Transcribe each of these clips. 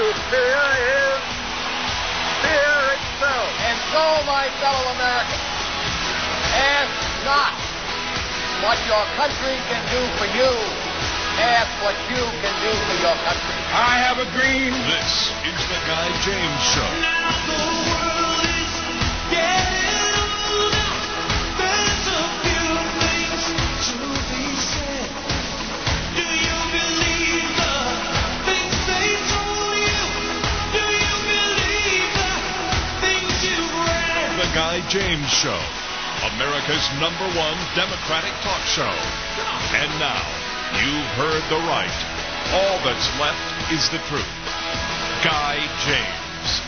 Fear is fear itself. And so, my fellow Americans, ask not what your country can do for you. Ask what you can do for your country. I have a dream. This is the Guy James Show. Now the world is getting older. There's a few things to be said. Do you believe the things they told you? Do you believe the things you've read? The Guy James Show, America's #1 Democratic talk show. And now, you've heard the right. All that's left is the truth. Guy James.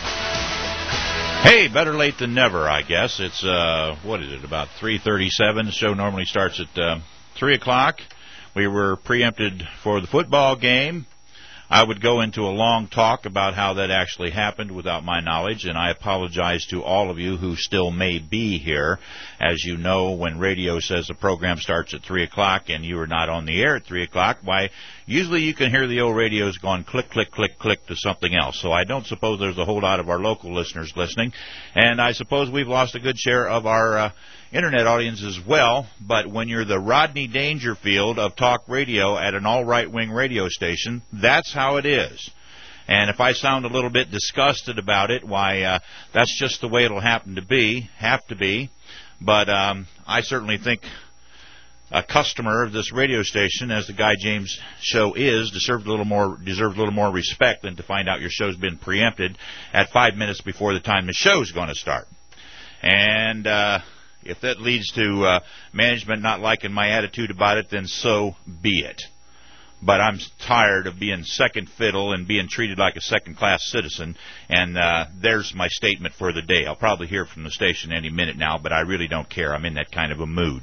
Hey, better late than never, I guess. It's, what is it, about 3:37. The show normally starts at 3 o'clock. We were preempted for the football game. I would go into a long talk about how that actually happened without my knowledge, and I apologize to all of you who still may be here. As you know, when radio says the program starts at 3 o'clock and you are not on the air at 3 o'clock, why, usually you can hear the old radios going click, click, click, click to something else. So I don't suppose there's a whole lot of our local listeners listening, and I suppose we've lost a good share of our Internet audience as well. But when you're the Rodney Dangerfield of talk radio at an all-right-wing radio station, that's how it is. And if I sound a little bit disgusted about it, why, that's just the way it'll have to be. But I certainly think a customer of this radio station, as the Guy James Show is, deserves a little more respect than to find out your show's been preempted at 5 minutes before the time the show's going to start. And if that leads to management not liking my attitude about it, then so be it. But I'm tired of being second fiddle and being treated like a second-class citizen, and there's my statement for the day. I'll probably hear from the station any minute now, but I really don't care. I'm in that kind of a mood.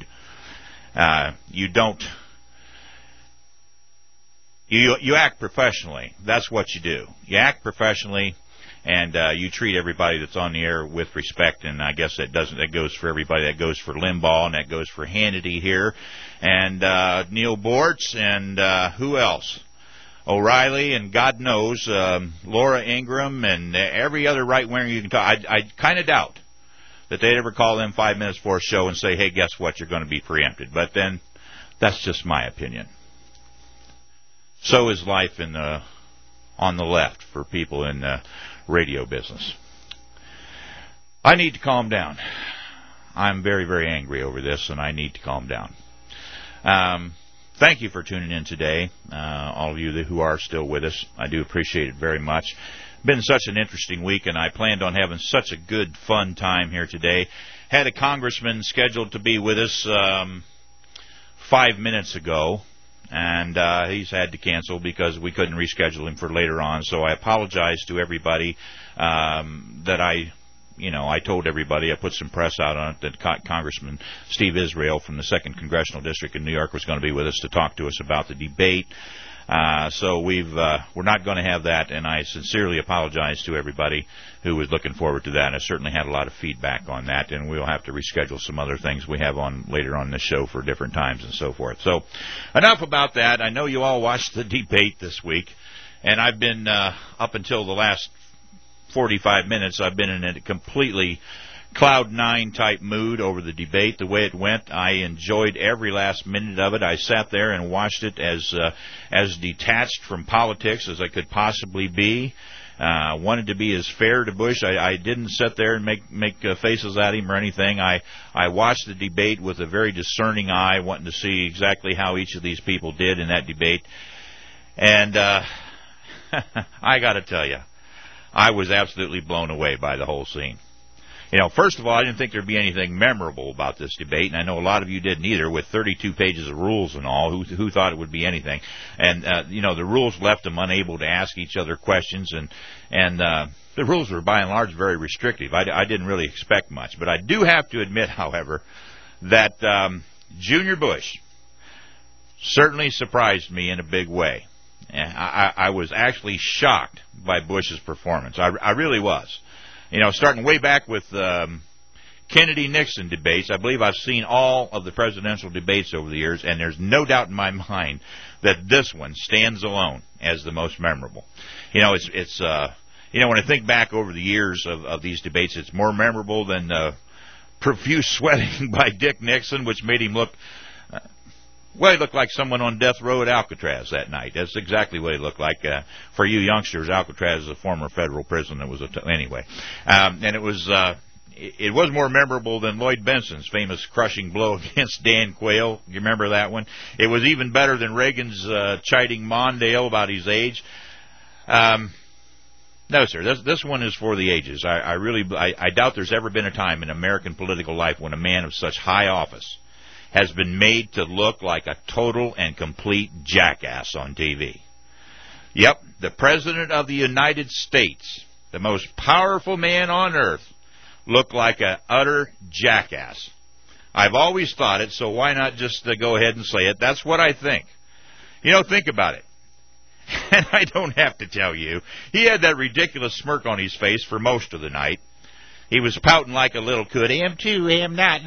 You act professionally. That's what you do. You act professionally, and you treat everybody that's on the air with respect, and I guess that goes for everybody. That goes for Limbaugh, and that goes for Hannity here, and Neil Bortz, and who else? O'Reilly, and God knows, Laura Ingraham, and every other right-winger you can talk. I kind of doubt that they'd ever call them 5 minutes before a show and say, hey, guess what, you're going to be preempted. But then, that's just my opinion. So is life on the left for people in radio business. I need to calm down. I'm very, very angry over this, and I need to calm down. Thank you for tuning in today, all of you who are still with us. I do appreciate it very much. Been such an interesting week, and I planned on having such a good, fun time here today. Had a congressman scheduled to be with us 5 minutes ago, and he's had to cancel because we couldn't reschedule him for later on. So I apologize to everybody that I told everybody, I put some press out on it, that Congressman Steve Israel from the 2nd Congressional District in New York was going to be with us to talk to us about the debate. So we're not going to have that, and I sincerely apologize to everybody who was looking forward to that. I certainly had a lot of feedback on that, and we'll have to reschedule some other things we have on later on the show for different times and so forth. So enough about that. I know you all watched the debate this week, and I've been, up until the last 45 minutes, I've been in a completely Cloud 9 type mood over the debate, the way it went. I enjoyed every last minute of it. I sat there and watched it as detached from politics as I could possibly be. Wanted to be as fair to Bush. I didn't sit there and make faces at him or anything. I watched the debate with a very discerning eye, wanting to see exactly how each of these people did in that debate. And I got to tell you, I was absolutely blown away by the whole scene. You know, first of all, I didn't think there'd be anything memorable about this debate, and I know a lot of you didn't either, with 32 pages of rules and all. Who thought it would be anything? And, the rules left them unable to ask each other questions, and the rules were, by and large, very restrictive. I didn't really expect much. But I do have to admit, however, that Junior Bush certainly surprised me in a big way. I was actually shocked by Bush's performance. I really was. Starting way back with Kennedy-Nixon debates, I believe I've seen all of the presidential debates over the years, and there's no doubt in my mind that this one stands alone as the most memorable. You know, it's when I think back over the years of these debates, it's more memorable than profuse sweating by Dick Nixon, which made him look, he looked like someone on death row at Alcatraz that night. That's exactly what he looked like. For you youngsters, Alcatraz is a former federal prison. It was anyway, and it was more memorable than Lloyd Benson's famous crushing blow against Dan Quayle. You remember that one? It was even better than Reagan's chiding Mondale about his age. No, sir. This one is for the ages. I doubt there's ever been a time in American political life when a man of such high office has been made to look like a total and complete jackass on TV. Yep, the President of the United States, the most powerful man on earth, looked like an utter jackass. I've always thought it, so why not just go ahead and say it? That's what I think. You know, think about it. And I don't have to tell you, he had that ridiculous smirk on his face for most of the night. He was pouting like a little kid. Am too, am not,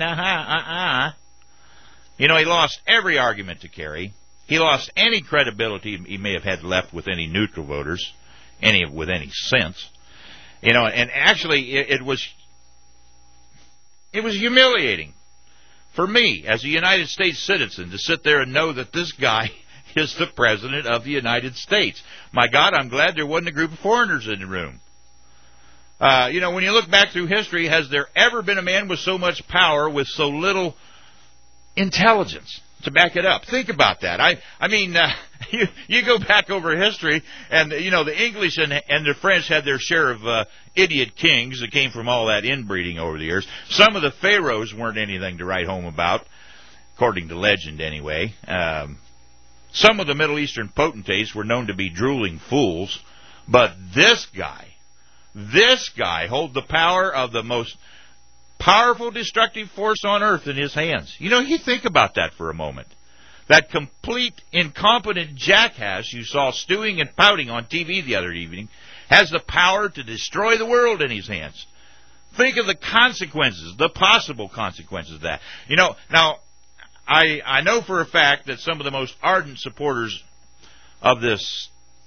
You know, he lost every argument to Kerry. He lost any credibility he may have had left with any neutral voters, with any sense. You know, and actually it was humiliating for me as a United States citizen to sit there and know that this guy is the President of the United States. My God, I'm glad there wasn't a group of foreigners in the room. You know, when you look back through history, has there ever been a man with so much power with so little intelligence to back it up? Think about that. I mean, you go back over history, and you know the English and the French had their share of idiot kings that came from all that inbreeding over the years. Some of the pharaohs weren't anything to write home about, according to legend, anyway. Some of the Middle Eastern potentates were known to be drooling fools, but this guy hold the power of the most powerful destructive force on earth in his hands. You know, you think about that for a moment. That complete incompetent jackass you saw stewing and pouting on TV the other evening has the power to destroy the world in his hands. Think of the consequences, the possible consequences of that. You know, now, I know for a fact that some of the most ardent supporters of this,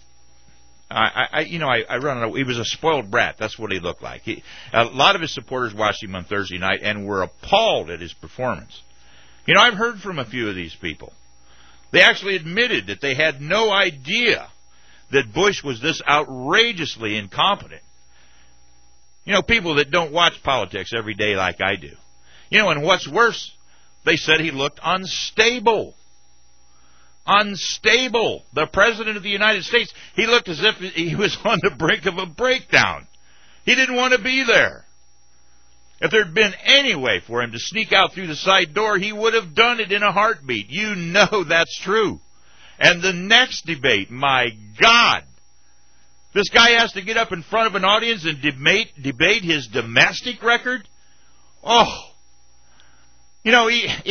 I run it. He was a spoiled brat. That's what he looked like. A lot of his supporters watched him on Thursday night and were appalled at his performance. You know, I've heard from a few of these people. They actually admitted that they had no idea that Bush was this outrageously incompetent. You know, people that don't watch politics every day like I do. You know, and what's worse, they said he looked unstable. Unstable. The President of the United States, he looked as if he was on the brink of a breakdown. He didn't want to be there. If there'd been any way for him to sneak out through the side door, he would have done it in a heartbeat. You know that's true. And the next debate, my God, this guy has to get up in front of an audience and debate his domestic record? Oh, you know,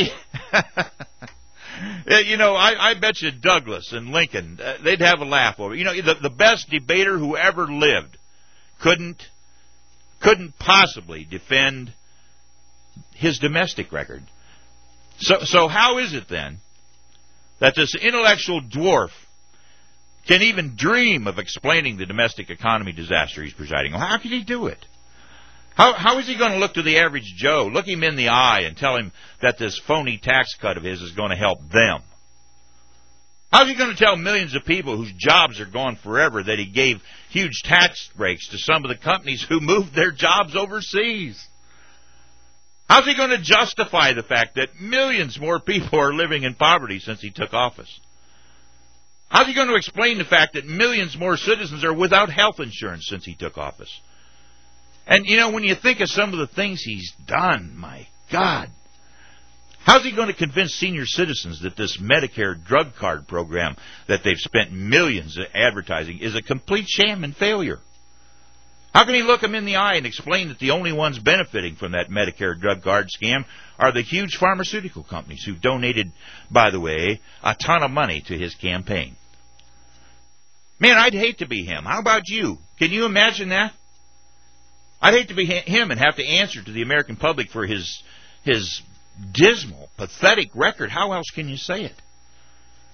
I bet you Douglas and Lincoln, they'd have a laugh over it. You know, the best debater who ever lived couldn't possibly defend his domestic record. So how is it then that this intellectual dwarf can even dream of explaining the domestic economy disaster he's presiding on? How can he do it? How is he going to look to the average Joe, look him in the eye, and tell him that this phony tax cut of his is going to help them? How's he going to tell millions of people whose jobs are gone forever that he gave huge tax breaks to some of the companies who moved their jobs overseas? How's he going to justify the fact that millions more people are living in poverty since he took office? How's he going to explain the fact that millions more citizens are without health insurance since he took office? And, you know, when you think of some of the things he's done, my God, how's he going to convince senior citizens that this Medicare drug card program that they've spent millions advertising is a complete sham and failure? How can he look them in the eye and explain that the only ones benefiting from that Medicare drug card scam are the huge pharmaceutical companies who donated, by the way, a ton of money to his campaign? Man, I'd hate to be him. How about you? Can you imagine that? I'd hate to be him and have to answer to the American public for his dismal, pathetic record. How else can you say it?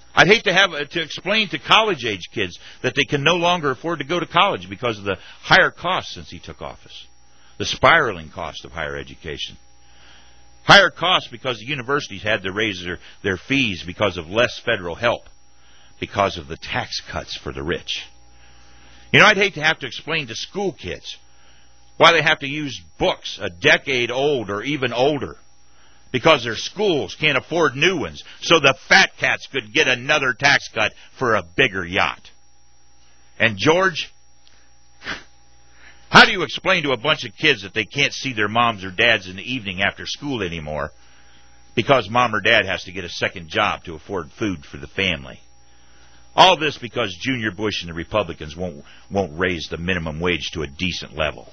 I'd hate to have to explain to college-age kids that they can no longer afford to go to college because of the higher costs since he took office, the spiraling cost of higher education. Higher costs because the universities had to raise their fees because of less federal help, because of the tax cuts for the rich. You know, I'd hate to have to explain to school kids why they have to use books a decade old or even older, because their schools can't afford new ones, so the fat cats could get another tax cut for a bigger yacht. And George, how do you explain to a bunch of kids that they can't see their moms or dads in the evening after school anymore because mom or dad has to get a second job to afford food for the family? All this because Junior Bush and the Republicans won't raise the minimum wage to a decent level.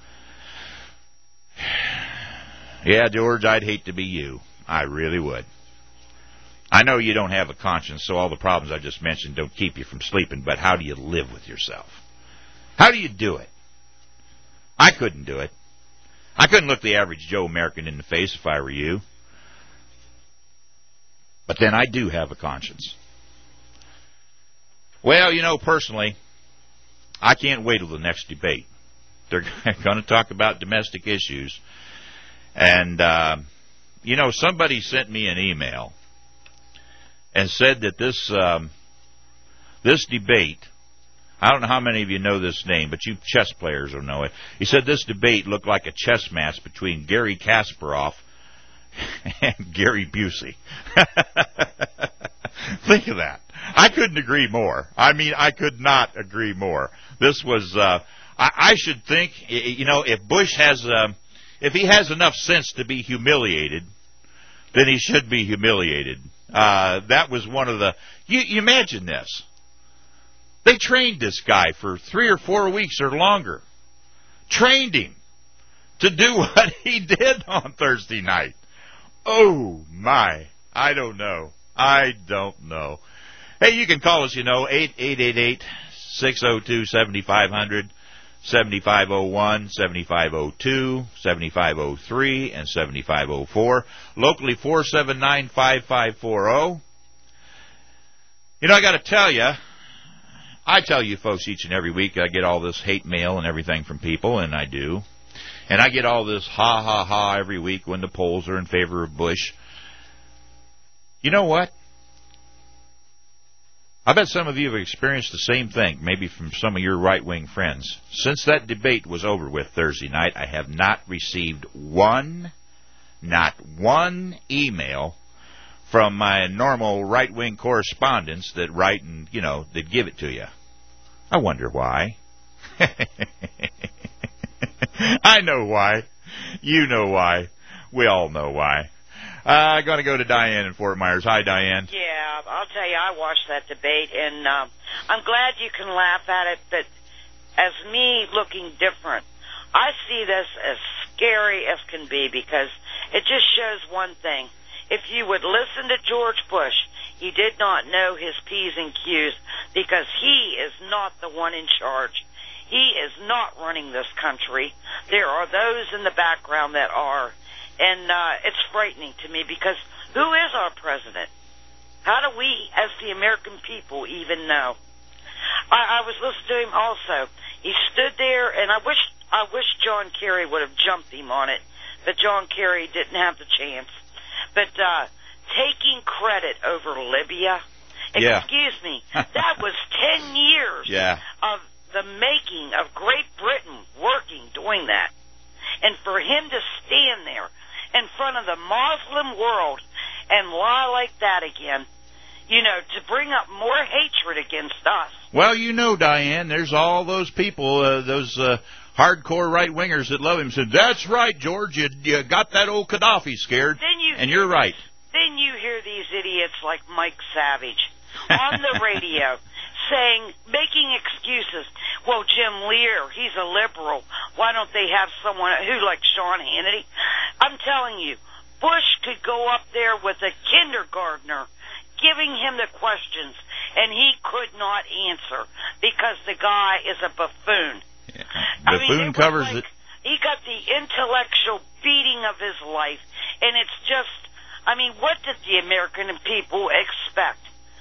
Yeah, George, I'd hate to be you. I really would. I know you don't have a conscience, so all the problems I just mentioned don't keep you from sleeping, but how do you live with yourself? How do you do it? I couldn't do it. I couldn't look the average Joe American in the face if I were you. But then I do have a conscience. Well, you know, personally, I can't wait till the next debate. They're going to talk about domestic issues. And, you know, somebody sent me an email and said that this debate, I don't know how many of you know this name, but you chess players will know it. He said this debate looked like a chess match between Gary Kasparov and Gary Busey. Think of that. I couldn't agree more. I mean, I could not agree more. This was, I should think, you know, if Bush has, if he has enough sense to be humiliated, then he should be humiliated. That was one of the, you imagine this. They trained this guy for 3 or 4 weeks or longer. Trained him to do what he did on Thursday night. Oh, my. I don't know. Hey, you can call us, you know, 888-602-7500, 7501, 7502, 7503, and 7504. Locally, 479-5540. You know, I got to tell you, I tell you folks each and every week I get all this hate mail and everything from people, and I do. And I get all this ha, ha, ha every week when the polls are in favor of Bush. You know what? I bet some of you have experienced the same thing, maybe from some of your right-wing friends. Since that debate was over with Thursday night, I have not received not one email from my normal right-wing correspondents that write and, you know, that give it to you. I wonder why. I know why. You know why. We all know why. I'm going to go to Diane in Fort Myers. Hi, Diane. Yeah, I'll tell you, I watched that debate, and I'm glad you can laugh at it, but as me looking different, I see this as scary as can be because it just shows one thing. If you would listen to George Bush, he did not know his P's and Q's because he is not the one in charge. He is not running this country. There are those in the background that are. And it's frightening to me because who is our president? How do we, as the American people, even know? I was listening to him also. He stood there, and I wish John Kerry would have jumped him on it, but John Kerry didn't have the chance. But taking credit over Libya, excuse me, that was 10 years of the making of Great Britain working, doing that. And for him to stand there in front of the Muslim world and lie like that again, you know, to bring up more hatred against us. Well, you know, Diane, there's all those people, those hardcore right-wingers that love him, said, that's right, George, you got that old Gaddafi scared, and you're right. Then you hear these idiots like Mike Savage on the radio saying, making excuses. Well, Jim Lear, he's a liberal. Why don't they have someone who, like Sean Hannity? I'm telling you, Bush could go up there with a kindergartner giving him the questions, and he could not answer because the guy is a buffoon. Yeah. Buffoon covers it. He got the intellectual beating of his life, and it's just, I mean, what did the American people expect?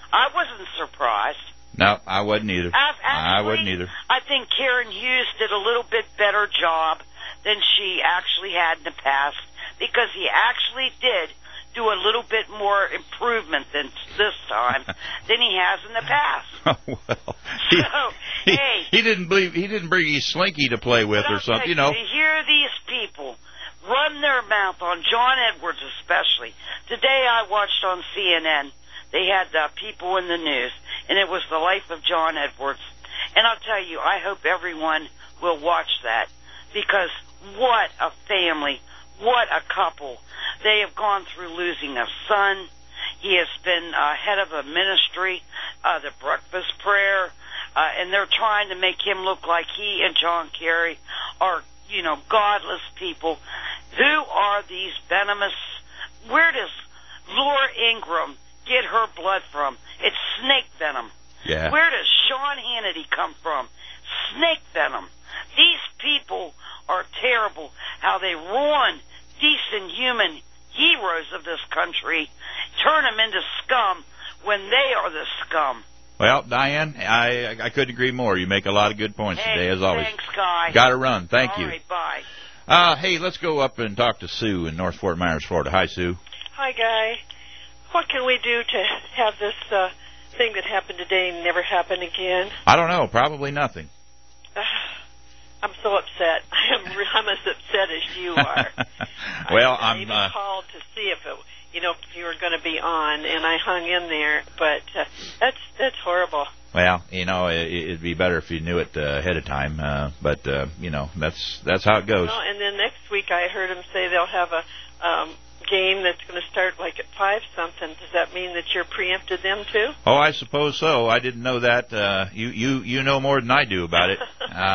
I wasn't surprised. No, I wasn't either. I wasn't either. I think Karen Hughes did a little bit better job than she actually had in the past, because he actually did do a little bit more improvement than this time than he has in the past. Well, hey, he didn't bring his slinky to play with or something, you know. To hear these people run their mouth on John Edwards especially. Today I watched on CNN, they had people in the news, and it was the life of John Edwards. And I'll tell you, I hope everyone will watch that, because what a family, what a couple. They have gone through losing a son. He has been head of a ministry, the Breakfast Prayer, and they're trying to make him look like he and John Kerry are, godless people. Who are these venomous? Where does Laura Ingraham get her blood from? It's snake venom. Yeah. Where does Sean Hannity come from? Snake venom. These people are terrible. How they ruin decent human heroes of this country, turn them into scum when they are the scum. Well, Diane, I couldn't agree more. You make a lot of good points today, as always. Thanks, Guy. Got to run. Thank you. All right, bye. Hey, let's go up and talk to Sue in North Fort Myers, Florida. Hi, Sue. Hi, Guy. What can we do to have this thing that happened today never happen again? I don't know. Probably nothing. I'm so upset. I'm as upset as you are. Well, I even called to see if you were going to be on, and I hung in there. But that's horrible. Well, it'd be better if you knew it ahead of time. But that's how it goes. Well, and then next week I heard him say they'll have a game that's going to start like at 5 something. Does that mean that you're preempted them too? Oh, I suppose so. I didn't know that. You know more than I do about it.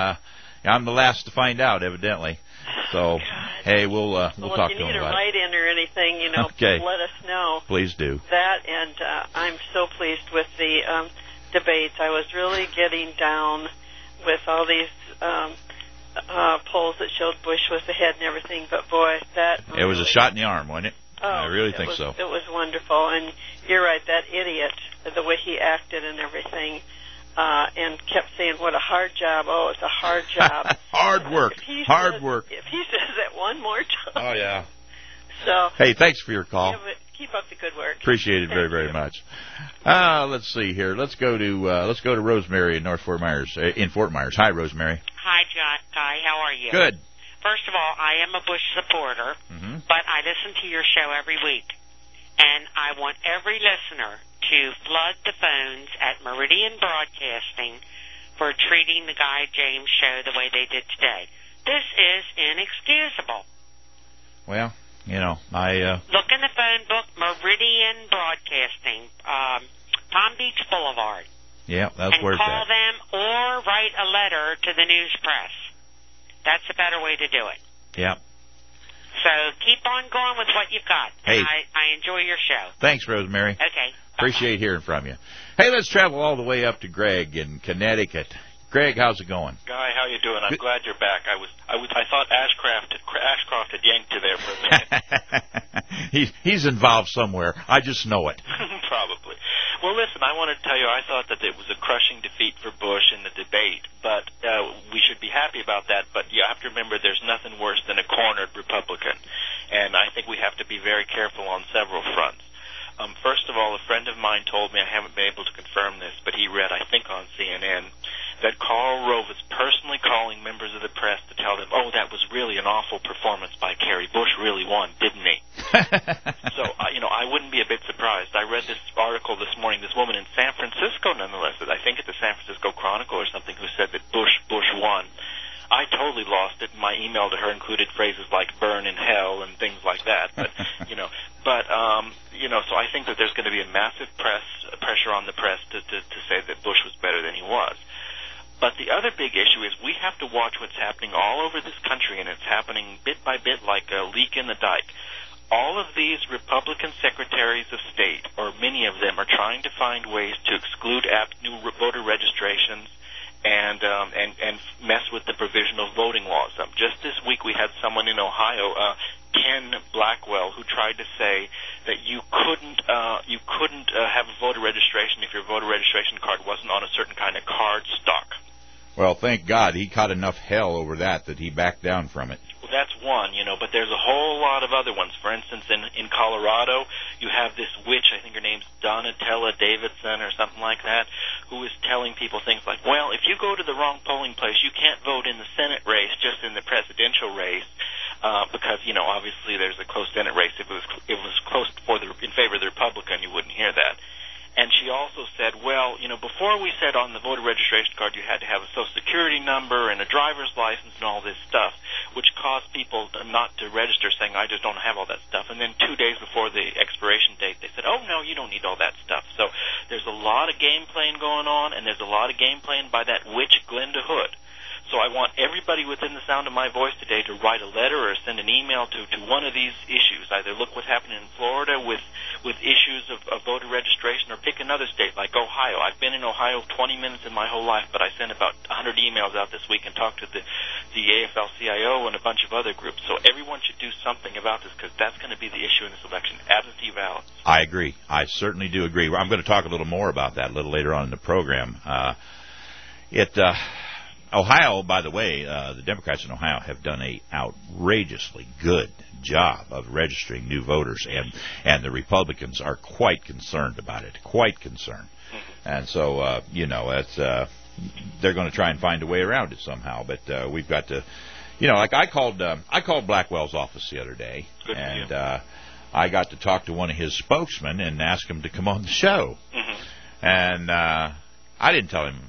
I'm the last to find out, evidently. So, hey, we'll talk to him about it. If you need a write-in or anything, okay. Let us know. Please do. That, and I'm so pleased with the debates. I was really getting down with all these polls that showed Bush was ahead and everything, but boy, that... It was a shot in the arm, wasn't it? Oh, I really think so. It was wonderful, and you're right, that idiot, the way he acted and everything, and kept saying, what a hard job. Oh, it's a hard job. Hard work. Work. If he says that one more time. Oh, yeah. So. Hey, thanks for your call. Keep up the good work. Appreciate it very, very much. Let's see here. Let's go to Rosemary in Fort Myers. Hi, Rosemary. Hi, Guy. How are you? Good. First of all, I am a Bush supporter, but I listen to your show every week. And I want every listener to flood the phones at Meridian Broadcasting for treating the Guy James show the way they did today. This is inexcusable. Well, I... Look in the phone book, Meridian Broadcasting, Palm Beach Boulevard. Yeah, that's where it's at. And call them or write a letter to the news press. That's a better way to do it. Yeah. So keep on going with what you've got. Hey. And I enjoy your show. Thanks, Rosemary. Okay. Appreciate hearing from you. Hey, let's travel all the way up to Greg in Connecticut. Greg, how's it going? Guy, how you doing? I'm glad you're back. I thought Ashcroft had yanked you there for a minute. He's involved somewhere. I just know it. Probably. Well, listen, I wanted to tell you I thought that it was a crushing defeat for Bush in the debate, but we should be happy about that. But you have to remember there's nothing worse than a cornered Republican, and I think we have to be very careful on several fronts. First of all, a friend of mine told me, I haven't been able to confirm this, but he read, I think on CNN, that Karl Rove is personally calling members of the press to tell them, oh, that was really an awful performance by Kerry. Bush really won, didn't he? So, I wouldn't be a bit surprised. I read this article this morning, this woman in San Francisco, nonetheless, I think at the San Francisco Chronicle or something, who said that Bush won. I totally lost it. My email to her included phrases like burn in hell and things like that. But, so I think that there's going to be a massive pressure on the press to say that Bush was better than he was. But the other big issue is we have to watch what's happening all over this country, and it's happening bit by bit like a leak in the dike. All of these Republican secretaries of state, or many of them, are trying to find ways to exclude new voter registrations and mess with the provisional voting laws. Just this week we had someone in Ohio, Ken Blackwell, who tried to say that you couldn't have a voter registration if your voter registration card wasn't on a certain kind of card stock. Well, thank God he caught enough hell over that he backed down from it. Well, that's one, but there's a whole lot of other ones. For instance, in Colorado, you have this witch, I think her name's Donatella Davidson or something like that, who is telling people things like, well, if you go to the wrong polling place, you can't vote in the Senate race, just in the presidential race, because, obviously there's a close Senate race. If it was close in favor of the Republican, you wouldn't hear that. And she also said, well, before we said on the voter registration card you had to have a Social Security number and a driver's license and all this stuff, which caused people not to register, saying, I just don't have all that stuff. And then 2 days before the expiration date, they said, oh, no, you don't need all that stuff. So there's a lot of game playing going on, and there's a lot of game playing by that witch Glenda Hood. So I want everybody within the sound of my voice today to write a letter or send an email to one of these issues. Either look what's happening in Florida with issues of voter registration, or pick another state like Ohio. I've been in Ohio 20 minutes in my whole life, but I sent about 100 emails out this week and talked to the AFL-CIO and a bunch of other groups. So everyone should do something about this, because that's going to be the issue in this election, absentee ballots. I agree. I certainly do agree. I'm going to talk a little more about that a little later on in the program. Ohio, by the way, the Democrats in Ohio have done a outrageously good job of registering new voters, and the Republicans are quite concerned about it, quite concerned. And so, they're going to try and find a way around it somehow. But we've got to, like I called Blackwell's office the other day, and I got to talk to one of his spokesmen and ask him to come on the show. Mm-hmm. And I didn't tell him,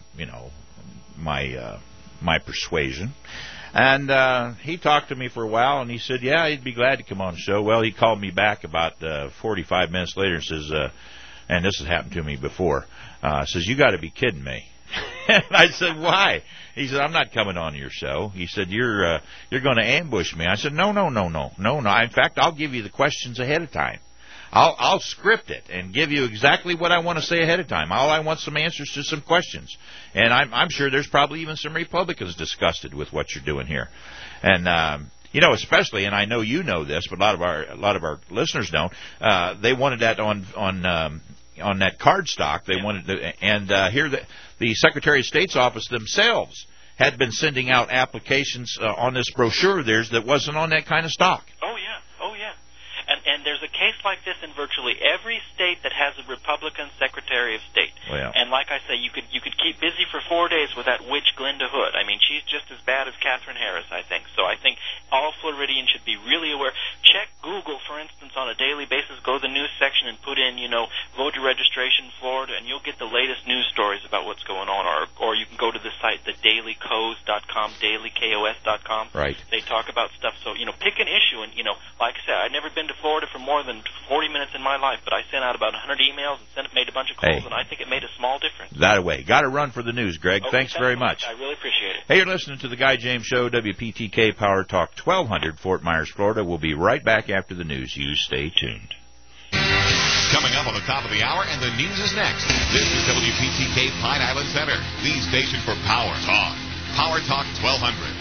my persuasion. And he talked to me for a while, and he said, yeah, he'd be glad to come on the show. Well, he called me back about 45 minutes later and says, and this has happened to me before, says, you got to be kidding me. And I said, why? He said, I'm not coming on your show. He said, you're going to ambush me. I said, no. In fact, I'll give you the questions ahead of time. I'll script it and give you exactly what I want to say ahead of time. All I want some answers to some questions. And I'm sure there's probably even some Republicans disgusted with what you're doing here. And especially, and I know you know this, but a lot of our listeners don't. They wanted that on that card stock. They wanted to, and here the Secretary of State's office themselves had been sending out applications on this brochure of theirs that wasn't on that kind of stock. Oh yeah. And there's a case like this in virtually every state that has a Republican Secretary of State. Well. And like I say, you could keep busy for 4 days with that witch Glenda Hood. I mean, she's just as bad as Catherine Harris, I think. So I think all Floridians should be really aware. Check Google, for instance, on a daily basis. Go to the news section and put in, voter registration Florida, and you'll get the latest news stories about what's going on. Or you can go to the site, thedailykos.com, dailykos.com. Right. They talk about stuff. So, pick an issue. And, like I said, I've never been to Florida for more than 40 minutes in my life, but I sent out about 100 emails and made a bunch of calls, and I think it made a small difference. That away. Got to run for the news, Greg. Okay, thanks very much. I really appreciate it. Hey, you're listening to the Guy James Show, WPTK Power Talk 1200, Fort Myers, Florida. We'll be right back after the news. You stay tuned. Coming up on the top of the hour, and the news is next. This is WPTK Pine Island Center, the station for Power Talk. Power Talk 1200.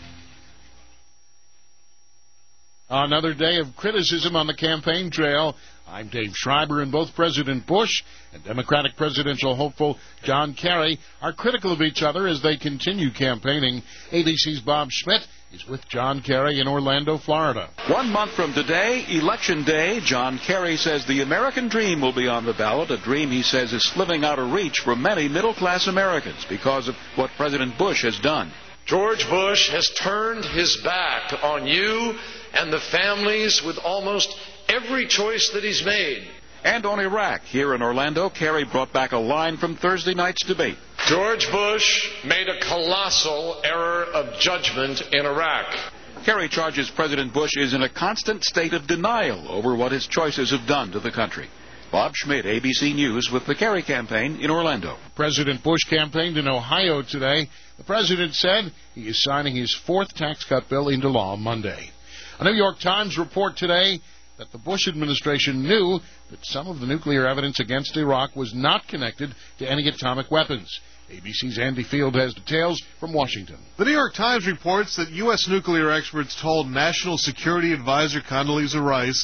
Another day of criticism on the campaign trail. I'm Dave Schreiber, and both President Bush and Democratic presidential hopeful John Kerry are critical of each other as they continue campaigning. ABC's Bob Schmidt is with John Kerry in Orlando, Florida. 1 month from today, Election Day, John Kerry says the American dream will be on the ballot, a dream he says is slipping out of reach for many middle-class Americans because of what President Bush has done. George Bush has turned his back on you and the families with almost every choice that he's made. And on Iraq, here in Orlando, Kerry brought back a line from Thursday night's debate. George Bush made a colossal error of judgment in Iraq. Kerry charges President Bush is in a constant state of denial over what his choices have done to the country. Bob Schmidt, ABC News, with the Kerry campaign in Orlando. President Bush campaigned in Ohio today. The president said he is signing his fourth tax cut bill into law Monday. A New York Times report today that the Bush administration knew that some of the nuclear evidence against Iraq was not connected to any atomic weapons. ABC's Andy Field has details from Washington. The New York Times reports that U.S. nuclear experts told National Security Advisor Condoleezza Rice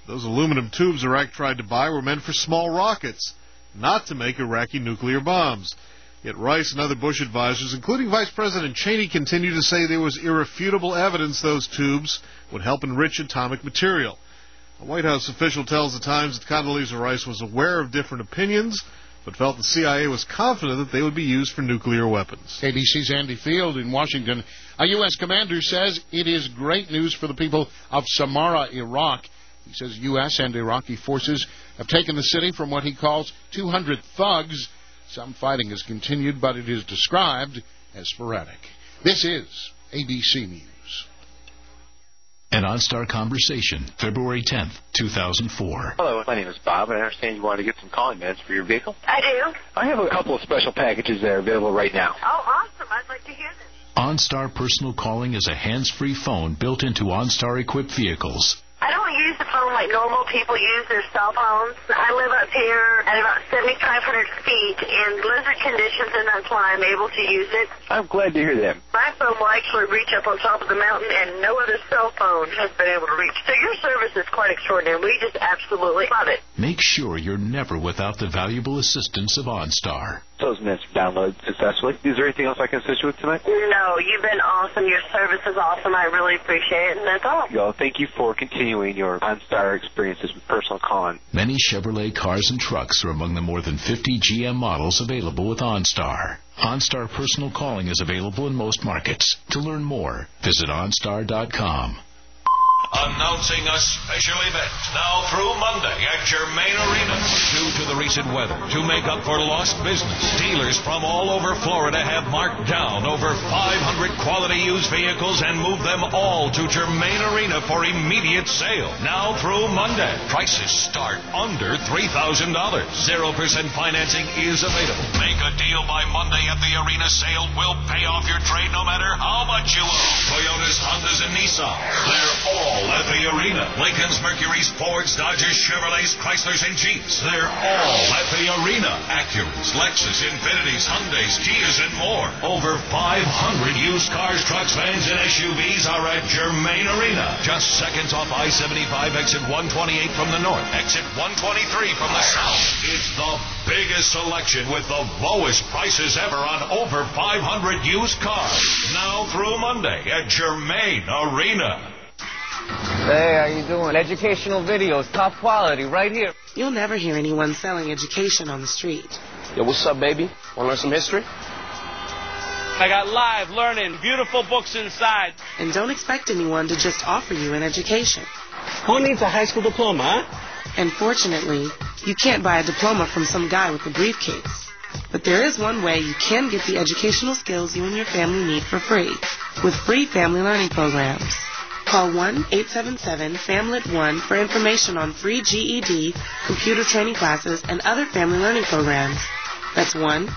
Those aluminum tubes Iraq tried to buy were meant for small rockets, not to make Iraqi nuclear bombs. Yet Rice and other Bush advisors, including Vice President Cheney, continue to say there was irrefutable evidence those tubes would help enrich atomic material. A White House official tells the Times that Condoleezza Rice was aware of different opinions, but felt the CIA was confident that they would be used for nuclear weapons. ABC's Andy Field in Washington. A U.S. commander says it is great news for the people of Samarra, Iraq. He says U.S. and Iraqi forces have taken the city from what he calls 200 thugs. Some fighting has continued, but it is described as sporadic. This is ABC News. An OnStar Conversation, February 10th, 2004. Hello, my name is Bob, and I understand you want to get some calling minutes for your vehicle. I do. I have a couple of special packages that are available right now. Oh, awesome. I'd like to hear this. OnStar Personal Calling is a hands-free phone built into OnStar-equipped vehicles. I don't use the phone like normal people use their cell phones. I live up here at about 7,500 feet in blizzard conditions, and that's why I'm able to use it. I'm glad to hear that. My phone will actually reach up on top of the mountain, and no other cell phone has been able to reach. So your service is quite extraordinary. We just absolutely love it. Make sure you're never without the valuable assistance of OnStar. Those minutes download successfully. Is there anything else I can assist you with tonight? No, you've been awesome. Your service is awesome. I really appreciate it, and that's all. Yo, thank you for continuing your OnStar experiences with personal calling. Many Chevrolet cars and trucks are among the more than 50 GM models available with OnStar. OnStar Personal Calling is available in most markets. To learn more, visit OnStar.com. Announcing a special event now through Monday at Germain Arena. Due to the recent weather, to make up for lost business, dealers from all over Florida have marked down over 500 quality used vehicles and moved them all to Germain Arena for immediate sale. Now through Monday, prices start under $3,000. 0% financing is available. Make a deal by Monday at the arena sale. We'll pay off your trade no matter how much you owe. Toyotas, Hondas, and Nissans, they're all at the arena. Lincolns, Mercury's, Fords, Dodgers, Chevrolets, Chryslers, and Jeeps, they're all at the arena. Acuras, Lexus, Infinitis, Hyundais, Kias, and more. Over 500 used cars, trucks, vans, and SUVs are at Germain Arena. Just seconds off I-75, exit 128 from the north, exit 123 from the south. It's the biggest selection with the lowest prices ever on over 500 used cars. Now through Monday at Germain Arena. Hey, how you doing? Educational videos, top quality, right here. You'll never hear anyone selling education on the street. Yo, what's up, baby? Want to learn some history? I got live learning, beautiful books inside. And don't expect anyone to just offer you an education. Who needs a high school diploma, huh? And fortunately, you can't buy a diploma from some guy with a briefcase. But there is one way you can get the educational skills you and your family need for free, with free family learning programs. Call 1-877-FAMLET-1 for information on free GED, computer training classes, and other family learning programs. That's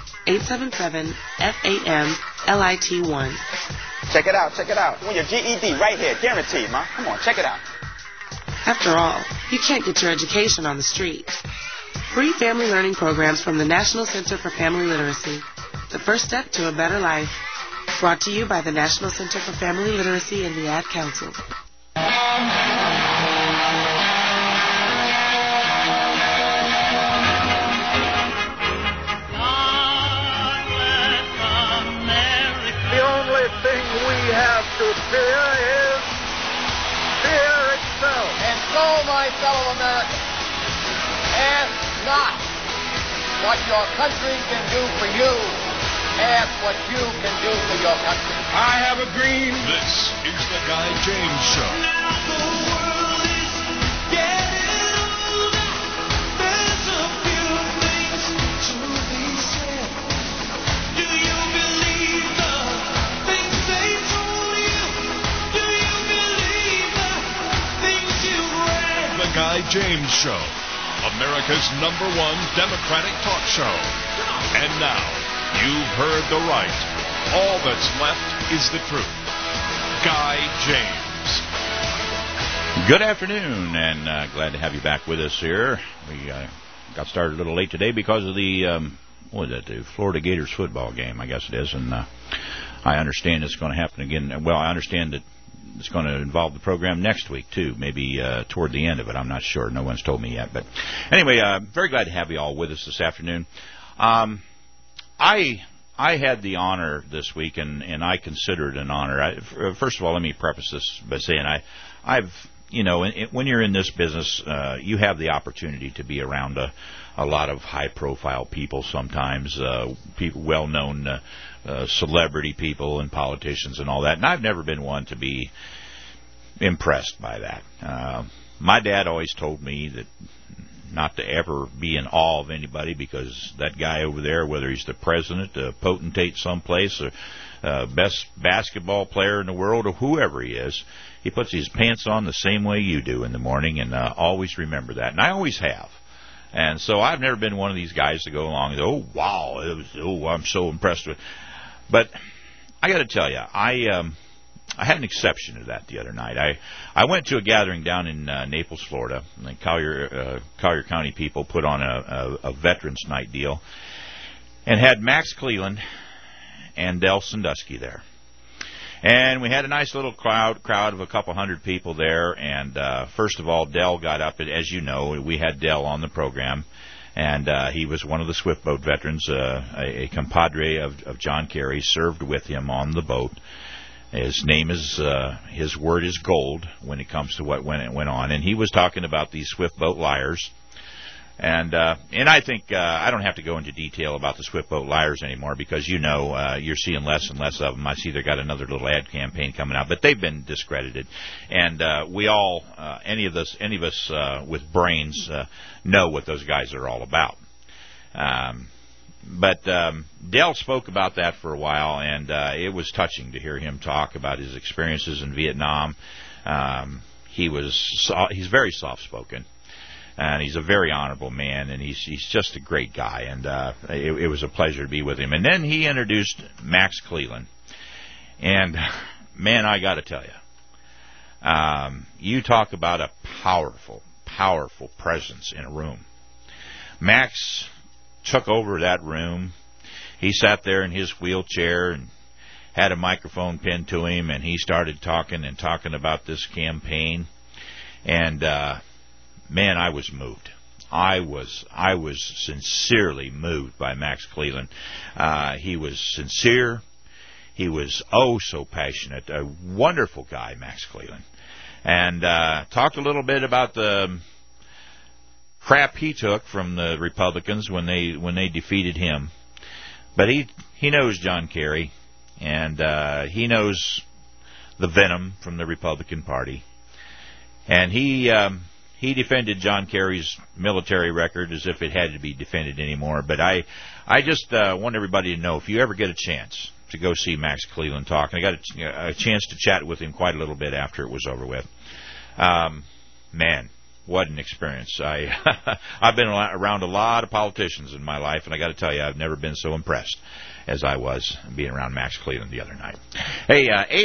1-877-FAMLIT-1. Check it out, check it out. You want your GED right here, guaranteed, ma. Come on, check it out. After all, you can't get your education on the street. Free family learning programs from the National Center for Family Literacy. The first step to a better life. Brought to you by the National Center for Family Literacy and the Ad Council. The only thing we have to fear is fear itself. And so, my fellow Americans, ask not what your country can do for you. Ask what you can do for your country. I have a dream. This is the Guy James Show. Now the world is getting older. There's a few things to be said. Do you believe the things they told you? Do you believe the things you've read? The Guy James Show, America's #1 Democratic talk show. And now, you've heard the right. All that's left is the truth. Guy James. Good afternoon, and glad to have you back with us here. We got started a little late today because of the, the Florida Gators football game, I guess it is. And I understand it's going to happen again. Well, I understand that it's going to involve the program next week, too, maybe toward the end of it. I'm not sure. No one's told me yet. But anyway, very glad to have you all with us this afternoon. I had the honor this week, and I consider it an honor. First of all, let me preface this by saying I've when you're in this business, you have the opportunity to be around a lot of high-profile people sometimes, people, well-known celebrity people and politicians and all that. And I've never been one to be impressed by that. My dad always told me that not to ever be in awe of anybody, because that guy over there, whether he's the president, a potentate someplace, or best basketball player in the world, or whoever he is, he puts his pants on the same way you do in the morning, and always remember that. And I always have. And so I've never been one of these guys to go along and go, oh, wow, I'm so impressed with. But I got to tell you, I had an exception to that the other night. I went to a gathering down in Naples, Florida. The Collier County people put on a Veterans Night deal and had Max Cleland and Del Sandusky there. And we had a nice little crowd of a couple hundred people there. And first of all, Del got up. As you know, we had Del on the program. And he was one of the Swift Boat veterans, a compadre of John Kerry, served with him on the boat. His name is, his word is gold when it comes to what went on. And he was talking about these Swift Boat liars. And I think I don't have to go into detail about the Swift Boat liars anymore, because you're seeing less and less of them. I see they got another little ad campaign coming out, but they've been discredited. And we all, any of us with brains, know what those guys are all about. But Del spoke about that for a while, and it was touching to hear him talk about his experiences in Vietnam. He's very soft-spoken, and he's a very honorable man, and he's just a great guy, and it was a pleasure to be with him. And then he introduced Max Cleland, and man, I got to tell you, you talk about a powerful, powerful presence in a room. Max took over that room. He sat there in his wheelchair and had a microphone pinned to him, and he started talking about this campaign. And man, I was moved. I was sincerely moved by Max Cleland. He was sincere. He was so passionate. A wonderful guy, Max Cleland. And talked a little bit about the crap he took from the Republicans when they defeated him. But he knows John Kerry, and he knows the venom from the Republican Party. And he defended John Kerry's military record as if it had to be defended anymore. But I just want everybody to know, if you ever get a chance to go see Max Cleland talk, and I got a chance to chat with him quite a little bit after it was over with. Man, what an experience. I've been around a lot of politicians in my life, and I got to tell you, I've never been so impressed as I was being around Max Cleland the other night. Hey,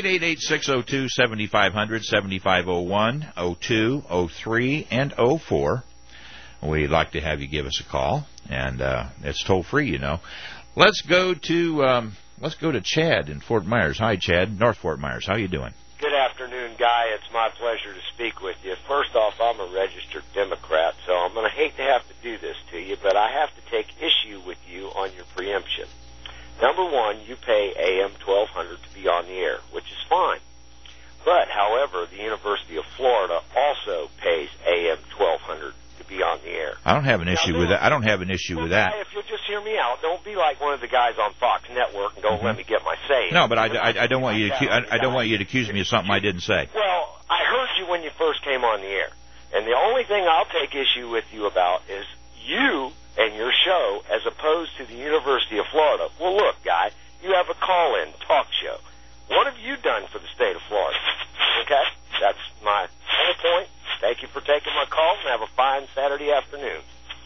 888-602-7500, 7501, 02, 03, and 04. We'd like to have you give us a call, and it's toll free, you know. Let's go to Chad in Fort Myers. Hi, Chad, North Fort Myers. How you doing? Good afternoon, Guy. It's my pleasure to speak with you. First off, I'm a registered Democrat, so I'm going to hate to have to do this to you, but I have to take issue with you on your preemption. Number one, you pay AM 1200 to be on the air, which is fine. But, however, the University of Florida also pays AM 1200 to be on the air. I don't have an issue with that. I don't have an issue with that. If you'll just hear me out, don't be like one of the guys on Fox Network and don't let me get my say. No, but I don't want you to I don't want you to accuse me of something I didn't say. Well, I heard you when you first came on the air, and the only thing I'll take issue with you about is you and your show as opposed to the University of Florida. Well, look, Guy, you have a call-in talk show. What have you done for the state of Florida? Okay? That's my whole point. Thank you for taking my call, and have a fine Saturday afternoon.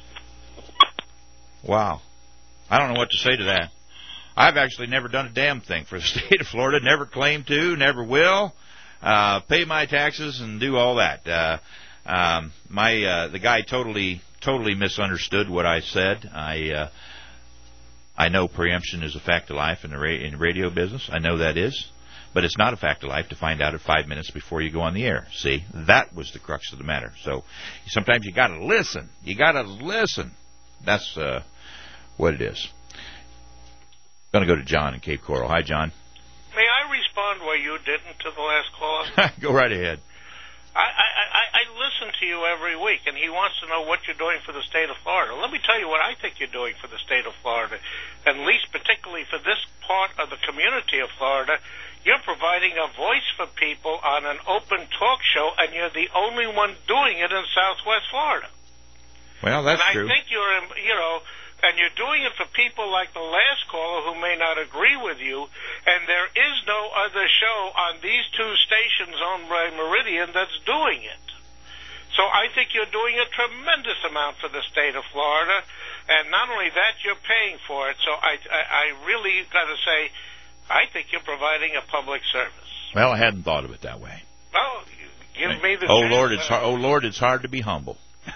Wow. I don't know what to say to that. I've actually never done a damn thing for the state of Florida, never claimed to, never will, pay my taxes and do all that. The guy totally misunderstood what I said. I know preemption is a fact of life in the radio business. I know that is. But it's not a fact of life to find out at 5 minutes before you go on the air. See, that was the crux of the matter. So sometimes you got to listen. You got to listen. That's what it is. Going to go to John in Cape Coral. Hi, John. May I respond where you didn't to the last caller? Go right ahead. I listen to you every week, and he wants to know what you're doing for the state of Florida. Let me tell you what I think you're doing for the state of Florida, at least particularly for this part of the community of Florida. You're providing a voice for people on an open talk show, and you're the only one doing it in Southwest Florida. Well, that's and true. I think you're, and you're doing it for people like the last caller who may not agree with you, and there is no other show on these two stations owned by Meridian that's doing it. So I think you're doing a tremendous amount for the state of Florida, and not only that, you're paying for it. So I really got to say, I think you're providing a public service. Well, I hadn't thought of it that way. Well, give me the Oh chance, Lord, it's hard to be humble.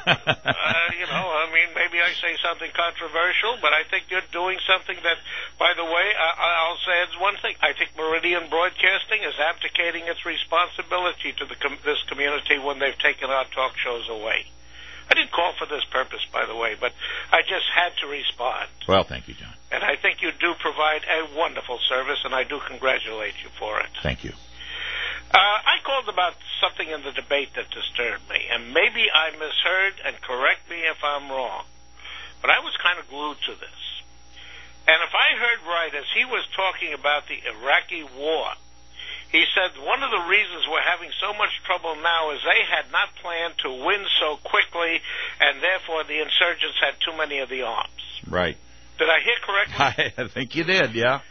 Maybe I say something controversial, but I think you're doing something that, by the way, I'll say it's one thing. I think Meridian Broadcasting is abdicating its responsibility to this community when they've taken our talk shows away. I didn't call for this purpose, by the way, but I just had to respond. Well, thank you, John. And I think you do provide a wonderful service, and I do congratulate you for it. Thank you. I called about something in the debate that disturbed me, and maybe I misheard, and correct me if I'm wrong, but I was kind of glued to this. And if I heard right, as he was talking about the Iraqi war, he said one of the reasons we're having so much trouble now is they had not planned to win so quickly, and therefore the insurgents had too many of the arms. Right. Did I hear correctly? I think you did, yeah.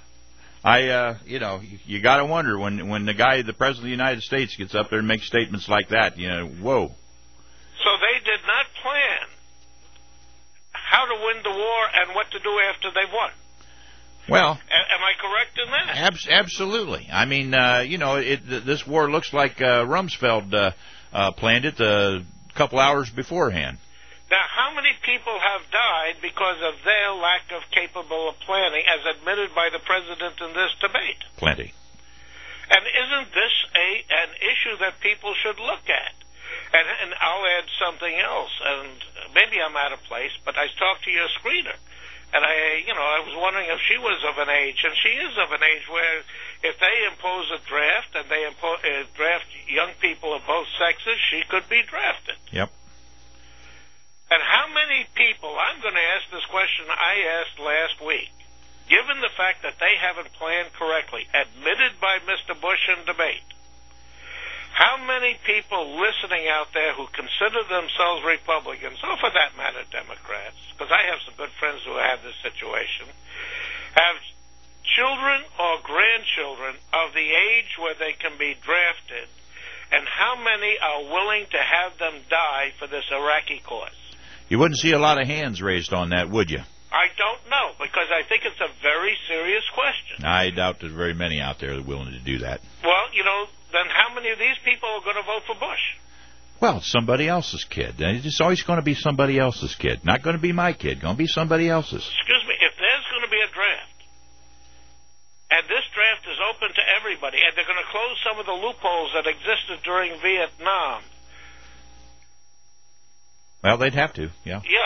You got to wonder when the President of the United States gets up there and makes statements like that, whoa. So they did not plan how to win the war and what to do after they've won. Well, am I correct in that? Absolutely. I mean, this war looks like Rumsfeld planned it a couple hours beforehand. Now, how many people have died because of their lack of capable of planning, as admitted by the president in this debate? Plenty. And isn't this an issue that people should look at? And I'll add something else, and maybe I'm out of place, but I talked to your screener, and I was wondering if she was of an age, and she is of an age where if they impose a draft and they draft young people of both sexes, she could be drafted. Yep. And how many people, I'm going to ask this question I asked last week, given the fact that they haven't planned correctly, admitted by Mr. Bush in debate, how many people listening out there who consider themselves Republicans, or for that matter Democrats, because I have some good friends who have this situation, have children or grandchildren of the age where they can be drafted, and how many are willing to have them die for this Iraqi cause? You wouldn't see a lot of hands raised on that, would you? I don't know, because I think it's a very serious question. I doubt there's very many out there that are willing to do that. Well, then how many of these people are going to vote for Bush? Well, it's somebody else's kid. It's always going to be somebody else's kid. Not going to be my kid. Going to be somebody else's. Excuse me, if there's going to be a draft, and this draft is open to everybody, and they're going to close some of the loopholes that existed during Vietnam. Well, they'd have to, yeah. Yeah,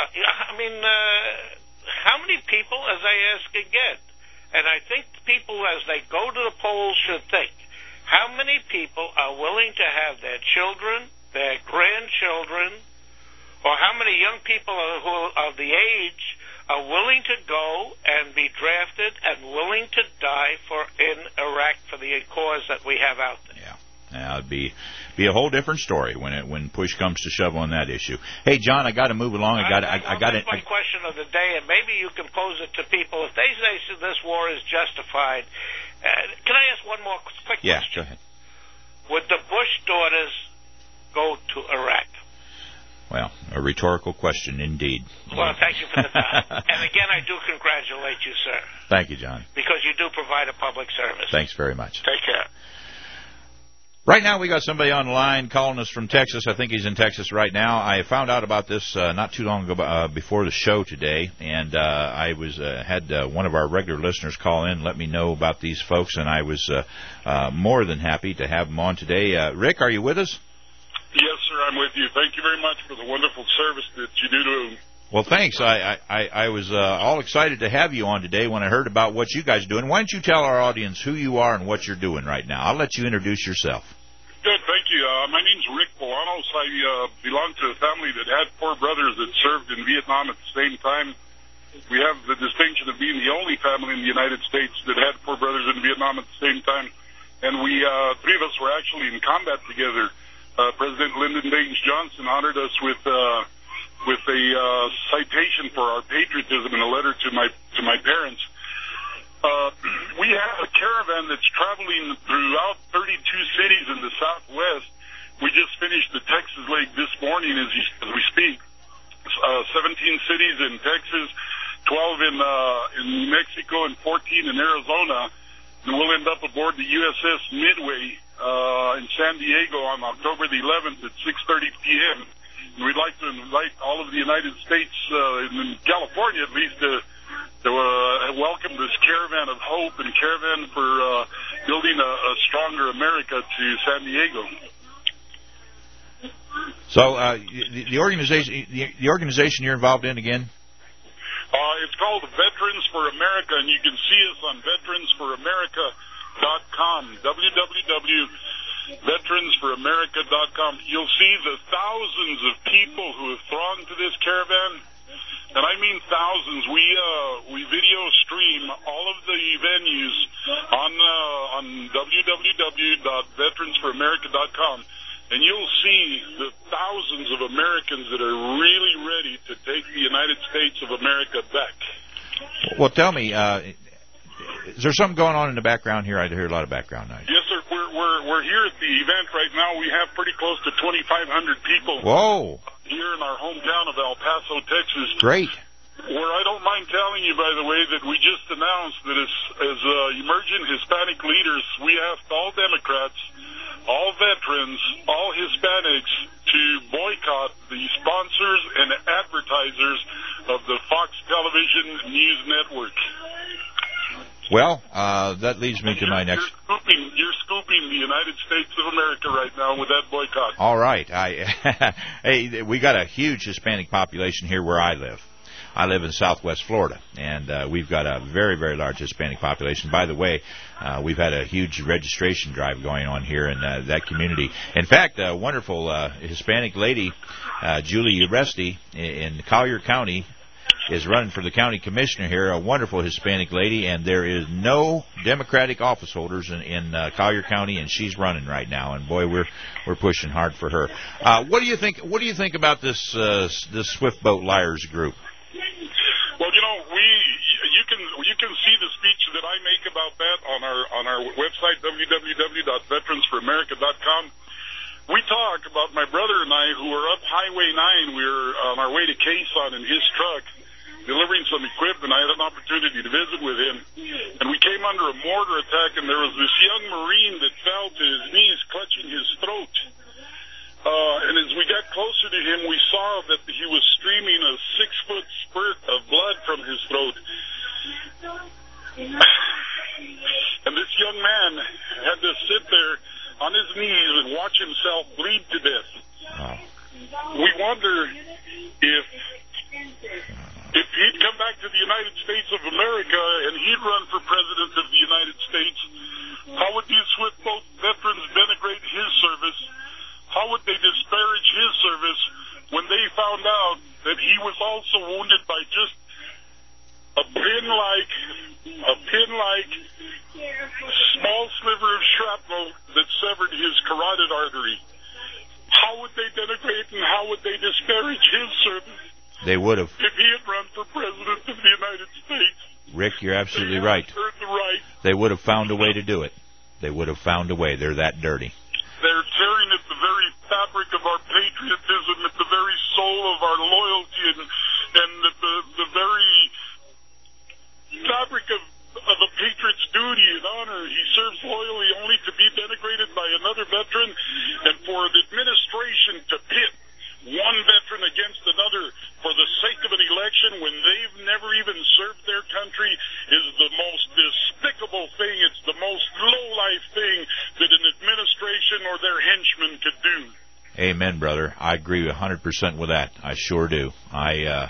how many people, as I ask again, and I think people as they go to the polls should think, how many people are willing to have their children, their grandchildren, or how many young people who are of the age are willing to go and be drafted and willing to die in Iraq for the cause that we have out there? Yeah. It'd be a whole different story when push comes to shove on that issue. Hey, John, I got to move along. I got it. My question of the day, and maybe you can pose it to people. If they say this war is justified, can I ask one more quick question? Yeah, go ahead. Would the Bush daughters go to Iraq? Well, a rhetorical question indeed. Well, thank you for the time. And again, I do congratulate you, sir. Thank you, John. Because you do provide a public service. Thanks very much. Take care. Right now, we got somebody on the line calling us from Texas. I think he's in Texas right now. I found out about this not too long ago before the show today, and I had one of our regular listeners call in and let me know about these folks, and I was more than happy to have them on today. Rick, are you with us? Yes, sir, I'm with you. Thank you very much for the wonderful service that you do to. Well, thanks. I was all excited to have you on today when I heard about what you guys are doing. Why don't you tell our audience who you are and what you're doing right now? I'll let you introduce yourself. Good, thank you. My name's Rick Bolanos. I belong to a family that had 4 brothers that served in Vietnam at the same time. We have the distinction of being the only family in the United States that had 4 brothers in Vietnam at the same time. And we, 3 of us were actually in combat together. President Lyndon Baines Johnson honored us with a citation for our patriotism in a letter to my parents. We have a caravan that's traveling throughout 32 cities in the Southwest. We just finished the Texas leg this morning as we speak. 17 cities in Texas, 12 in New Mexico, and 14 in Arizona. And we'll end up aboard the USS Midway in San Diego on October the 11th at 6:30 p.m. And we'd like to invite all of the United States, in California at least, to welcome this caravan of hope and caravan for building a stronger America to San Diego. So the organization you're involved in again? It's called Veterans for America, and you can see us on VeteransForAmerica.com. www.VeteransForAmerica.com. You'll see the thousands of people who have thronged to this caravan. And I mean thousands. We video stream all of the venues on www.VeteransForAmerica.com, and you'll see the thousands of Americans that are really ready to take the United States of America back. Well, tell me, is there something going on in the background here? I hear a lot of background noise. Yes, sir. We're here at the event right now. We have pretty close to 2,500 people. Whoa. Here in our hometown of El Paso, Texas. Great. Where I don't mind telling you, by the way, that we just announced that as emerging Hispanic leaders, we asked all Democrats, all veterans, all Hispanics to boycott the sponsors and advertisers of the Fox Television News Network. Well, that leads me to my next... You're scooping the United States of America right now with that boycott. All right. Hey, we got a huge Hispanic population here where I live. I live in Southwest Florida, and we've got a very, very large Hispanic population. By the way, we've had a huge registration drive going on here in that community. In fact, a wonderful Hispanic lady, Julie Uresti, in Collier County, is running for the county commissioner here, a wonderful Hispanic lady, and there is no Democratic office holders in Collier County, and she's running right now. And boy, we're pushing hard for her. What do you think? What do you think about this Swift Boat Liars group? Well, you can see the speech that I make about that on our website www.veteransforamerica.com. We talk about my brother and I who were up Highway 9. We were on our way to Quezon in his truck, delivering some equipment. I had an opportunity to visit with him, and we came under a mortar attack, and there was this young Marine that fell to his knees, clutching his throat. And as we got closer to him, we saw that he was streaming a 6-foot spurt of blood from his throat. And this young man had to sit there on his knees and watch himself bleed to death. Wow. We wonder if he'd come back to the United States of America and he'd run for president of the United States, how would these Swift Boat veterans denigrate his service? How would they disparage his service when they found out that he was also wounded by just a pin-like small sliver of shrapnel that severed his carotid artery? How would they denigrate and how would they disparage his service? They would have. If he had run for president of the United States. Rick, you're absolutely right. They would have found a way to do it. They would have found a way. They're that dirty. They're tearing at the very fabric of our patriotism, at the very soul of our loyalty, and at the very fabric of a patriot's duty and honor. He serves loyally only to be denigrated by another veteran. or their henchmen could do. Amen, brother. I agree 100% with that. I sure do. I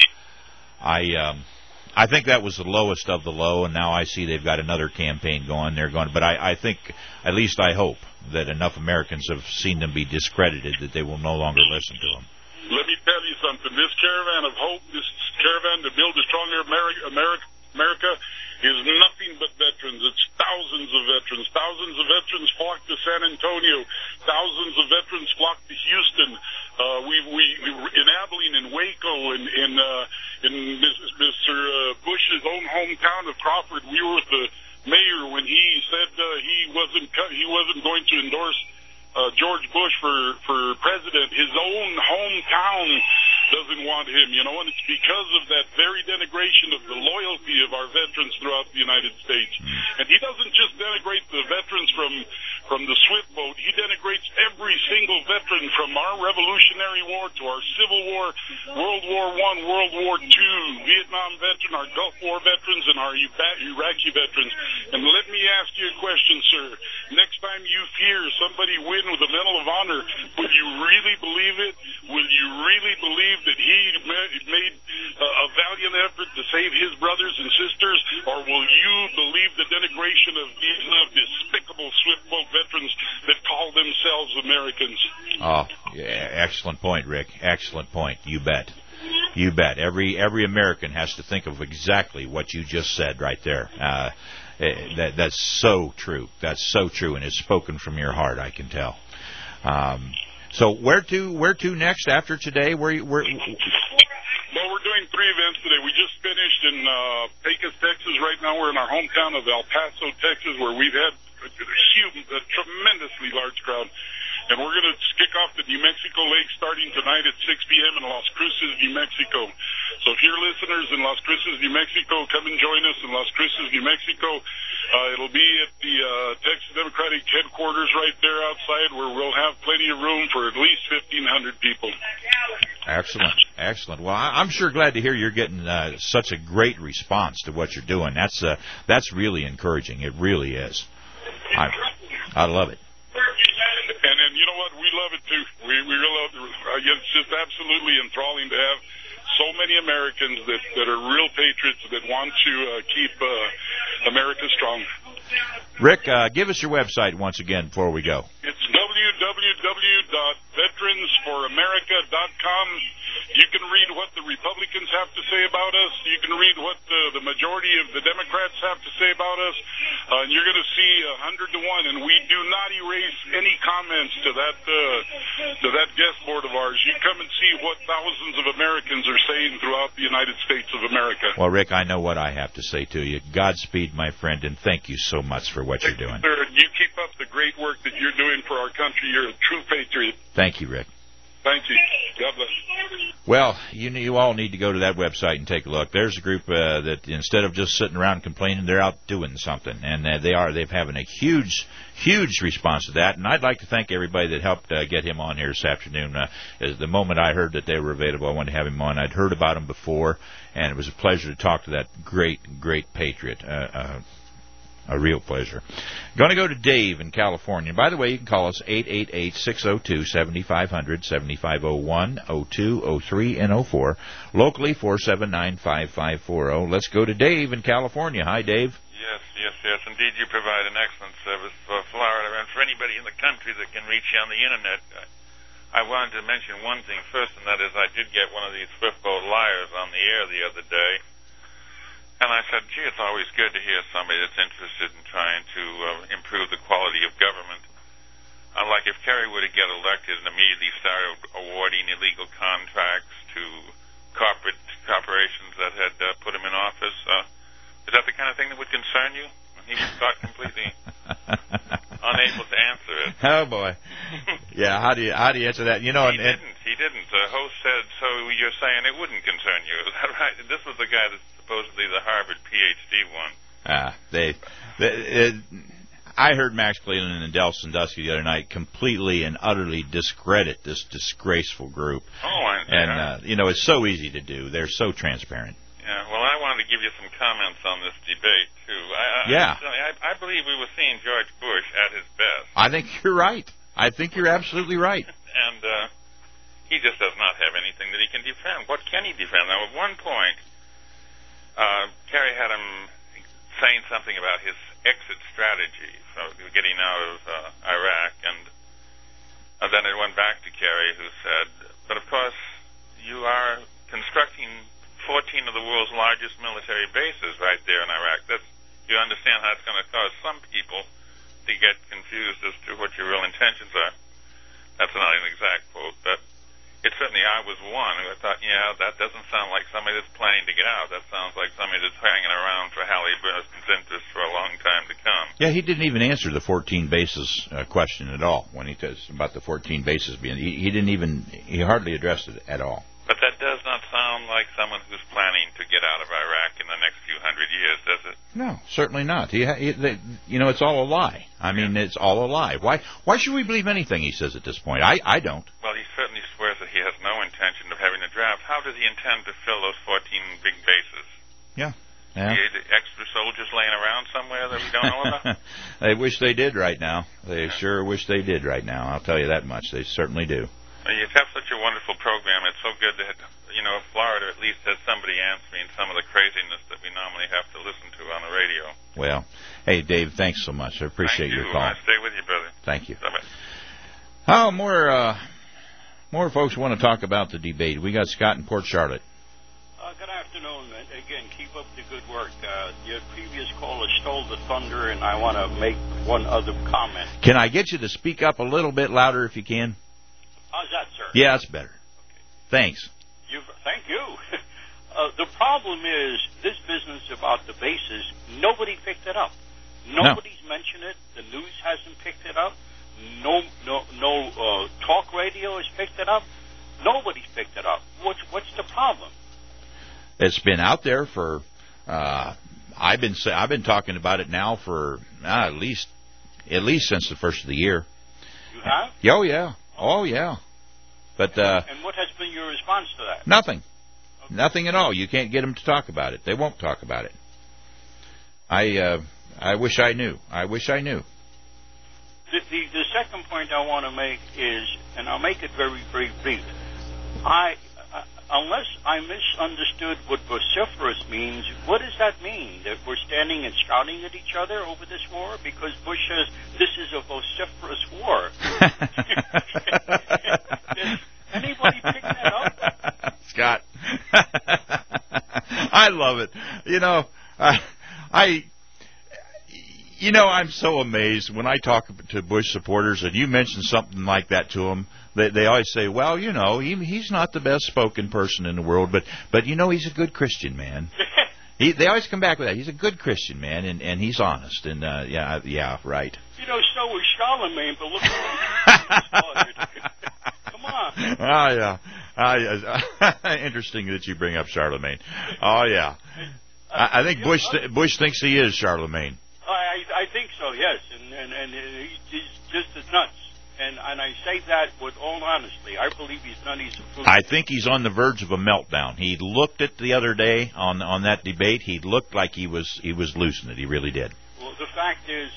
think that was the lowest of the low, and now I see they've got another campaign going. But I think, at least I hope, that enough Americans have seen them be discredited that they will no longer listen to them. Let me tell you something. This caravan of hope, this caravan to build a stronger America is nothing but veterans. It's thousands of veterans. Thousands of veterans flock to San Antonio. Thousands of veterans flock to Houston. We in Abilene, in Waco, in Mr. Bush's own hometown of Crawford. We were with the mayor when he said he wasn't going to endorse George Bush for president. His own hometown doesn't want him, and it's because of that very denigration of the loyalty of our veterans throughout the United States. And he doesn't just denigrate the veterans from the Swift boat. He denigrates every single veteran from our Revolutionary War to our Civil War, World War I, World War II, Vietnam veteran, our Gulf War veterans, and our Iraqi veterans. And let me ask you a question, sir. Next time you hear somebody win with the Medal of Honor, will you really believe it? Will you really believe that he made a valiant effort to save his brothers and sisters, or will you believe the denigration of these despicable Swift boat veterans that call themselves Americans? Oh, yeah, excellent point, Rick. Excellent point. You bet. You bet. Every American has to think of exactly what you just said right there. That's so true. That's so true, and it's spoken from your heart, I can tell. So where to next after today? Well, we're doing 3 events today. We just finished in Pecos, Texas. Right now we're in our hometown of El Paso, Texas, where we've had a tremendously large crowd. And we're going to kick off the New Mexico Lake starting tonight at 6 p.m. in Las Cruces, New Mexico. So if you're listeners in Las Cruces, New Mexico, come and join us in Las Cruces, New Mexico. It'll be at the Texas Democratic headquarters right there outside, where we'll have plenty of room for at least 1,500 people. Excellent. Excellent. Well, I'm sure glad to hear you're getting such a great response to what you're doing. That's really encouraging. It really is. I love it. And you know what? We love it too. We really love it. It's just absolutely enthralling to have so many Americans that are real patriots that want to keep America strong. Rick, give us your website once again before we go. It's www.veteransforamerica.com. You can read what the Republicans have to say about us. You can read what the majority of the Democrats have to say about us. And you're going to see 100 to 1. And we do not erase any comments to that guest board of ours. You come and see what thousands of Americans are saying throughout the United States of America. Well, Rick, I know what I have to say to you. Godspeed, my friend, and thank you so much for what you're doing. Sir, you keep up the great work that you're doing for our country. You're a true patriot. Thank you, Rick. Thank you. God bless. Well, you all need to go to that website and take a look. There's a group that instead of just sitting around complaining, they're out doing something, and they've having a huge response to that. And I'd like to thank everybody that helped get him on here this afternoon. The moment I heard that they were available, I wanted to have him on. I'd heard about him before, and it was a pleasure to talk to that great patriot. A real pleasure. Going to go to Dave in California. By the way, you can call us 888-602-7500, 7501, 02, 03, and 04. Locally, 479-5540. Let's go to Dave in California. Hi, Dave. Yes. Indeed, you provide an excellent service for Florida and for anybody in the country that can reach you on the Internet. I wanted to mention one thing first, and that is I did get one of these Swift boat liars on the air the other day. And I said, gee, it's always good to hear somebody that's interested in trying to improve the quality of government. Like if Kerry were to get elected and immediately started awarding illegal contracts to corporations that had put him in office, is that the kind of thing that would concern you? He got completely unable to answer it. Oh, boy. Yeah, how do you answer that? He didn't. The host said, so you're saying it wouldn't concern you. Is that right? This was the guy that's supposedly the Harvard PhD one. I heard Max Cleland and Del Sandusky the other night completely and utterly discredit this disgraceful group. Oh, I understand. And, it's so easy to do. They're so transparent. Yeah, well, I wanted to give you some comments on this debate, too. I believe we were seeing George Bush at his best. I think you're right. I think you're absolutely right. And he just does not have anything that he can defend. What can he defend? Now, at one point, Kerry had him saying something about his exit strategy, so getting out of Iraq, and then it went back to Kerry, who said, but of course, you are constructing 14 of the world's largest military bases right there in Iraq. You understand how it's going to cause some people to get confused as to what your real intentions are. That's not an exact quote, but it certainly, I was one who I thought, yeah, that doesn't sound like somebody that's planning to get out. That sounds like somebody that's hanging around for Halliburton's interest for a long time to come. Yeah, he didn't even answer the 14 bases question at all when he says about the 14 bases being. He hardly addressed it at all. But that does not sound like someone who's planning to get out of Iraq in the next few hundred years, does it? No, certainly not. It's all a lie. I mean, it's all a lie. Why should we believe anything he says at this point? I don't. Well, he certainly swears that he has no intention of having a draft. How does he intend to fill those 14 big bases? Yeah. Extra soldiers laying around somewhere that we don't know about? They wish they did right now. They sure wish they did right now. I'll tell you that much. They certainly do. You have such a wonderful program. It's so good that, Florida at least has somebody answering some of the craziness that we normally have to listen to on the radio. Well, hey, Dave, thanks so much. I appreciate your call. I stay with you, brother. Thank you. Bye-bye. More folks want to talk about the debate. We got Scott in Port Charlotte. Good afternoon. Again, keep up the good work. Your previous caller stole the thunder, and I want to make one other comment. Can I get you to speak up a little bit louder if you can? How's that, sir? Yeah, that's better. Okay. Thanks. Thank you. The problem is this business about the bases, nobody picked it up. Nobody's mentioned it. The news hasn't picked it up. No talk radio has picked it up. Nobody's picked it up. What's the problem? It's been out there for. I've been talking about it now for at least since the first of the year. You have? Oh yeah. But and what has been your response to that? Nothing. Okay. Nothing at all. You can't get them to talk about it. They won't talk about it. I wish I knew. The second point I want to make is, and I'll make it very, very brief. Unless I misunderstood what vociferous means, what does that mean? That we're standing and shouting at each other over this war? Because Bush says this is a vociferous war. Did anybody pick that up? Scott. I love it. I'm so amazed when I talk to Bush supporters and you mention something like that to them. They always say, well, he's not the best spoken person in the world, but he's a good Christian man. They always come back with that. He's a good Christian man, and he's honest. And yeah, right. So was Charlemagne, but look at what he started. Come on. Interesting that you bring up Charlemagne. Oh yeah. I think Bush thinks he is Charlemagne. I think so, yes, and he's just as nuts. And I say that with all honesty. I believe he's nutty. I think he's on the verge of a meltdown. He looked at the other day on that debate. He looked like he was losing it. He really did. Well, the fact is,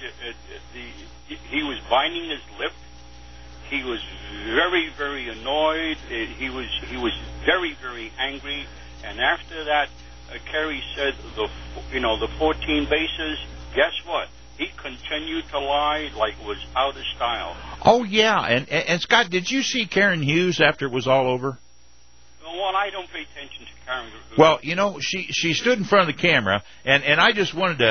he was biting his lip. He was very, very annoyed. He was very, very angry. And after that, Kerry said the 14 bases. Guess what? He continued to lie like it was out of style. Oh, yeah. And Scott, did you see Karen Hughes after it was all over? Well, I don't pay attention to Karen Hughes. Well, she stood in front of the camera, and I just wanted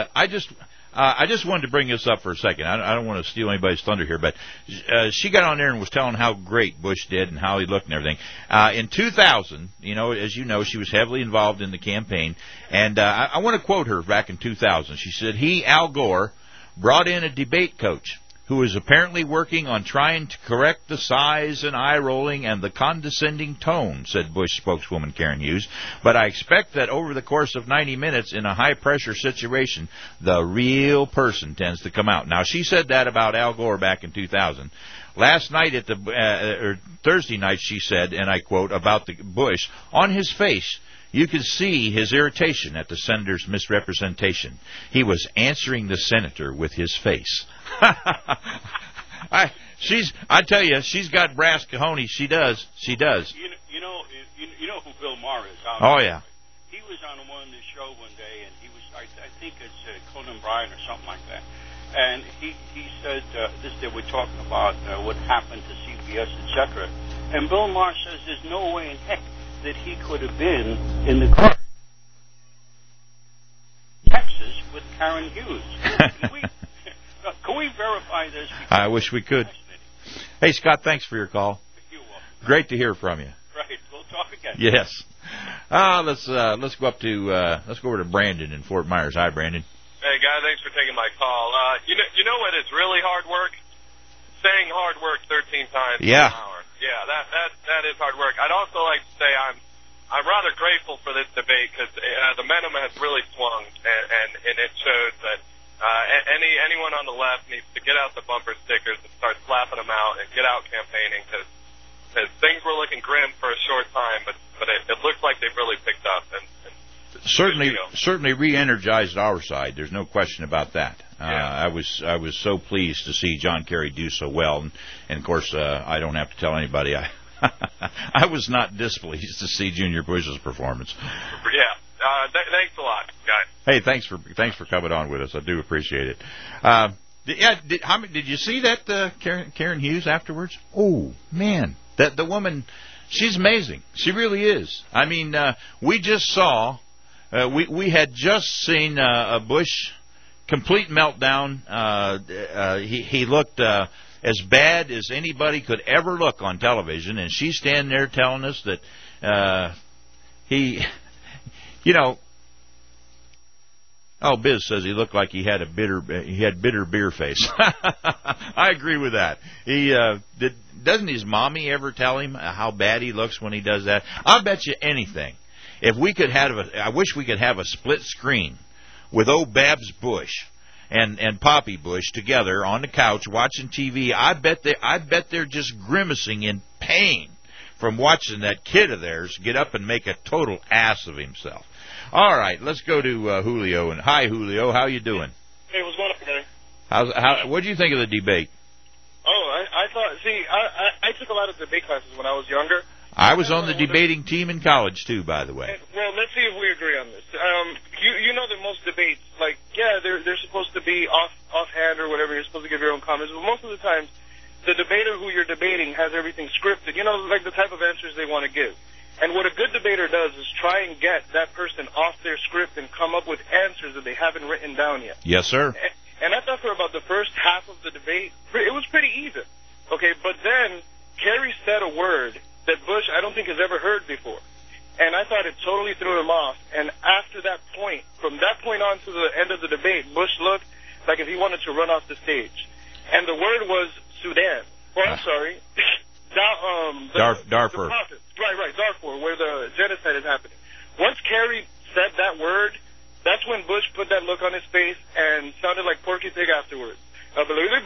to bring this up for a second. I don't want to steal anybody's thunder here, but she got on there and was telling how great Bush did and how he looked and everything. In 2000, as you know, she was heavily involved in the campaign, and I want to quote her back in 2000. She said, Al Gore, brought in a debate coach who was apparently working on trying to correct the sighs and eye-rolling and the condescending tone, said Bush spokeswoman Karen Hughes. But I expect that over the course of 90 minutes in a high-pressure situation, the real person tends to come out. Now, she said that about Al Gore back in 2000. Last night Thursday night, she said, and I quote, about the Bush, on his face, you could see his irritation at the senator's misrepresentation. He was answering the senator with his face. I tell you, she's got brass cojones. She does. You know who Bill Maher is? Oh, yeah. He was on one of the show one day, and he was, I think it's Conan Bryan or something like that. And he said, they were talking about what happened to CBS, etc. And Bill Maher says there's no way in heck that he could have been in the car Texas with Karen Hughes. Can we verify this? I wish we could. Hey, Scott, thanks for your call. Great to hear from you. Right, we'll talk again. Yes. Let's go over to Brandon in Fort Myers. Hi, Brandon. Hey, guy, thanks for taking my call. You know what is really hard work? Saying hard work 13 times an hour. Yeah, that is hard work. I'd also like to say I'm rather grateful for this debate because the momentum has really swung, and it shows that anyone on the left needs to get out the bumper stickers and start slapping them out and get out campaigning because things were looking grim for a short time, but it looks like they've really picked up. And certainly re-energized our side. There's no question about that. I was so pleased to see John Kerry do so well, and of course I don't have to tell anybody I was not displeased to see Junior Bush's performance. Yeah, thanks a lot, guys. Hey, thanks for coming on with us. I do appreciate it. Did you see that Karen Hughes afterwards? Oh man, the woman, she's amazing. She really is. I mean, we just saw. We had just seen a Bush complete meltdown. He looked as bad as anybody could ever look on television, and she's standing there telling us that Biz says he looked like he had bitter beer face. I agree with that. Doesn't his mommy ever tell him how bad he looks when he does that? I'll bet you anything. If we could I wish we could have a split screen with old Babs Bush and Poppy Bush together on the couch watching TV. I bet they're just grimacing in pain from watching that kid of theirs get up and make a total ass of himself. All right, let's go to Julio. And hi, Julio, how you doing? Hey, what's going on, What Gary? do you think of the debate? Oh, I thought. See, I took a lot of debate classes when I was younger. I was on the debating team in college, too, by the way. Well, let's see if we agree on this. You know that most debates, they're supposed to be offhand or whatever. You're supposed to give your own comments. But most of the times, the debater who you're debating has everything scripted. You know, like the type of answers they want to give. And what a good debater does is try and get that person off their script and come up with answers that they haven't written down yet. Yes, sir. And I thought for about the first half of the debate, it was pretty even. Okay, but then Kerry said a word that Bush, I don't think, has ever heard before. And I thought it totally threw him off. And after that point, from that point on to the end of the debate, Bush looked like if he wanted to run off the stage. And the word was Sudan. Well, I'm sorry. Darfur. Right, Darfur, where the genocide is happening. Once Kerry said that word, that's when Bush put that look on his face and sounded like Porky Pig afterwards. I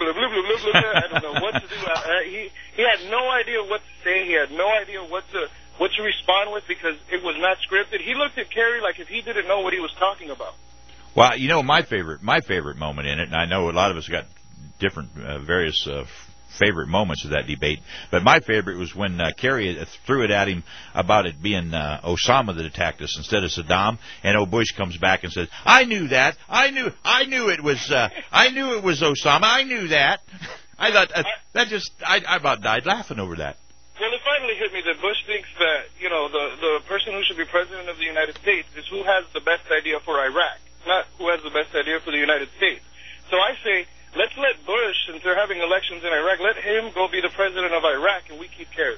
don't know what to do. He had no idea what to say. He had no idea what to respond with because it was not scripted. He looked at Kerry like if he didn't know what he was talking about. Well, you know, my favorite moment in it, and I know a lot of us got different various favorite moments of that debate, but my favorite was when Kerry threw it at him about it being Osama that attacked us instead of Saddam, and Bush comes back and says, "I knew that. I knew it was Osama. I knew that." I thought I about died laughing over that. Well, it finally hit me that Bush thinks that the person who should be president of the United States is who has the best idea for Iraq, not who has the best idea for the United States. So I say, let's let Bush, since they're having elections in Iraq, let him go be the president of Iraq, and we keep Kerry.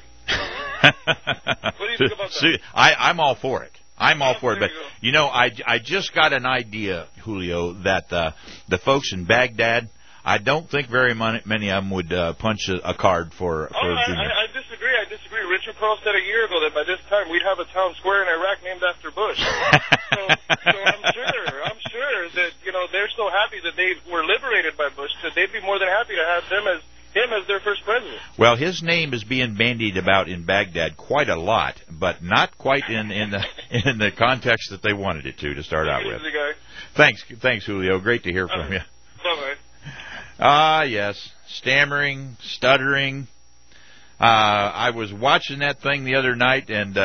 What do you think about that? See, I'm all for it. I'm all for it. But, you know, I just got an idea, Julio, that the folks in Baghdad, I don't think very many of them would punch a card for Junior. I disagree. Richard Pearl said a year ago that by this time we'd have a town square in Iraq named after Bush. so I'm sure that they're so happy that they were liberated by Bush that they'd be more than happy to have him as their first president. Well, his name is being bandied about in Baghdad quite a lot, but not quite in the context that they wanted it to start out with. Guy. Thanks, Julio. Great to hear from you. Bye-bye. Yes. Stammering, stuttering. I was watching that thing the other night, and,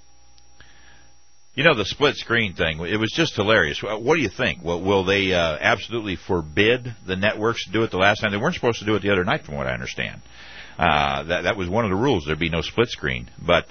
the split screen thing, it was just hilarious. What do you think? Will they absolutely forbid the networks to do it the last time? They weren't supposed to do it the other night, from what I understand. That was one of the rules. There'd be no split screen. But,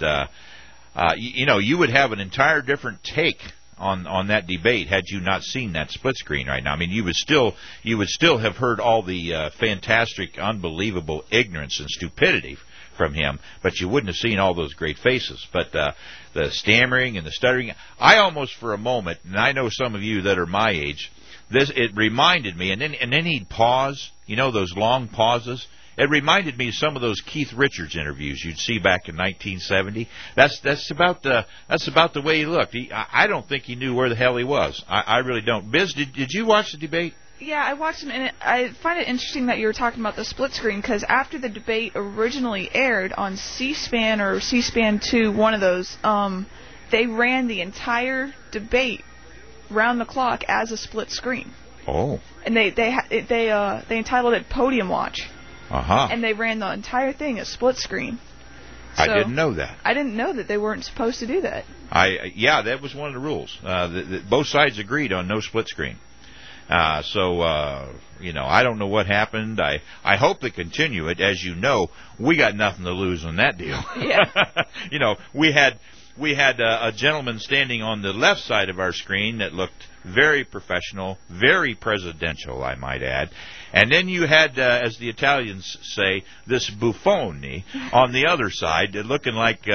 you would have an entire different take on that debate had you not seen that split screen right now. I mean, you would still have heard all the fantastic, unbelievable ignorance and stupidity from him, but you wouldn't have seen all those great faces. But the stammering and the stuttering, I almost for a moment, and I know some of you that are my age, it reminded me, and then he'd pause, those long pauses. It reminded me of some of those Keith Richards interviews you'd see back in 1970. That's about the way he looked. I don't think he knew where the hell he was. I really don't. Biz, did you watch the debate? Yeah, I watched him, and I find it interesting that you were talking about the split screen, because after the debate originally aired on C-SPAN or C-SPAN 2, one of those, they ran the entire debate round the clock as a split screen. Oh. And they entitled it Podium Watch. Uh-huh. And they ran the entire thing as split screen. So, I didn't know that. I didn't know that they weren't supposed to do that. That was one of the rules. Both sides agreed on no split screen. I don't know what happened. I hope they continue it. As you know, we got nothing to lose on that deal. Yeah. We had a gentleman standing on the left side of our screen that looked very professional, very presidential, I might add. And then you had, as the Italians say, this buffone on the other side, looking like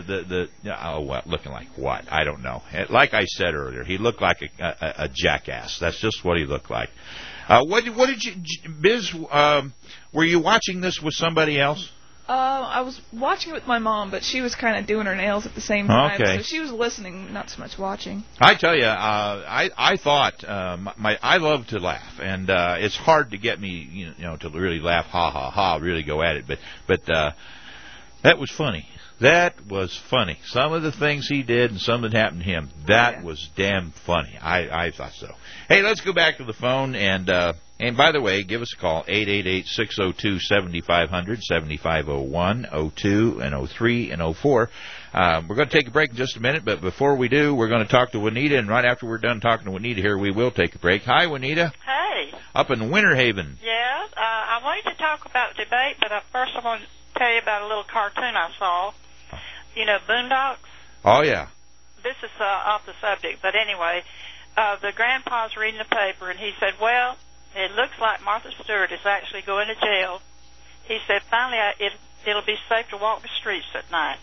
looking like what? I don't know. Like I said earlier, he looked like a jackass. That's just what he looked like. What did you, Biz? Were you watching this with somebody else? I was watching it with my mom, but she was kind of doing her nails at the same time, okay. So she was listening, not so much watching. I tell you, I thought I love to laugh, and it's hard to get me, to really laugh, ha ha ha, really go at it. But that was funny. That was funny. Some of the things he did and some that happened to him, that was damn funny. I thought so. Hey, let's go back to the phone, and by the way, give us a call, 888-602-7500, 7501, 02, and 03, and 04. We're going to take a break in just a minute, but before we do, we're going to talk to Juanita, and right after we're done talking to Juanita here, we will take a break. Hi, Juanita. Hey. Up in Winter Haven. Yeah, I wanted to talk about debate, but first I want to tell you about a little cartoon I saw. Boondocks? Oh, yeah. This is off the subject, but anyway, the grandpa's reading the paper, and he said, well, it looks like Martha Stewart is actually going to jail. He said, finally, it'll be safe to walk the streets at night.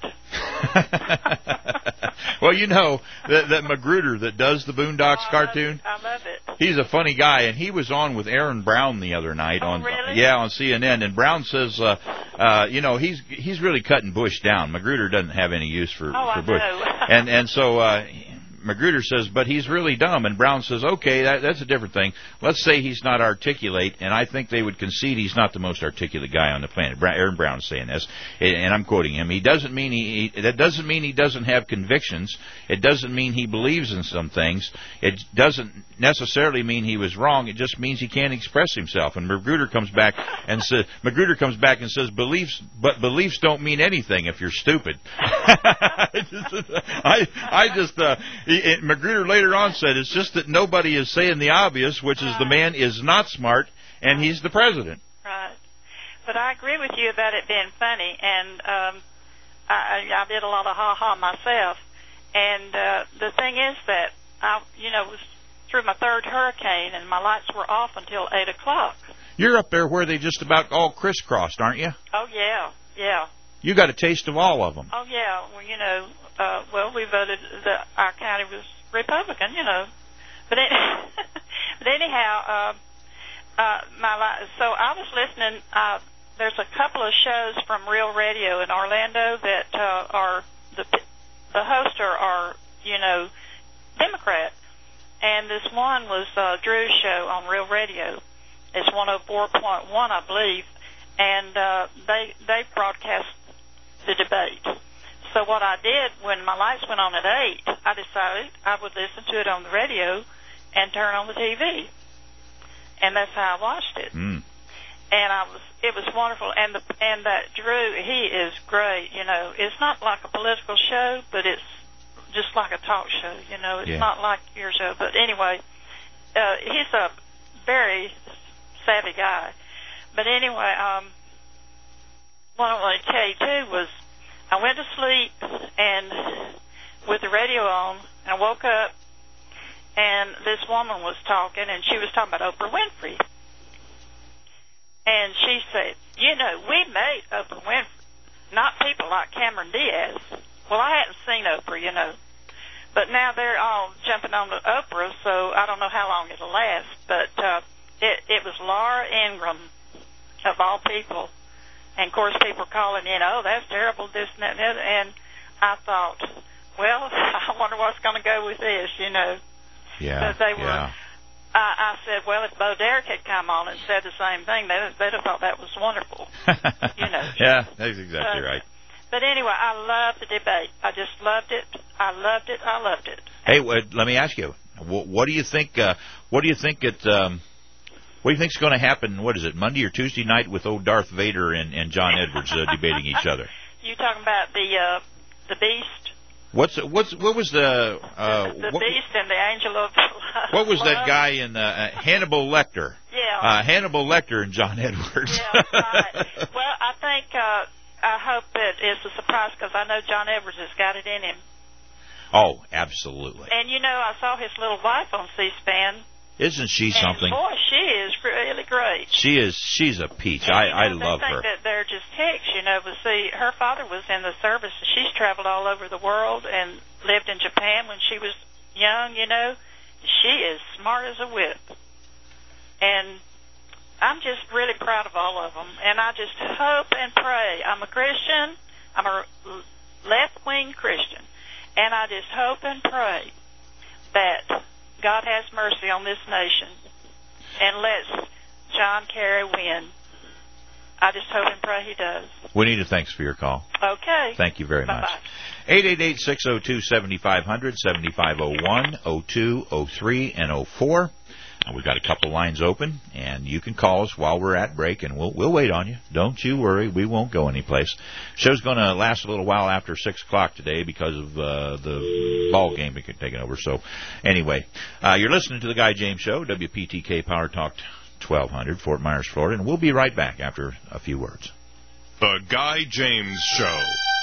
Well, that Magruder that does the Boondocks cartoon. I love it. He's a funny guy, and he was on with Aaron Brown the other night on CNN. And Brown says, he's really cutting Bush down. Magruder doesn't have any use for Bush, and so. Magruder says, but he's really dumb. And Brown says, okay, that's a different thing. Let's say he's not articulate, and I think they would concede he's not the most articulate guy on the planet. Aaron Brown is saying this, and I'm quoting him. That doesn't mean he doesn't have convictions. It doesn't mean he believes in some things. It doesn't necessarily mean he was wrong. It just means he can't express himself. And Magruder comes back and says, beliefs don't mean anything if you're stupid. Magruder later on said it's just that nobody is saying the obvious, which is the man is not smart and he's the president. Right. But I agree with you about it being funny, and I did a lot of ha-ha myself. And the thing is that it was through my third hurricane, and my lights were off until 8 o'clock. You're up there where they just about all crisscrossed, aren't you? Oh, yeah, yeah. You got a taste of all of them. Oh, yeah. Well, we voted our county was Republican, But anyhow, so I was listening. There's a couple of shows from Real Radio in Orlando that are the hosts are Democrat, and this one was Drew's show on Real Radio. It's 104.1, I believe, and they broadcast the debate. So what I did when my lights went on at 8, I decided I would listen to it on the radio and turn on the TV. And that's how I watched it. Mm. it was wonderful. And that Drew, he is great. You know, it's not like a political show, but it's just like a talk show. You know, it's not like your show. But anyway, he's a very savvy guy. But anyway, what I want to tell you too was I went to sleep and with the radio on, and I woke up and this woman was talking, and she was talking about Oprah Winfrey. And she said, you know, we made Oprah Winfrey, not people like Cameron Diaz. Well, I hadn't seen Oprah, you know. But now they're all jumping on to Oprah, so I don't know how long it'll last. But it was Laura Ingraham, of all people. And, of course, people calling in, oh, that's terrible, this and that and the other. And I thought, well, I wonder what's going to go with this, you know. Yeah, they were, I said, well, if Bo Derek had come on and said the same thing, they'd have thought that was wonderful. You know. Yeah, that's exactly right. But anyway, I loved the debate. I just loved it. I loved it. I loved it. Hey, let me ask you, what do you think? What do you think is going to happen? What is it, Monday or Tuesday night with old Darth Vader and John Edwards debating each other? You talking about the Beast? What was the Beast and the Angel of what was Love? that guy in Hannibal Lecter? Yeah. Hannibal Lecter and John Edwards. Yeah, right. Well, I think I hope that it's a surprise because I know John Edwards has got it in him. Oh, absolutely. And you know, I saw his little wife on C-SPAN. Isn't she something? And boy, she is really great. She's a peach. I love her. They think that they're just hicks, you know. But see, her father was in the service. She's traveled all over the world and lived in Japan when she was young, you know. She is smart as a whip. And I'm just really proud of all of them. And I just hope and pray. I'm a Christian. I'm a left-wing Christian. And I just hope and pray that God has mercy on this nation and lets John Kerry win. I just hope and pray he does. Juanita, thanks for your call. Okay. Thank you very much. 888-602-7500, 7501, 02, 03, and 04. We've got a couple lines open, and you can call us while we're at break, and we'll wait on you. Don't you worry. We won't go anyplace. Show's going to last a little while after 6 o'clock today because of the ball game taking over. So, anyway, you're listening to The Guy James Show, WPTK Power Talk 1200, Fort Myers, Florida, and we'll be right back after a few words. The Guy James Show.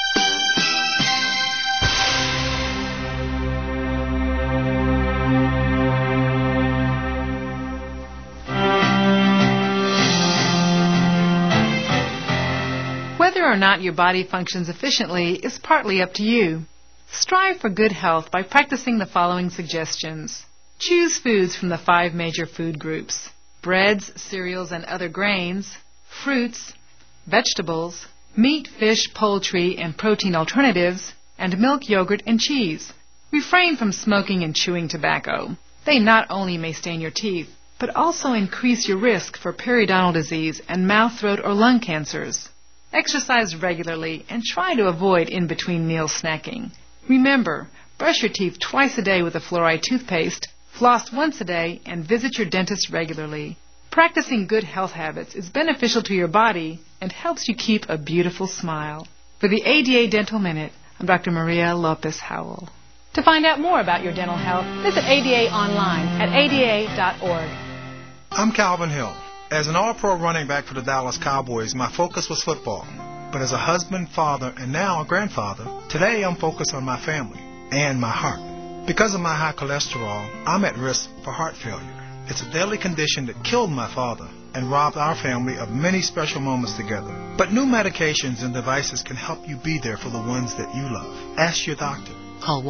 Whether or not your body functions efficiently is partly up to you. Strive for good health by practicing the following suggestions. Choose foods from the 5 major food groups: breads, cereals, and other grains, fruits, vegetables, meat, fish, poultry, and protein alternatives, and milk, yogurt, and cheese. Refrain from smoking and chewing tobacco. They not only may stain your teeth, but also increase your risk for periodontal disease and mouth, throat, or lung cancers. Exercise regularly and try to avoid in-between meal snacking. Remember, brush your teeth twice a day with a fluoride toothpaste, floss once a day, and visit your dentist regularly. Practicing good health habits is beneficial to your body and helps you keep a beautiful smile. For the ADA Dental Minute, I'm Dr. Maria Lopez Howell. To find out more about your dental health, visit ADA online at ada.org. I'm Calvin Hill. As an all-pro running back for the Dallas Cowboys, my focus was football. But as a husband, father, and now a grandfather, today I'm focused on my family and my heart. Because of my high cholesterol, I'm at risk for heart failure. It's a deadly condition that killed my father and robbed our family of many special moments together. But new medications and devices can help you be there for the ones that you love. Ask your doctor. Call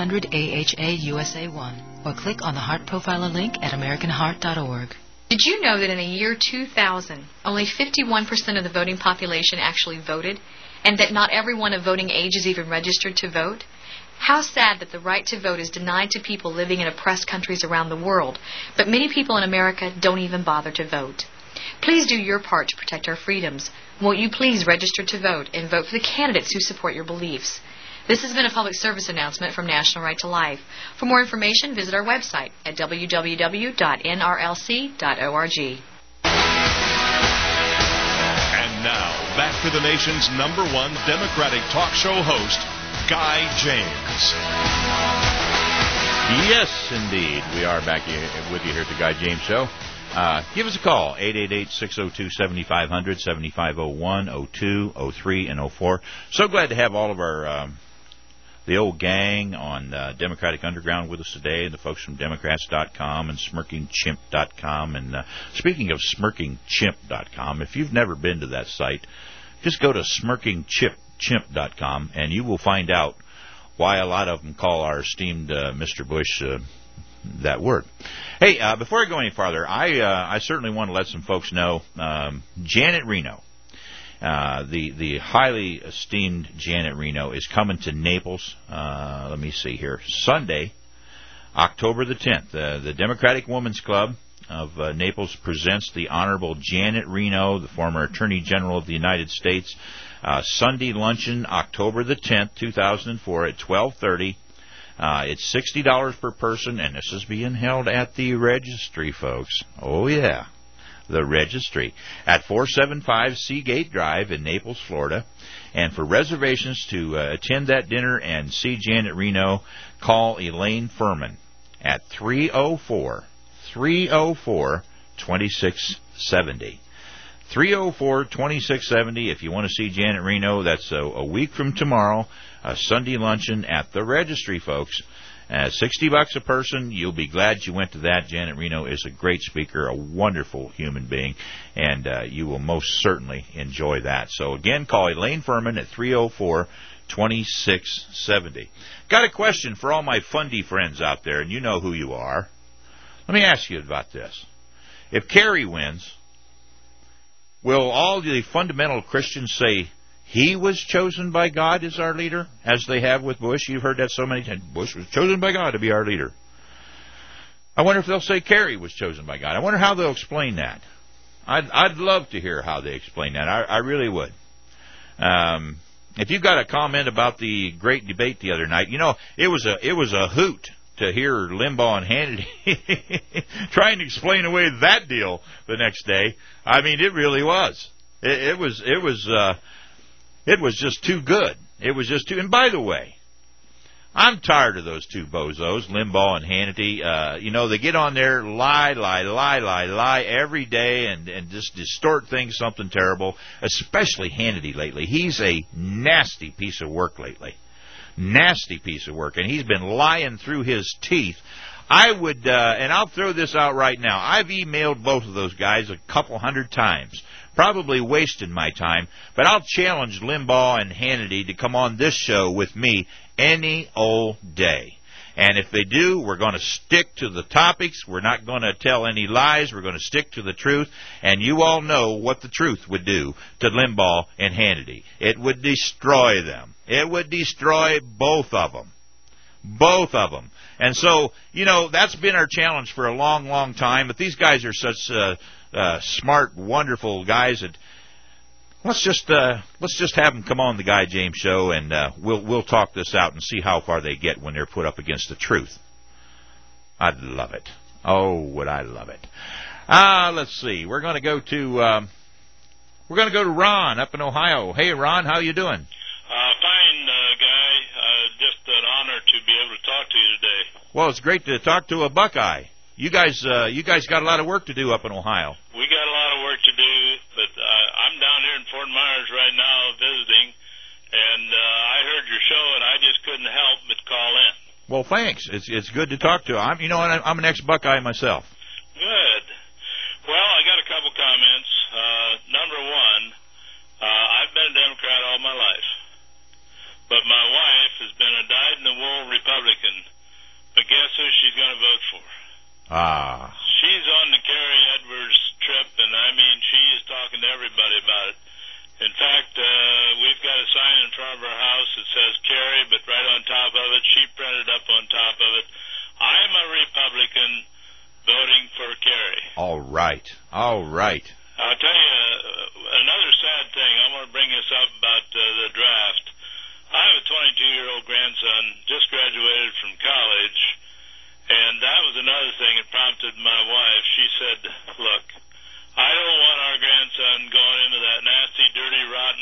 1-800-AHA-USA1 or click on the Heart Profiler link at AmericanHeart.org. Did you know that in the year 2000, only 51% of the voting population actually voted, and that not everyone of voting age is even registered to vote? How sad that the right to vote is denied to people living in oppressed countries around the world, but many people in America don't even bother to vote. Please do your part to protect our freedoms. Won't you please register to vote and vote for the candidates who support your beliefs? This has been a public service announcement from National Right to Life. For more information, visit our website at www.nrlc.org. back to the nation's #1 Democratic talk show host, Guy James. Yes, indeed. We are back with you here at the Guy James Show. Give us a call, 888-602-7500, 7501, 02, 03, and 04. So glad to have all of our the old gang on Democratic Underground with us today, and the folks from Democrats.com and SmirkingChimp.com. And speaking of SmirkingChimp.com, if you've never been to that site, just go to SmirkingChimp.com, and you will find out why a lot of them call our esteemed Mr. Bush that word. Hey, before I go any farther, I certainly want to let some folks know Janet Reno, the highly esteemed Janet Reno, is coming to Naples. Let me see here. Sunday, October the 10th. The Democratic Women's Club of Naples presents the Honorable Janet Reno, the former Attorney General of the United States. Sunday luncheon, October the 10th, 2004, at 12:30. It's $60 per person, and this is being held at the Registry, folks. Oh, yeah, the Registry at 475 Seagate Drive in Naples, Florida. And for reservations to attend that dinner and see Janet Reno, call Elaine Furman at 304-2670. 304-2670 if you want to see Janet Reno. That's a week from tomorrow, a Sunday luncheon at the Registry, folks. $60 a person. You'll be glad you went to that. Janet Reno is a great speaker, a wonderful human being, and you will most certainly enjoy that. So, again, call Elaine Furman at 304-2670. Got a question for all my fundy friends out there, and you know who you are. Let me ask you about this. If Kerry wins, will all the fundamental Christians say he was chosen by God as our leader, as they have with Bush? You've heard that so many times. Bush was chosen by God to be our leader. I wonder if they'll say Kerry was chosen by God. I wonder how they'll explain that. I'd love to hear how they explain that. I really would. If you've got a comment about the great debate the other night, you know, it was a hoot to hear Limbaugh and Hannity trying to explain away that deal the next day. I mean, it really was. It was just too good. It was just too. And by the way, I'm tired of those two bozos, Limbaugh and Hannity. They get on there, lie every day, and just distort things, something terrible. Especially Hannity lately. He's a nasty piece of work lately. Nasty piece of work, and he's been lying through his teeth. I would, and I'll throw this out right now, I've emailed both of those guys a couple hundred times, probably wasted my time, but I'll challenge Limbaugh and Hannity to come on this show with me any old day. And if they do, we're going to stick to the topics. We're not going to tell any lies. We're going to stick to the truth. And you all know what the truth would do to Limbaugh and Hannity. It would destroy them. It would destroy both of them. Both of them. And so, that's been our challenge for a long, long time. But these guys are such smart, wonderful guys that let's just have them come on the Guy James Show, and we'll talk this out and see how far they get when they're put up against the truth. I'd love it. Oh, would I love it? Let's see. We're going to go to Ron up in Ohio. Hey, Ron, how you doing? Fine, Guy. Just an honor to be able to talk to you today. Well, it's great to talk to a Buckeye. You guys got a lot of work to do up in Ohio. We got a lot of work to do, but I'm down here in Fort Myers right now visiting, and I heard your show, and I just couldn't help but call in. Well, thanks. It's good to talk to. I'm an ex-Buckeye myself. Good. Well, I got a couple comments. Number one, I've been a Democrat all my life, but my wife has been a dyed-in-the-wool Republican. But guess who she's going to vote for? She's on the Kerry Edwards trip, and I mean, she is talking to everybody about it. In fact, we've got a sign in front of our house that says Kerry, but right on top of it, she printed up on top of it, I'm a Republican voting for Kerry. All right. I'll tell you another sad thing. I want to bring this up about the draft. I have a 22-year-old grandson, just graduated from college, and that was another thing that prompted my wife. She said, look, I don't want our grandson going into that nasty, dirty, rotten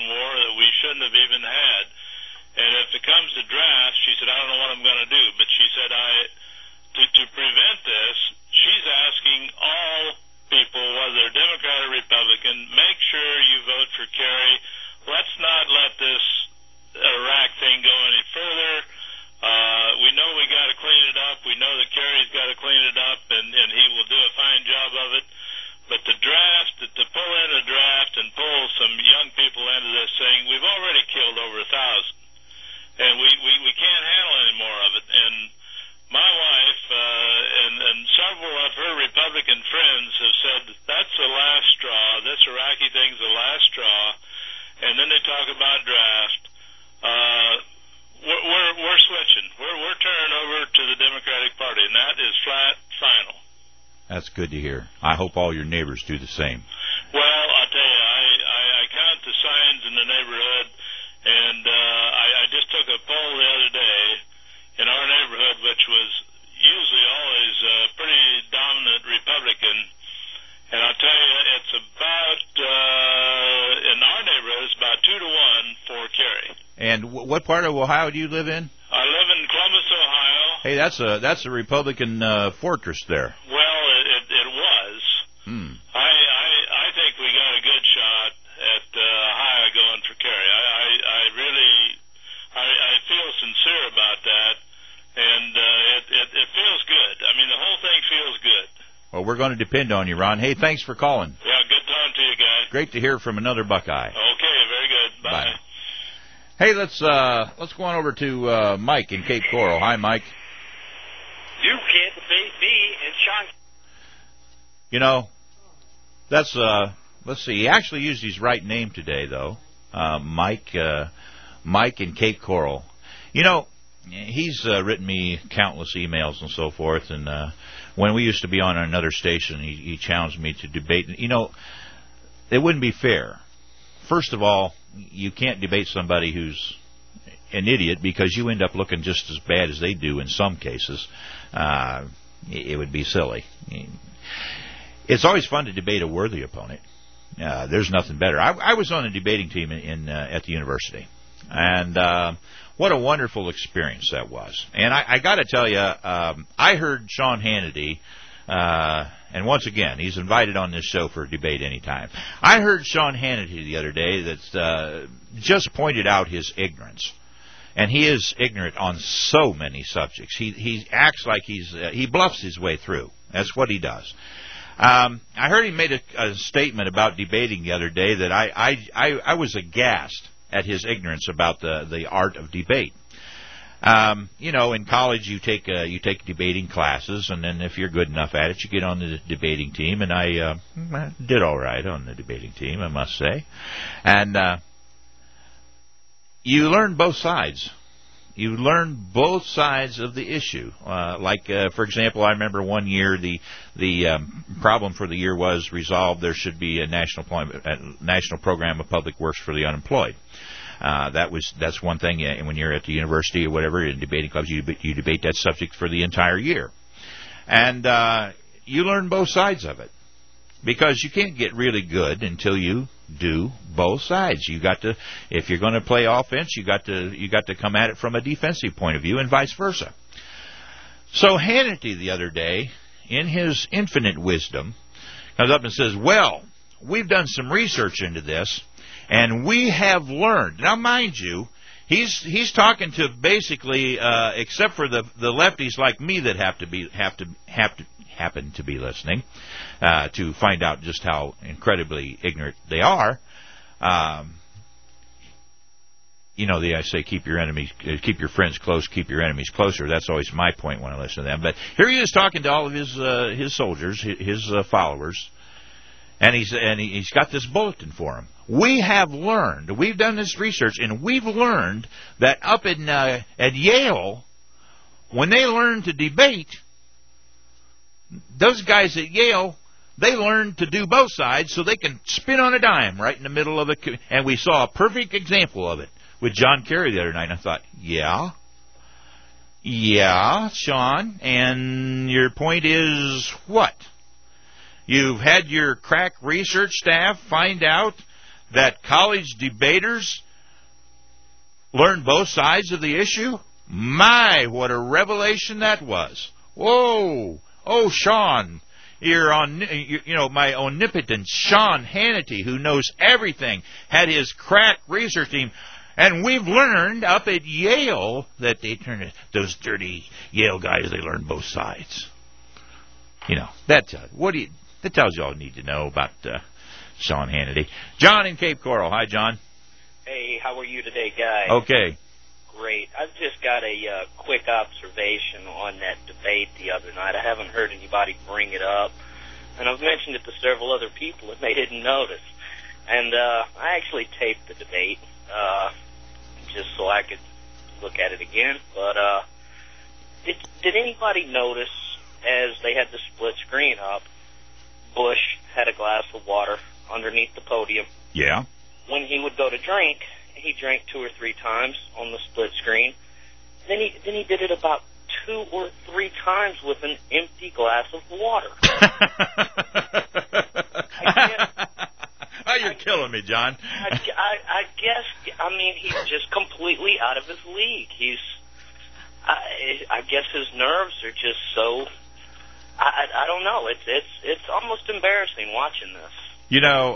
That's good to hear. I hope all your neighbors do the same. Well, I'll tell you, I count the signs in the neighborhood, and I just took a poll the other day in our neighborhood, which was usually always pretty dominant Republican, and I'll tell you, it's about, in our neighborhood, it's about 2-1 for Kerry. And what part of Ohio do you live in? I live in Columbus, Ohio. Hey, that's a Republican fortress there. Well, it was. I think we got a good shot at Ohio going for Kerry. I really feel sincere about that, and it feels good. I mean, the whole thing feels good. Well, we're going to depend on you, Ron. Hey, thanks for calling. Yeah, good talking to you guys. Great to hear from another Buckeye. Okay, very good. Bye. Bye. Hey, let's go on over to Mike in Cape Coral. Hi, Mike. You can't debate me and Sean. You know, that's let's see. He actually used his right name today, though. Mike in Cape Coral. You know, he's written me countless emails and so forth, and when we used to be on another station, he challenged me to debate. You know, it wouldn't be fair. First of all, you can't debate somebody who's an idiot because you end up looking just as bad as they do in some cases. It would be silly. It's always fun to debate a worthy opponent. There's nothing better. I was on a debating team at the university, and what a wonderful experience that was. And I got to tell you, I heard Sean Hannity, and once again, he's invited on this show for a debate anytime. I heard Sean Hannity the other day that just pointed out his ignorance. And he is ignorant on so many subjects. He acts like he bluffs his way through. That's what he does. I heard he made a statement about debating the other day that I was aghast at his ignorance about the art of debate. You know, in college you take debating classes, and then if you're good enough at it, you get on the debating team. And I did all right on the debating team, I must say. And you learn both sides. You learn both sides of the issue. For example, I remember one year the problem for the year was resolved. There should be a national program of public works for the unemployed. That's one thing. When you're at the university or whatever in debating clubs, you debate that subject for the entire year, and you learn both sides of it. Because you can't get really good until you do both sides. You got to, if you're going to play offense, you got to come at it from a defensive point of view, and vice versa. So Hannity the other day, in his infinite wisdom, comes up and says, "Well, we've done some research into this, and we have learned." Now, mind you, he's talking to basically, except for the lefties like me that happen to be listening to find out just how incredibly ignorant they are. You know, I say keep your friends close, keep your enemies closer. That's always my point when I listen to them. But here he is talking to all of his soldiers, his followers, and he's got this bulletin for them. We've done this research, and we've learned that up at Yale, when they learn to debate, those guys at Yale, they learn to do both sides so they can spin on a dime right in the middle of it. And we saw a perfect example of it with John Kerry the other night. And I thought, yeah, Sean, and your point is what? You've had your crack research staff find out that college debaters learn both sides of the issue? My, what a revelation that was. Whoa. Oh, Sean, my omnipotent Sean Hannity, who knows everything, had his crack research team, and we've learned up at Yale that those dirty Yale guys, they learn both sides. You know, that tells you all you need to know about Sean Hannity. John in Cape Coral. Hi, John. Hey, how are you today, guys? Okay. Great. I've just got a quick observation on that debate the other night. I haven't heard anybody bring it up, and I've mentioned it to several other people, and they didn't notice. And I actually taped the debate just so I could look at it again. But did anybody notice, as they had the split screen up, Bush had a glass of water underneath the podium. Yeah. When he would go to drink, he drank 2 or 3 times on the split screen. Then he did it about 2 or 3 times with an empty glass of water. Oh, you're killing me, John. I guess, I mean, he's just completely out of his league. I guess his nerves are just so, I don't know. It's almost embarrassing watching this. You know,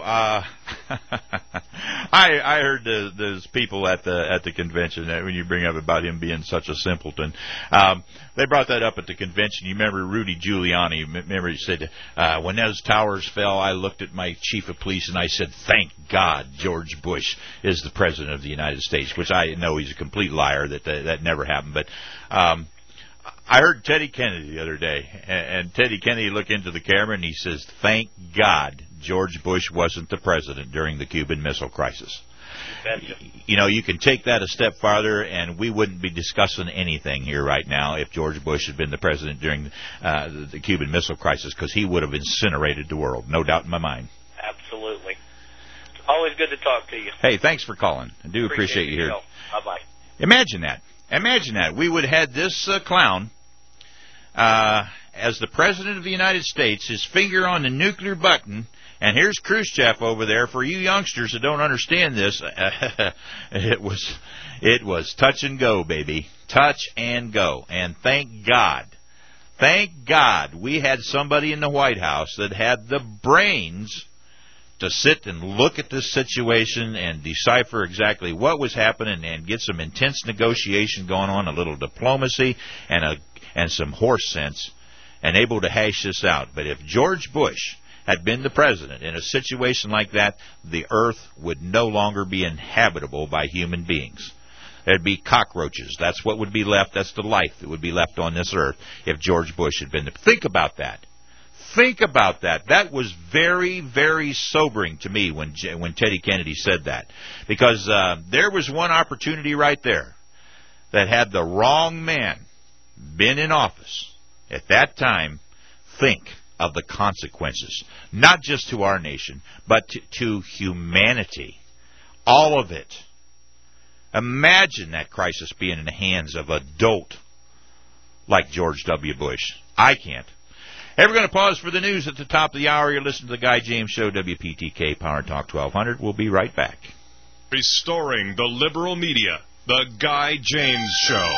I heard there's people at the convention that when you bring up about him being such a simpleton, they brought that up at the convention. You remember Rudy Giuliani? Remember he said, when those towers fell, I looked at my chief of police and I said, "Thank God George Bush is the president of the United States," which I know he's a complete liar. That never happened, but. I heard Teddy Kennedy the other day, and Teddy Kennedy looked into the camera and he says, "Thank God George Bush wasn't the president during the Cuban Missile Crisis." You know, you can take that a step farther, and we wouldn't be discussing anything here right now if George Bush had been the president during the Cuban Missile Crisis, because he would have incinerated the world, no doubt in my mind. Absolutely. Always good to talk to you. Hey, thanks for calling. I do appreciate you here. Bye-bye. Imagine that. We would have had this clown as the President of the United States, his finger on the nuclear button, and here's Khrushchev over there. For you youngsters that don't understand this, it was touch and go, baby. Touch and go. And thank God we had somebody in the White House that had the brains to sit and look at this situation and decipher exactly what was happening and get some intense negotiation going on, a little diplomacy and some horse sense, and able to hash this out. But if George Bush had been the president in a situation like that, the earth would no longer be inhabitable by human beings. There'd be cockroaches. That's what would be left. That's the life that would be left on this earth if George Bush had been Think about that. Think about that. That was very, very sobering to me when Teddy Kennedy said that. Because there was one opportunity right there that had the wrong man been in office at that time, think of the consequences. Not just to our nation, but to humanity. All of it. Imagine that crisis being in the hands of a dolt like George W. Bush. I can't. Hey, we're going to pause for the news at the top of the hour. You're listening to the Guy James Show, WPTK Power Talk 1200. We'll be right back. Restoring the liberal media, the Guy James Show.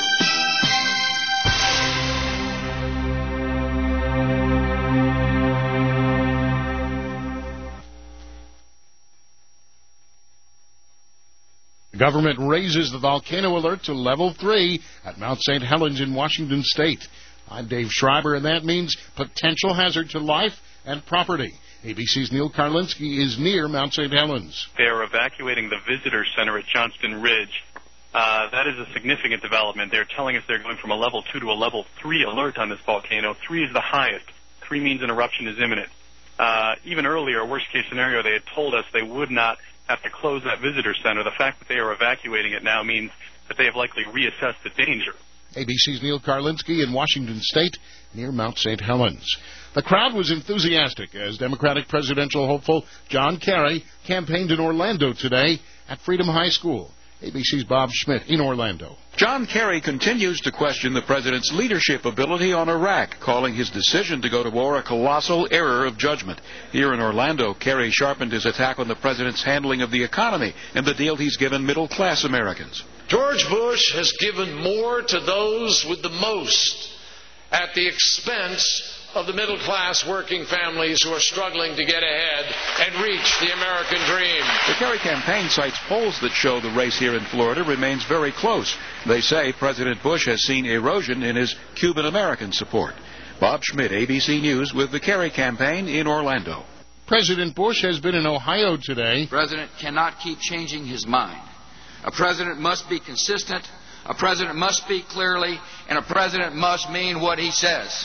The government raises the volcano alert to level 3 at Mount St. Helens in Washington State. I'm Dave Schreiber, and that means potential hazard to life and property. ABC's Neil Karlinski is near Mount St. Helens. They are evacuating the visitor center at Johnston Ridge. That is a significant development. They're telling us they're going from a level 2 to a level 3 alert on this volcano. 3 is the highest. 3 means an eruption is imminent. Even earlier, worst case scenario, they had told us they would not have to close that visitor center. The fact that they are evacuating it now means that they have likely reassessed the danger. ABC's Neil Karlinski in Washington State near Mount St. Helens. The crowd was enthusiastic as Democratic presidential hopeful John Kerry campaigned in Orlando today at Freedom High School. ABC's Bob Schmidt in Orlando. John Kerry continues to question the president's leadership ability on Iraq, calling his decision to go to war a colossal error of judgment. Here in Orlando, Kerry sharpened his attack on the president's handling of the economy and the deal he's given middle-class Americans. George Bush has given more to those with the most at the expense of the middle-class working families who are struggling to get ahead and reach the American dream. The Kerry campaign cites polls that show the race here in Florida remains very close. They say President Bush has seen erosion in his Cuban-American support. Bob Schmidt, ABC News, with the Kerry campaign in Orlando. President Bush has been in Ohio today. The president cannot keep changing his mind. A president must be consistent, a president must speak clearly, and a president must mean what he says.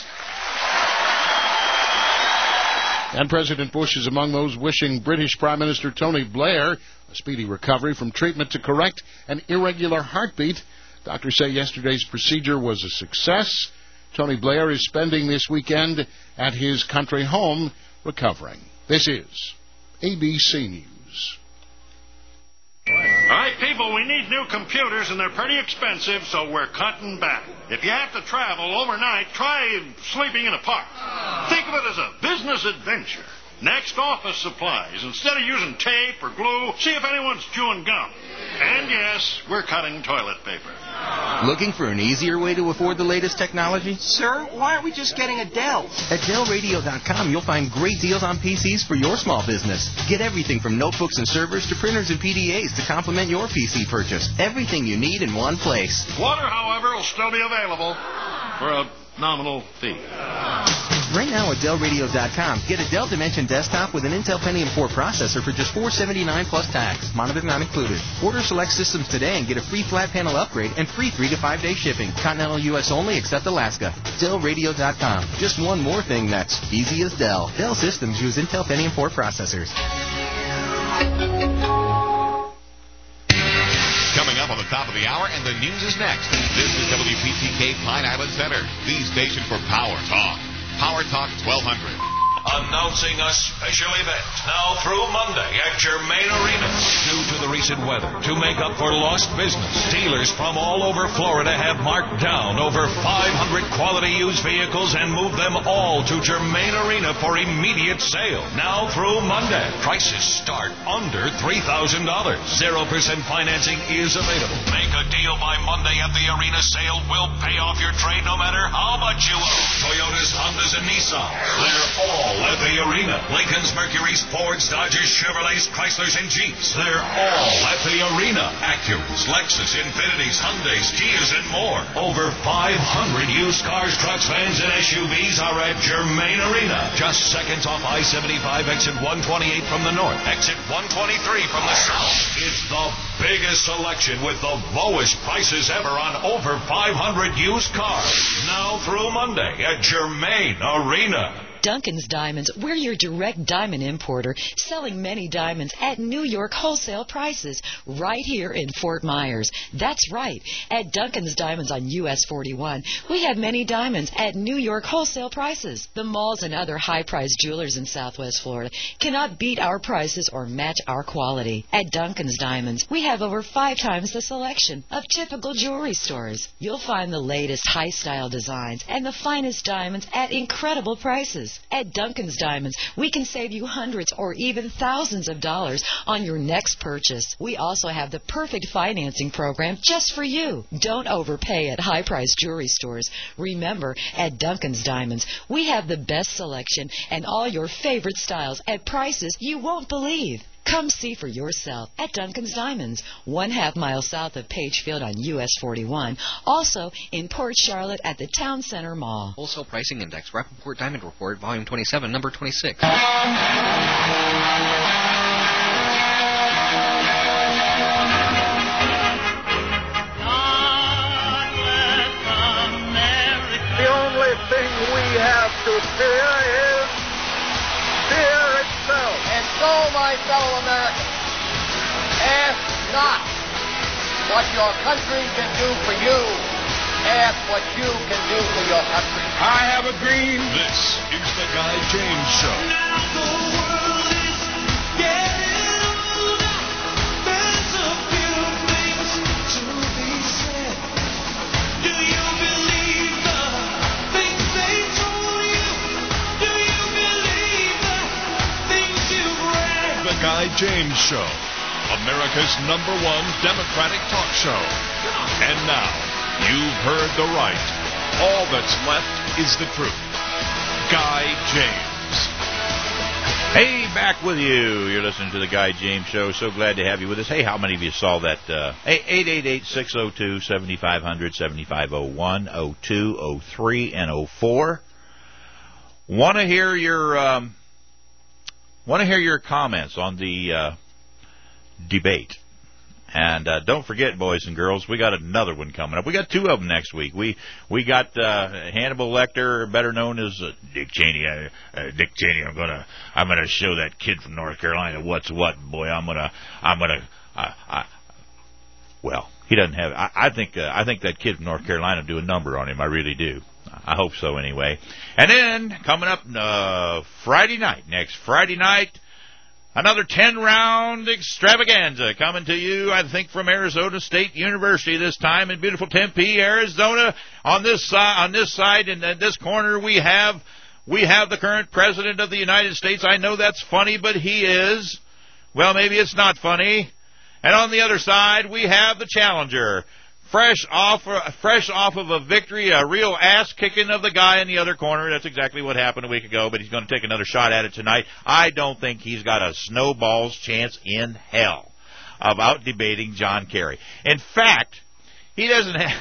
And President Bush is among those wishing British Prime Minister Tony Blair a speedy recovery from treatment to correct an irregular heartbeat. Doctors say yesterday's procedure was a success. Tony Blair is spending this weekend at his country home recovering. This is ABC News. All right, people, we need new computers, and they're pretty expensive, so we're cutting back. If you have to travel overnight, try sleeping in a park. Think of it as a business adventure. Next, office supplies. Instead of using tape or glue, see if anyone's chewing gum. And yes, we're cutting toilet paper. Looking for an easier way to afford the latest technology? Sir, why aren't we just getting a Dell? At DellRadio.com, you'll find great deals on PCs for your small business. Get everything from notebooks and servers to printers and PDAs to complement your PC purchase. Everything you need in one place. Water, however, will still be available for a nominal fee. Right now at DellRadio.com, get a Dell Dimension desktop with an Intel Pentium 4 processor for just $479 plus tax. Monitor not included. Order select systems today and get a free flat panel upgrade and free 3 to 5 day shipping. Continental U.S. only except Alaska. DellRadio.com. Just one more thing that's easy as Dell. Dell systems use Intel Pentium 4 processors. Coming up on the top of the hour, and the news is next. This is WPTK Pine Island Center, the station for Power Talk. Power Talk 1200. Announcing a special event now through Monday at Germain Arena. Due to the recent weather, to make up for lost business, dealers from all over Florida have marked down over 500 quality used vehicles and moved them all to Germain Arena for immediate sale. Now through Monday, prices start under $3,000. 0% financing is available. Make a deal by Monday at the arena sale. We'll pay off your trade no matter how much you owe. Toyotas, Hondas, and Nissans, they're all at the arena. Lincolns, Mercury's, Fords, Dodgers, Chevrolets, Chryslers, and Jeeps, they're all at the arena. Acuras, Lexus, Infinitis, Hyundais, Kias, and more. Over 500 used cars, trucks, vans, and SUVs are at Germain Arena. Just seconds off I-75, exit 128 from the north, exit 123 from the south. It's the biggest selection with the lowest prices ever on over 500 used cars. Now through Monday at Germain Arena. Duncan's Diamonds, we're your direct diamond importer, selling many diamonds at New York wholesale prices right here in Fort Myers. That's right. At Duncan's Diamonds on US 41, we have many diamonds at New York wholesale prices. The malls and other high-priced jewelers in Southwest Florida cannot beat our prices or match our quality. At Duncan's Diamonds, we have over 5 times the selection of typical jewelry stores. You'll find the latest high-style designs and the finest diamonds at incredible prices. At Duncan's Diamonds, we can save you hundreds or even thousands of dollars on your next purchase. We also have the perfect financing program just for you. Don't overpay at high-priced jewelry stores. Remember, at Duncan's Diamonds, we have the best selection and all your favorite styles at prices you won't believe. Come see for yourself at Duncan's Diamonds, 1/2 mile south of Pagefield on US 41. Also in Port Charlotte at the Town Center Mall. Wholesale Pricing Index, Rappaport Diamond Report, Volume 27, Number 26. The only thing we have to fear is fear itself. And so, my fellow Americans, ask not what your country can do for you. Ask what you can do for your country. I have a dream. This is the Guy James Show. Now the world is getting older. There's a few things to be said. Do you believe the things they told you? Do you believe the things you've read? The Guy James Show, America's #1 Democratic talk show. And now, you've heard the right. All that's left is the truth. Guy James. Hey, back with you. You're listening to the Guy James Show. So glad to have you with us. Hey, how many of you saw that? 888-602-7500, 7501, 02, 03, and 04. Want to hear your comments on the debate. And don't forget, boys and girls, we got another one coming up. We got 2 of them next week. We got Hannibal Lecter, better known as Dick Cheney. Dick Cheney, I'm gonna show that kid from North Carolina what's what, boy. Well, he doesn't have. I think that kid from North Carolina will do a number on him. I really do. I hope so, anyway. And then, coming up next Friday night, another 10-round extravaganza coming to you, I think, from Arizona State University this time in beautiful Tempe, Arizona. On this side, in this corner, we have the current president of the United States. I know that's funny, but he is. Well, maybe it's not funny. And on the other side, we have the challenger. Fresh off of a victory, a real ass-kicking of the guy in the other corner. That's exactly what happened a week ago, but he's going to take another shot at it tonight. I don't think he's got a snowball's chance in hell of out-debating John Kerry. In fact, he doesn't have...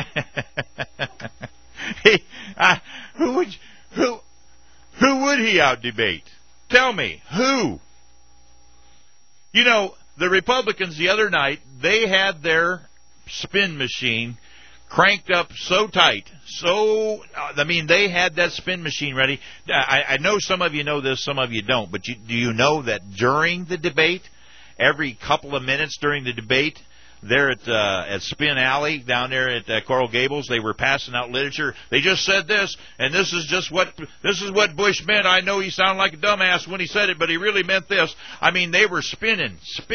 who would he out-debate? Tell me, who? You know, the Republicans the other night, they had their spin machine cranked up so tight, they had that spin machine ready. I know some of you know this, some of you don't, but do you know that during the debate, every couple of minutes during the debate, there at Spin Alley down there at Coral Gables, they were passing out literature. They just said this, and this is what Bush meant. I know he sounded like a dumbass when he said it, but he really meant this. I mean, they were spinning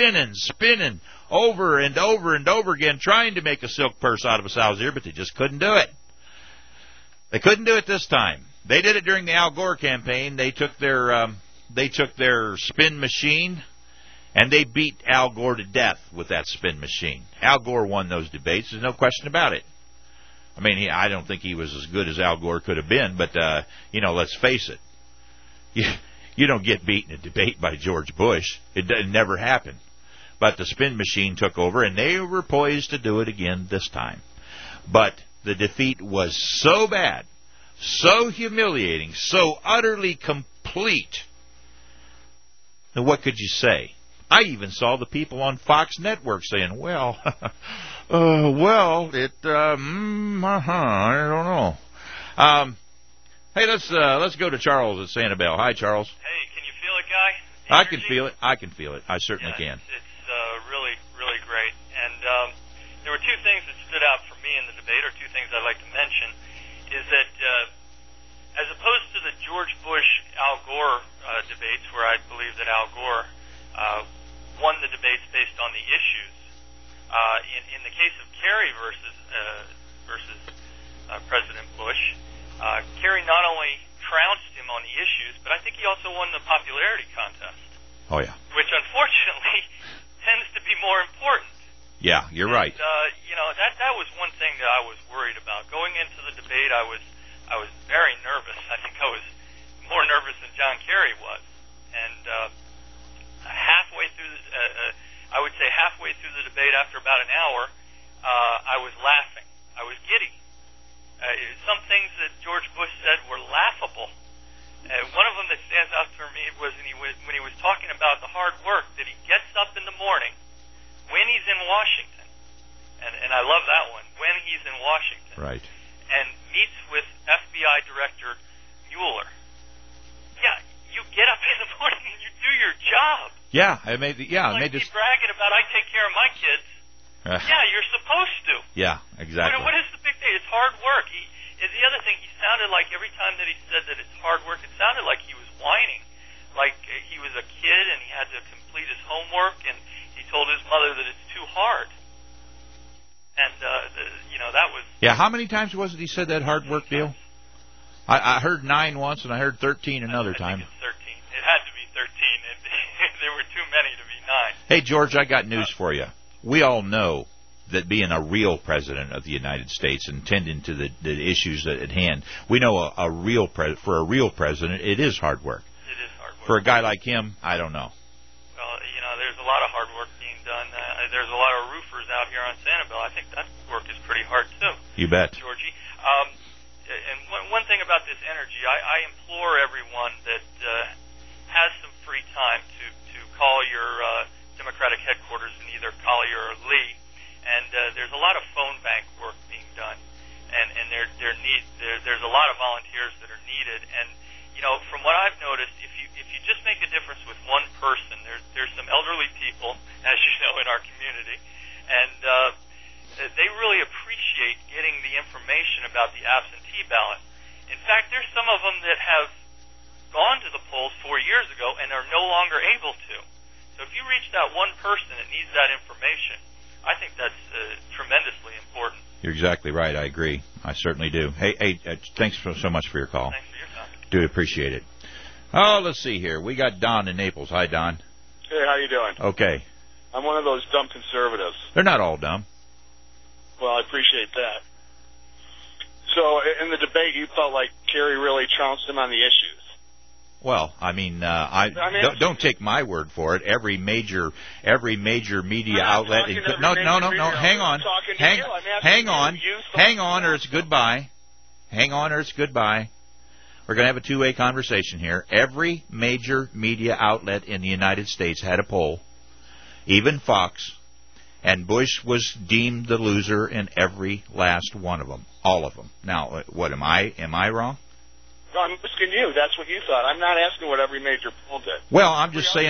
over and over and over again, trying to make a silk purse out of a sow's ear, but they just couldn't do it. They couldn't do it this time. They did it during the Al Gore campaign. They took their spin machine, and they beat Al Gore to death with that spin machine. Al Gore won those debates. There's no question about it. I mean, I don't think he was as good as Al Gore could have been, but, let's face it. You don't get beaten in a debate by George Bush. It never happened. But the spin machine took over, and they were poised to do it again this time. But the defeat was so bad, so humiliating, so utterly complete. Now, what could you say? I even saw the people on Fox Network saying, I don't know. Hey, let's go to Charles at Sanibel. Hi, Charles. Hey, can you feel it, Guy? I can feel it. I certainly can. It's really, really great. And there were two things that stood out for me in the debate, or two things I'd like to mention, is that as opposed to the George Bush-Al Gore debates, where I believe that Al Gore won the debates based on the issues. In the case of Kerry versus President Bush, Kerry not only trounced him on the issues, but I think he also won the popularity contest. Oh, yeah. Which, unfortunately, tends to be more important. Yeah, you're right. That was one thing that I was worried about. Going into the debate, I was very nervous. I think I was more nervous than John Kerry was. And halfway through the debate, after about an hour, I was laughing. I was giddy. Some things that George Bush said were laughable. One of them that stands out for me was when he was talking about the hard work that he gets up in the morning when he's in Washington, and I love that one, when he's in Washington, right, and meets with FBI Director Mueller. Yeah, you get up in the morning and you do your job. Yeah, I made this bragging about I take care of my kids. Yeah, you're supposed to. Yeah, exactly. What is the big thing? It's hard work. The other thing, he sounded like every time that he said that it's hard work, it sounded like he was whining, like he was a kid and he had to complete his homework, and he told his mother that it's too hard. And that was. Yeah, how many times was it he said that hard work deal? I heard 9 once, and I heard 13 another time. I think it's 13. It had to be 13. There were too many to be 9. Hey, George, I got news for you. We all know that being a real president of the United States and tending to the issues at hand, we know for a real president, it is hard work. It is hard work. For a guy like him, I don't know. Well, there's a lot of hard work being done. There's a lot of roofers out here on Sanibel. I think that work is pretty hard, too. You bet. Georgie. And one thing about this energy, I implore everyone that has some free time to call your Democratic headquarters in either Collier or Lee. And there's a lot of phone bank work being done, and there's a lot of volunteers that are needed. And from what I've noticed, if you just make a difference with one person, there's some elderly people, as you know, in our community, and they really appreciate getting the information about the absentee ballot. In fact, there's some of them that have gone to the polls 4 years ago and are no longer able to. So if you reach that one person that needs that information, I think that's tremendously important. You're exactly right. I agree. I certainly do. Hey, thanks so much for your call. Thanks for your time. Do appreciate it. Oh, let's see here. We got Don in Naples. Hi, Don. Hey, how you doing? Okay. I'm one of those dumb conservatives. They're not all dumb. Well, I appreciate that. So, in the debate, you felt like Kerry really trounced him on the issues. Well, I mean, don't take my word for it. Every major media outlet. No. Hang on, or it's goodbye. Hang on, or it's goodbye. We're going to have a two-way conversation here. Every major media outlet in the United States had a poll, even Fox, and Bush was deemed the loser in every last one of them, all of them. Now, what am I wrong? No, I'm asking you. That's what you thought. I'm not asking what every major poll did. Well, I'm saying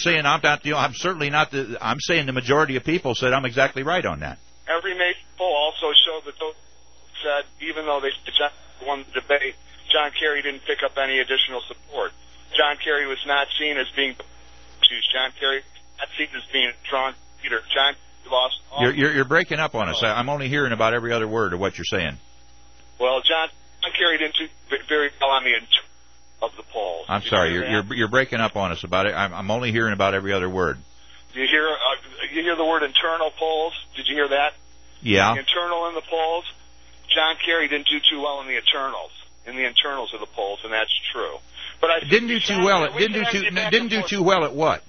the majority of people said I'm exactly right on that. Every major poll also showed that those said, even though they won the debate, John Kerry didn't pick up any additional support. John Kerry was not seen as being John Kerry not seen as being a strong leader. John lost all. You're breaking up on us. I'm only hearing about every other word of what you're saying. Well, John Kerry didn't do very well on the of the polls. I'm sorry, you're breaking up on us about it. I'm only hearing about every other word. You hear the word internal polls? Did you hear that? Yeah. Internal in the polls. John Kerry didn't do too well in the internals of the polls, and that's true. But I didn't do too well. Didn't do too well at what?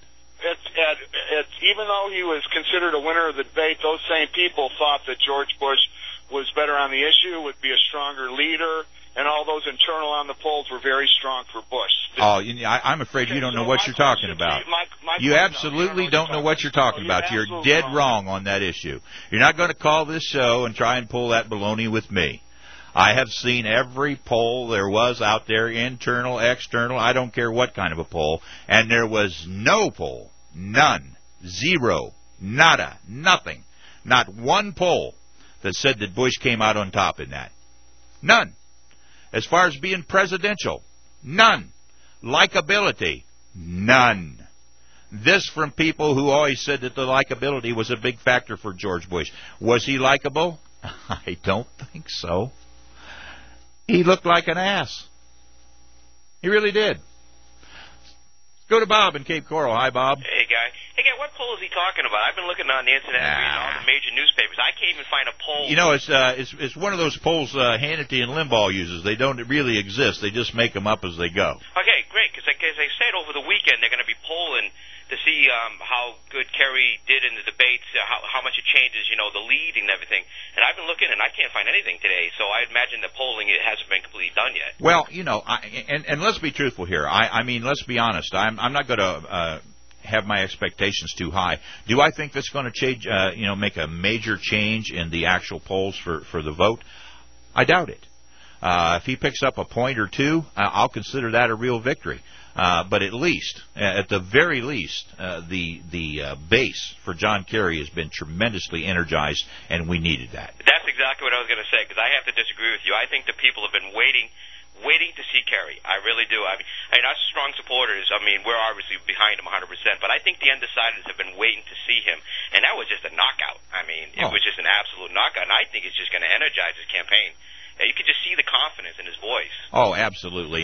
Even though he was considered a winner of the debate, those same people thought that George Bush was better on the issue, would be a stronger leader, and all those internal on the polls were very strong for Bush. I'm afraid you don't know what you're talking about. You absolutely don't know what you're talking about. You're dead wrong on that issue. You're not going to call this show and try and pull that baloney with me. I have seen every poll there was out there, internal, external, I don't care what kind of a poll, and there was no poll, none, zero, nada, nothing, not one poll that said that Bush came out on top in that. None. As far as being presidential, none. Likability, none. This from people who always said that the likability was a big factor for George Bush. Was he likable? I don't think so. He looked like an ass. He really did. Go to Bob in Cape Coral. Hi, Bob. Hey, guy. Hey, guy, what poll is he talking about? I've been looking on the internet and reading all the major newspapers. I can't even find a poll. You know, it's one of those polls Hannity and Limbaugh uses. They don't really exist. They just make them up as they go. Okay, great, because as they said over the weekend, they're going to be polling to see how good Kerry did in the debates, how much it changes, the lead and everything. And I've been looking, and I can't find anything today. So I imagine the polling hasn't been completely done yet. Well, and let's be truthful here. I mean, let's be honest. I'm not going to have my expectations too high. Do I think that's going to change? Make a major change in the actual polls for the vote? I doubt it. If he picks up a point or two, I'll consider that a real victory. But at the very least, the base for John Kerry has been tremendously energized, and we needed that. That's exactly what I was going to say, because I have to disagree with you. I think the people have been waiting to see Kerry. I really do. I mean, us strong supporters, we're obviously behind him 100%, but I think the undecideds have been waiting to see him, and that was just a knockout. It was just an absolute knockout, and I think it's just going to energize his campaign. You could just see the confidence in his voice. Oh, absolutely.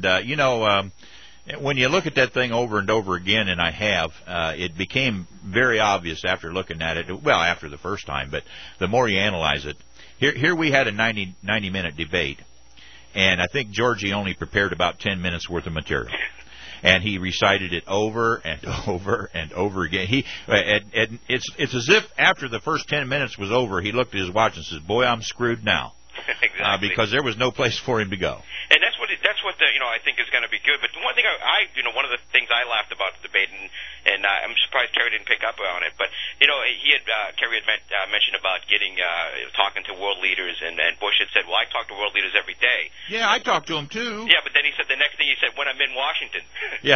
When you look at that thing over and over again, and I have, it became very obvious after looking at it, well, after the first time, but the more you analyze it, here we had a 90-minute debate, and I think Georgie only prepared about 10 minutes worth of material. And he recited it over and over and over again. It's as if after the first 10 minutes was over, he looked at his watch and says, "Boy, I'm screwed now." Exactly. Because there was no place for him to go. And that's what I think is going to be good. But the one thing one of the things I laughed about the debate, and I'm surprised Kerry didn't pick up on it. But Kerry had mentioned about talking to world leaders, and Bush had said, "Well, I talk to world leaders every day." Yeah, I talk to them too. Yeah, but then he said the next thing he said, "When I'm in Washington." Yeah.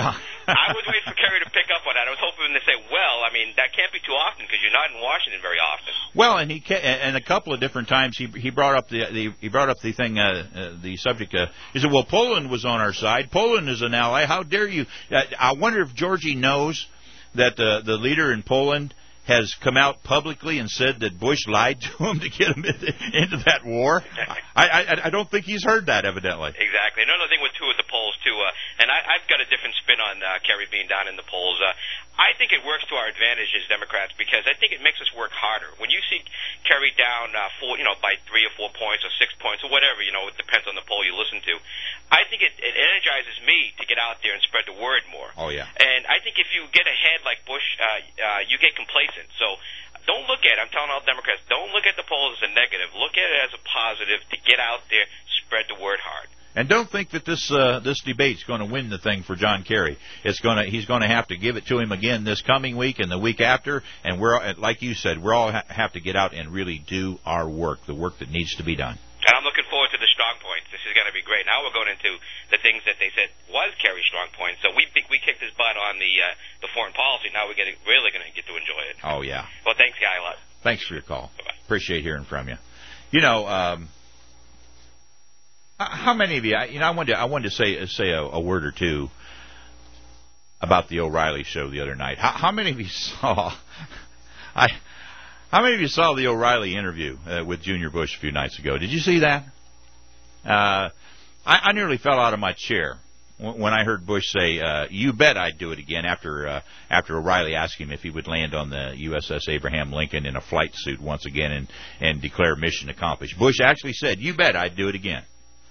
I was waiting for Kerry to pick up on that. I was hoping to say, well, I mean, that can't be too often because you're not in Washington very often. Well, and a couple of different times he brought up the thing, the subject. He said, well, Poland was on our side. Poland is an ally. How dare you? I wonder if Georgie knows that the leader in Poland has come out publicly and said that Bush lied to him to get him into that war. I don't think he's heard that, evidently. Exactly. Another thing with the polls, too, and I've got a different spin on Kerry being down in the polls. I think it works to our advantage as Democrats because I think it makes us work harder. When you see Kerry down by 3 or 4 points or 6 points or whatever, it depends on the poll you listen to, I think it energizes me to get out there and spread the word more. Oh, yeah. And I think if you get ahead like Bush, you get complacent. So don't look at it. I'm telling all Democrats, don't look at the polls as a negative. Look at it as a positive to get out there, spread the word hard. And don't think that this debate's going to win the thing for John Kerry. He's going to have to give it to him again this coming week and the week after. And we're, like you said, we're all have to get out and really do our work, the work that needs to be done. And I'm looking forward to the strong points. This is going to be great. Now we're going into the things that they said was Kerry's strong points. So we kicked his butt on the foreign policy. Now we're really going to get to enjoy it. Oh, yeah. Well, thanks, Guy, a lot. Thanks for your call. Bye-bye. Appreciate hearing from you. How many of you? I wanted to say a word or two about the O'Reilly show the other night. How many of you saw? How many of you saw the O'Reilly interview with Junior Bush a few nights ago? Did you see that? I nearly fell out of my chair when I heard Bush say, "You bet I'd do it again." After O'Reilly asked him if he would land on the USS Abraham Lincoln in a flight suit once again and declare mission accomplished, Bush actually said, "You bet I'd do it again."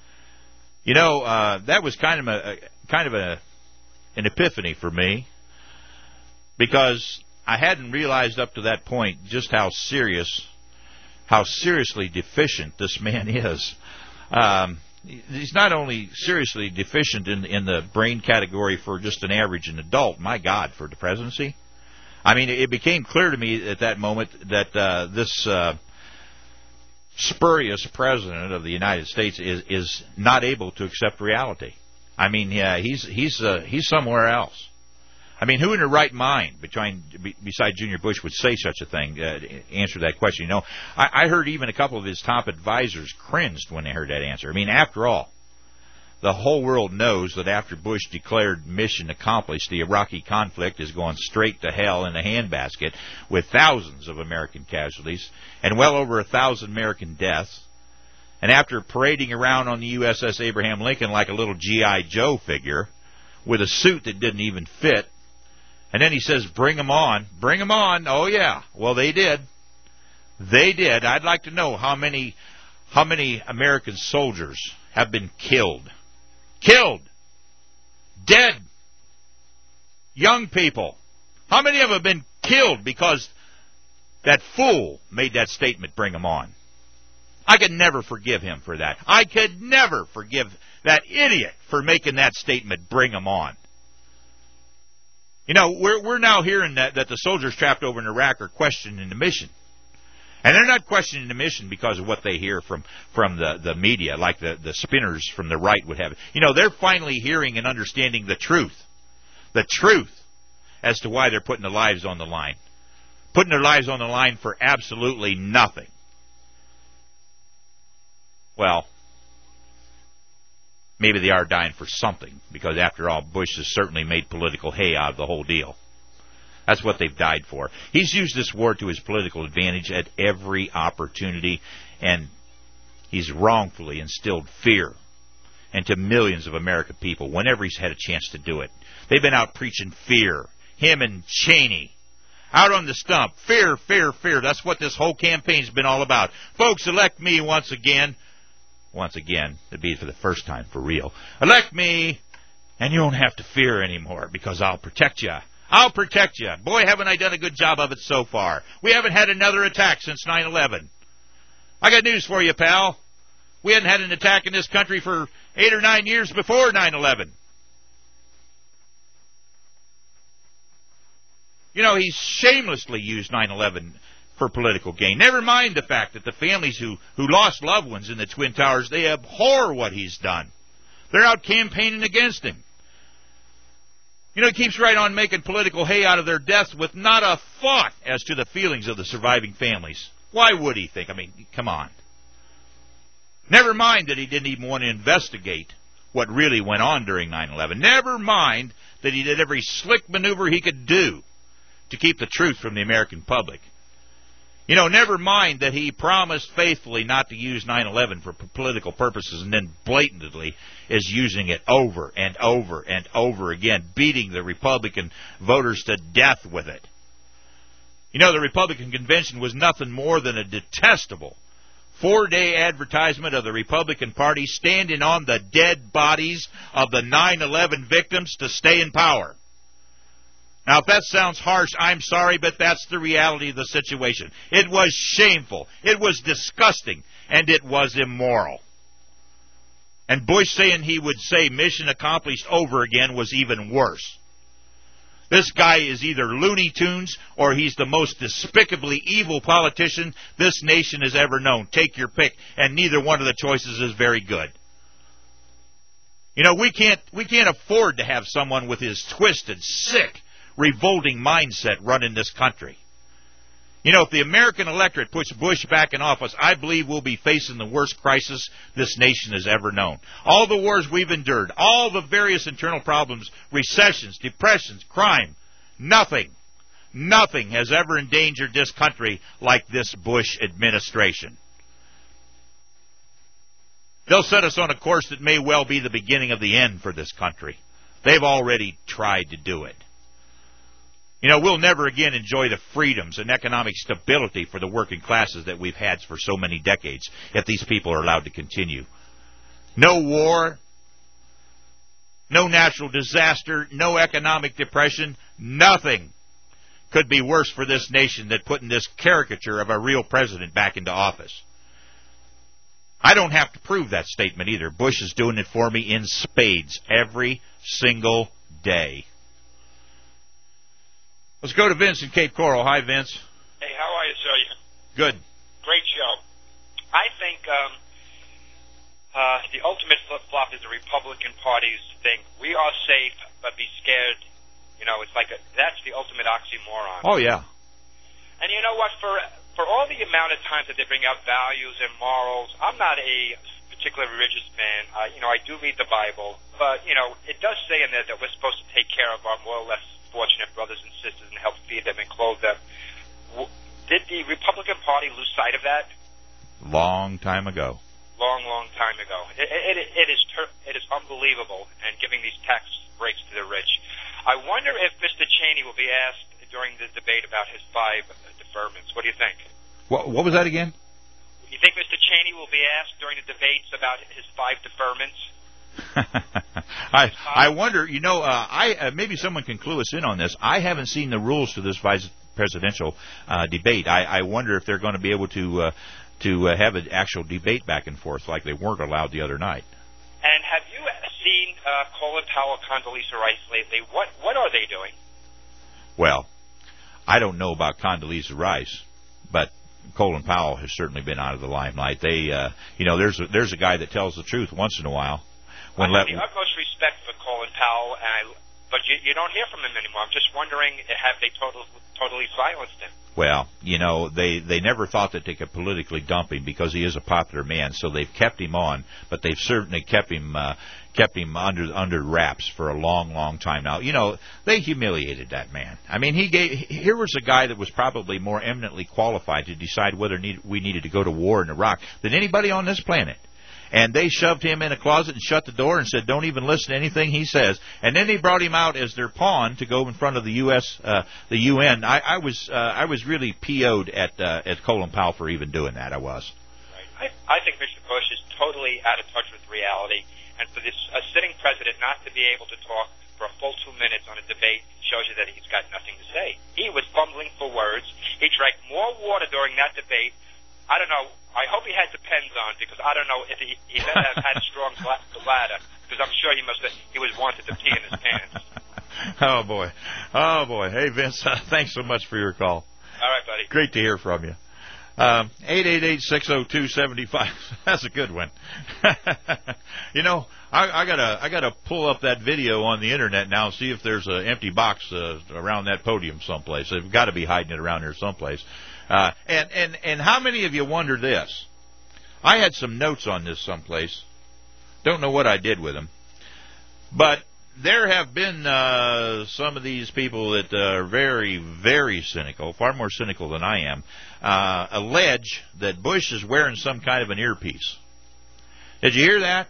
That was kind of an epiphany for me because I hadn't realized up to that point just how seriously deficient this man is. He's not only seriously deficient in the brain category for just an average adult, my God, for the presidency. I mean, it became clear to me at that moment that this spurious president of the United States is not able to accept reality. I mean, he's somewhere else. I mean, who in their right mind, besides Junior Bush, would say such a thing? Answer that question. I heard even a couple of his top advisors cringed when they heard that answer. I mean, after all, the whole world knows that after Bush declared mission accomplished, the Iraqi conflict is going straight to hell in a handbasket with thousands of American casualties and well over 1,000 American deaths. And after parading around on the USS Abraham Lincoln like a little G.I. Joe figure with a suit that didn't even fit, and then he says, "Bring them on. Bring them on." Oh, yeah. Well, they did. They did. I'd like to know how many American soldiers have been killed. Killed. Dead. Young people. How many of them have been killed because that fool made that statement, "Bring them on"? I could never forgive him for that. I could never forgive that idiot for making that statement, "Bring them on." We're now hearing that the soldiers trapped over in Iraq are questioning the mission. And they're not questioning the mission because of what they hear from the media, like the spinners from the right would have it. They're finally hearing and understanding the truth as to why they're putting their lives on the line. Putting their lives on the line for absolutely nothing. Well, maybe they are dying for something, because after all, Bush has certainly made political hay out of the whole deal. That's what they've died for. He's used this war to his political advantage at every opportunity, and he's wrongfully instilled fear into millions of American people whenever he's had a chance to do it. They've been out preaching fear. Him and Cheney. Out on the stump. Fear, fear, fear. That's what this whole campaign's been all about. Folks, elect me once again. Once again, it'd be for the first time for real. Elect me, and you don't have to fear anymore, because I'll protect you. I'll protect you. Boy, haven't I done a good job of it so far. We haven't had another attack since 9/11. I got news for you, pal. We hadn't had an attack in this country for 8 or 9 years before 9/11. He's shamelessly used 9/11 for political gain. Never mind the fact that the families who lost loved ones in the Twin Towers, they abhor what he's done. They're out campaigning against him. You know, he keeps right on making political hay out of their deaths with not a thought as to the feelings of the surviving families. Why would he think? I mean, come on. Never mind that he didn't even want to investigate what really went on during 9/11. Never mind that he did every slick maneuver he could do to keep the truth from the American public. You know, never mind that he promised faithfully not to use 9/11 for political purposes and then blatantly is using it over and over and over again, beating the Republican voters to death with it. You know, the Republican convention was nothing more than a detestable 4-day advertisement of the Republican Party standing on the dead bodies of the 9/11 victims to stay in power. Now, if that sounds harsh, I'm sorry, but that's the reality of the situation. It was shameful, it was disgusting, and it was immoral. And Bush saying he would say mission accomplished over again was even worse. This guy is either Looney Tunes or he's the most despicably evil politician this nation has ever known. Take your pick, and neither one of the choices is very good. You know, we can't afford to have someone with his twisted, sick, revolting mindset running this country. You know, if the American electorate puts Bush back in office, I believe we'll be facing the worst crisis this nation has ever known. All the wars we've endured, all the various internal problems, recessions, depressions, crime, nothing has ever endangered this country like this Bush administration. They'll set us on a course that may well be the beginning of the end for this country. They've already tried to do it. You know, we'll never again enjoy the freedoms and economic stability for the working classes that we've had for so many decades if these people are allowed to continue. No war, no natural disaster, no economic depression, nothing could be worse for this nation than putting this caricature of a real president back into office. I don't have to prove that statement either. Bush is doing it for me in spades every single day. Let's go to Vince in Cape Coral. Hi, Vince. Hey, how are you, sir? Good. Great show. I think the ultimate flip-flop is the Republican Party's thing. We are safe, but be scared. You know, it's like that's the ultimate oxymoron. Oh, yeah. And you know what? For all the amount of times that they bring out values and morals, I'm not a particularly religious man. You know, I do read the Bible, but, you know, it does say in there that we're supposed to take care of our more or less fortunate brothers and sisters and help feed them and clothe them. Did the Republican Party lose sight of that? Long time ago. Long time ago. It is unbelievable, and giving these tax breaks to the rich. I wonder if Mr. Cheney will be asked during the debate about his 5 deferments. What do you think? What was that again? You think Mr. Cheney will be asked during the debates about his 5 deferments? I wonder, you know, maybe someone can clue us in on this. I haven't seen the rules to this vice presidential debate. I wonder if they're going to be able to have an actual debate back and forth like they weren't allowed the other night. And have you seen Colin Powell, Condoleezza Rice lately? What are they doing? Well, I don't know about Condoleezza Rice, but Colin Powell has certainly been out of the limelight. They, you know, there's a guy that tells the truth once in a while. I have the utmost respect for Colin Powell, but you don't hear from him anymore. I'm just wondering, have they totally silenced him? Well, you know, they never thought that they could politically dump him because he is a popular man, so they've kept him on, but they've certainly kept him under wraps for a long time now. You know, they humiliated that man. I mean, here was a guy that was probably more eminently qualified to decide whether we needed to go to war in Iraq than anybody on this planet. And they shoved him in a closet and shut the door and said, don't even listen to anything he says. And then they brought him out as their pawn to go in front of the the UN. I was really PO'd at Colin Powell for even doing that. I was. Right. I think Mr. Bush is totally out of touch with reality. And for a sitting president not to be able to talk for a full 2 minutes on a debate shows you that he's got nothing to say. He was fumbling for words. He drank more water during that debate. I don't know. I hope he had Depends on, because I don't know if he had a strong bladder, because I'm sure he was wanted to pee in his pants. Oh boy. Hey Vince, thanks so much for your call. All right, buddy. Great to hear from you. 888-602-75. That's a good one. You know, I gotta pull up that video on the internet now and see if there's an empty box around that podium someplace. They've got to be hiding it around here someplace. And how many of you wonder this? I had some notes on this someplace. Don't know what I did with them, but there have been some of these people that are very, very cynical, far more cynical than I am, allege that Bush is wearing some kind of an earpiece. Did you hear that?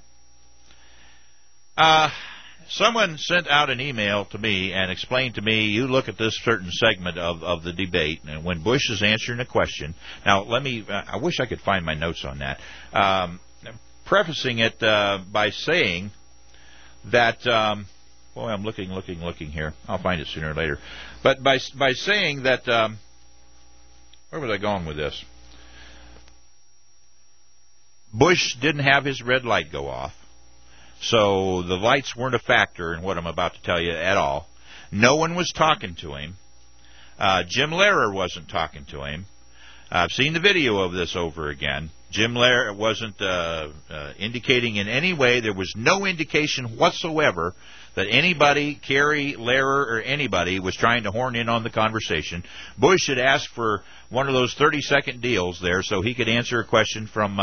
Someone sent out an email to me and explained to me, you look at this certain segment of the debate, and when Bush is answering a question, now I wish I could find my notes on that, prefacing it by saying that, boy, I'm looking here. I'll find it sooner or later. But by saying that, where was I going with this? Bush didn't have his red light go off, so the lights weren't a factor in what I'm about to tell you at all. No one was talking to him. Jim Lehrer wasn't talking to him. I've seen the video of this over again. Jim Lehrer wasn't indicating in any way. There was no indication whatsoever that anybody, Kerry, Lehrer, or anybody, was trying to horn in on the conversation. Bush had asked for one of those 30-second deals there so he could answer a question from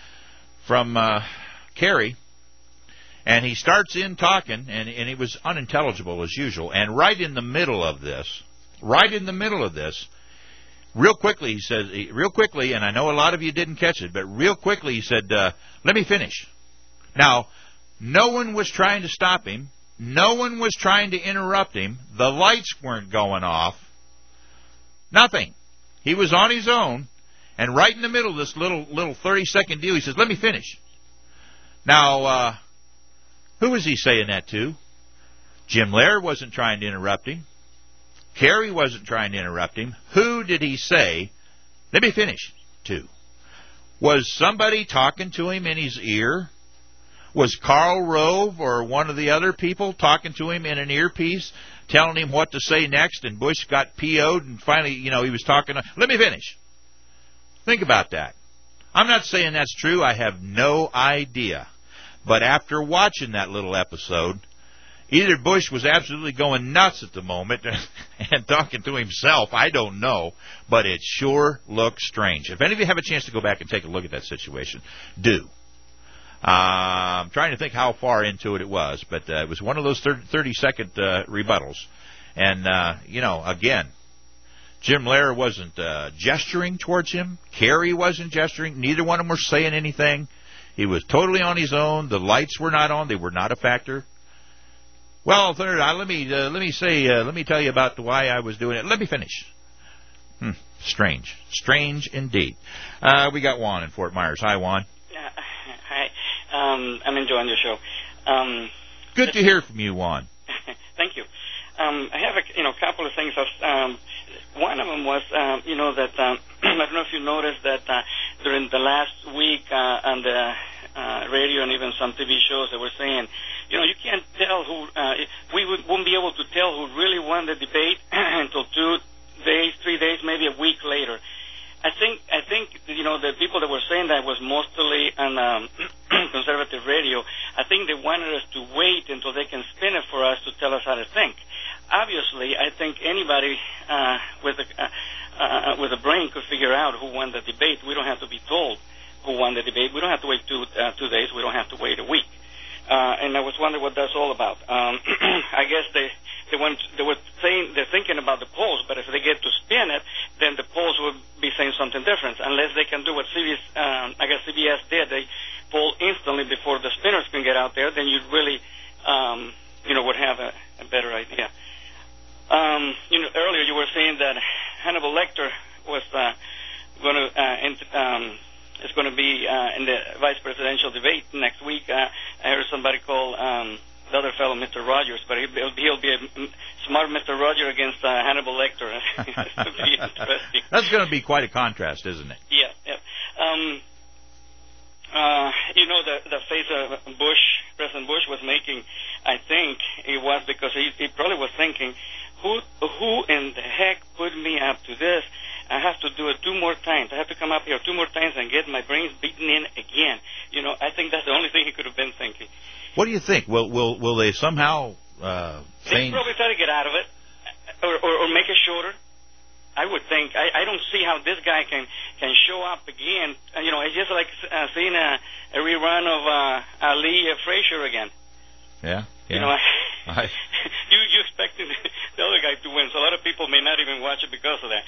Kerry. And he starts in talking, and it was unintelligible as usual. And right in the middle of this, real quickly, he says, and I know a lot of you didn't catch it, but real quickly he said, let me finish. Now, no one was trying to stop him. No one was trying to interrupt him. The lights weren't going off. Nothing. He was on his own, and right in the middle of this little 30-second deal, he says, let me finish. Now, who was he saying that to? Jim Lehrer wasn't trying to interrupt him. Kerry wasn't trying to interrupt him. Who did he say, let me finish, to? Was somebody talking to him in his ear? Was Karl Rove or one of the other people talking to him in an earpiece, telling him what to say next, and Bush got PO'd, and finally, he was talking, let me finish. Think about that. I'm not saying that's true. I have no idea. But after watching that little episode, either Bush was absolutely going nuts at the moment and talking to himself, I don't know, but it sure looks strange. If any of you have a chance to go back and take a look at that situation, do. I'm trying to think how far into it was, but it was one of those 30-second rebuttals. And, again, Jim Lehrer wasn't gesturing towards him. Kerry wasn't gesturing. Neither one of them were saying anything. He was totally on his own. The lights were not on. They were not a factor. Well, third, let me tell you about why I was doing it. Let me finish. Strange indeed. We got Juan in Fort Myers. Hi, Juan. Hi. I'm enjoying your show. Good to hear from you, Juan. Thank you. I have a couple of things. One of them was that I don't know if you noticed that during the last week on the radio and even some TV shows that were saying, you can't tell who, we wouldn't be able to tell who really won the debate until 2 days, 3 days, maybe a week later. I think the people that were saying that was mostly on conservative radio. I think they wanted us to wait until they can spin it for us to tell us how to think. Obviously, I think anybody with a brain could figure out who won the debate. We don't have to be told who won the debate. We don't have to wait 2 days. We don't have to wait a week. And I was wondering what that's all about. I guess they were saying they're thinking about the polls, but if they get to spin it, then the polls would be saying something different. Unless they can do what CBS did, they poll instantly before the spinners can get out there, then you'd really, would have a better idea. Earlier you were saying that Hannibal Lecter was is going to be in the vice presidential debate next week. I heard somebody call the other fellow Mr. Rogers, but he'll be a smart Mr. Rogers against Hannibal Lecter. It'll be interesting. That's going to be quite a contrast, isn't it? Yeah. The face of President Bush was making, I think it was because he probably was thinking, who in the heck put me up to this? I have to do it 2 more times. I have to come up here 2 more times and get my brains beaten in again. I think that's the only thing he could have been thinking. What do you think? Will they somehow They probably try to get out of it, or make it shorter. I would think. I don't see how this guy can show up again. It's just like seeing a rerun of Ali Frazier again. Yeah. You expect the other guy to win, so a lot of people may not even watch it because of that.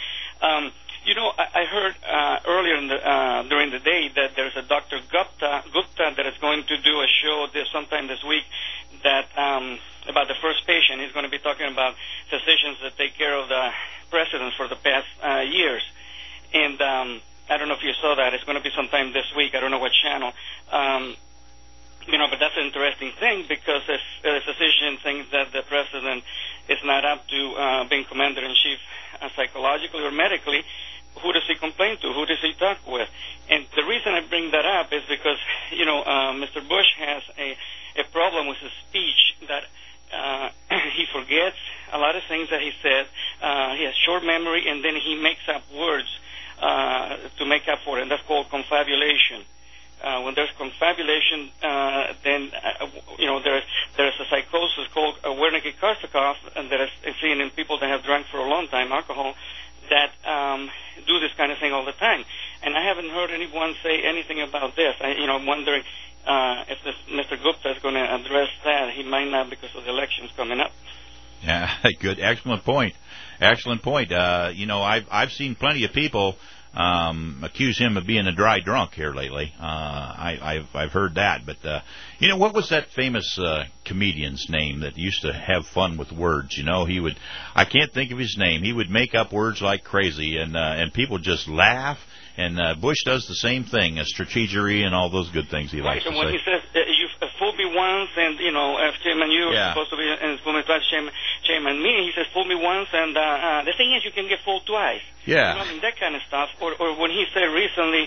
I heard earlier during the day that there's a Dr. Gupta that is going to do a show sometime this week that about the first patient. He's going to be talking about physicians that take care of the presidents for the past years. And I don't know if you saw that. It's going to be sometime this week. I don't know what channel. But that's an interesting thing because if a physician thinks that the president is not up to being commander-in-chief psychologically or medically, who does he complain to? Who does he talk with? And the reason I bring that up is because, Mr. Bush has a problem with his speech that he forgets a lot of things that he said. He has short memory, and then he makes up words to make up for it, and that's called confabulation. When there's confabulation, then there's a psychosis called Wernicke-Korsakoff, and that is seen in people that have drunk for a long time alcohol that do this kind of thing all the time. And I haven't heard anyone say anything about this. I'm wondering if Mr. Gupta is going to address that. He might not because of the elections coming up. Yeah, good, excellent point. Excellent point. I've seen plenty of people accuse him of being a dry drunk here lately. I've heard that, but what was that famous comedian's name that used to have fun with words? I can't think of his name. He would make up words like crazy, and people just laugh. And Bush does the same thing, strategery and all those good things he likes to say. When he says, you fooled me once, and, Chairman, you're supposed to be, and fool me twice, Chairman, me, he says, fool me once, and the thing is you can get fooled twice. Yeah. That kind of stuff. Or when he said recently,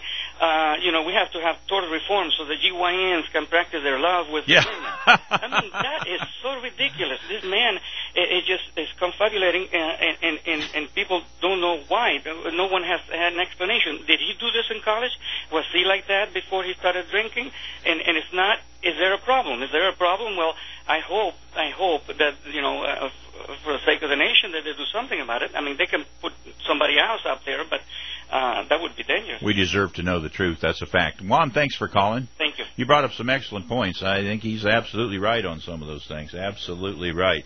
we have to have total reform so the GYNs can practice their love with women. That is so ridiculous. This man is confabulating, and people don't know why. No one has had an explanation. Did he do this in college? Was he like that before he started drinking? And if not, is there a problem? Is there a problem? Well, I hope that, for the sake of the nation, that they do something about it. I mean, they can put somebody else up there, but that would be dangerous. We deserve to know the truth. That's a fact. Juan, thanks for calling. Thank you. You brought up some excellent points. I think he's absolutely right on some of those things. Absolutely right.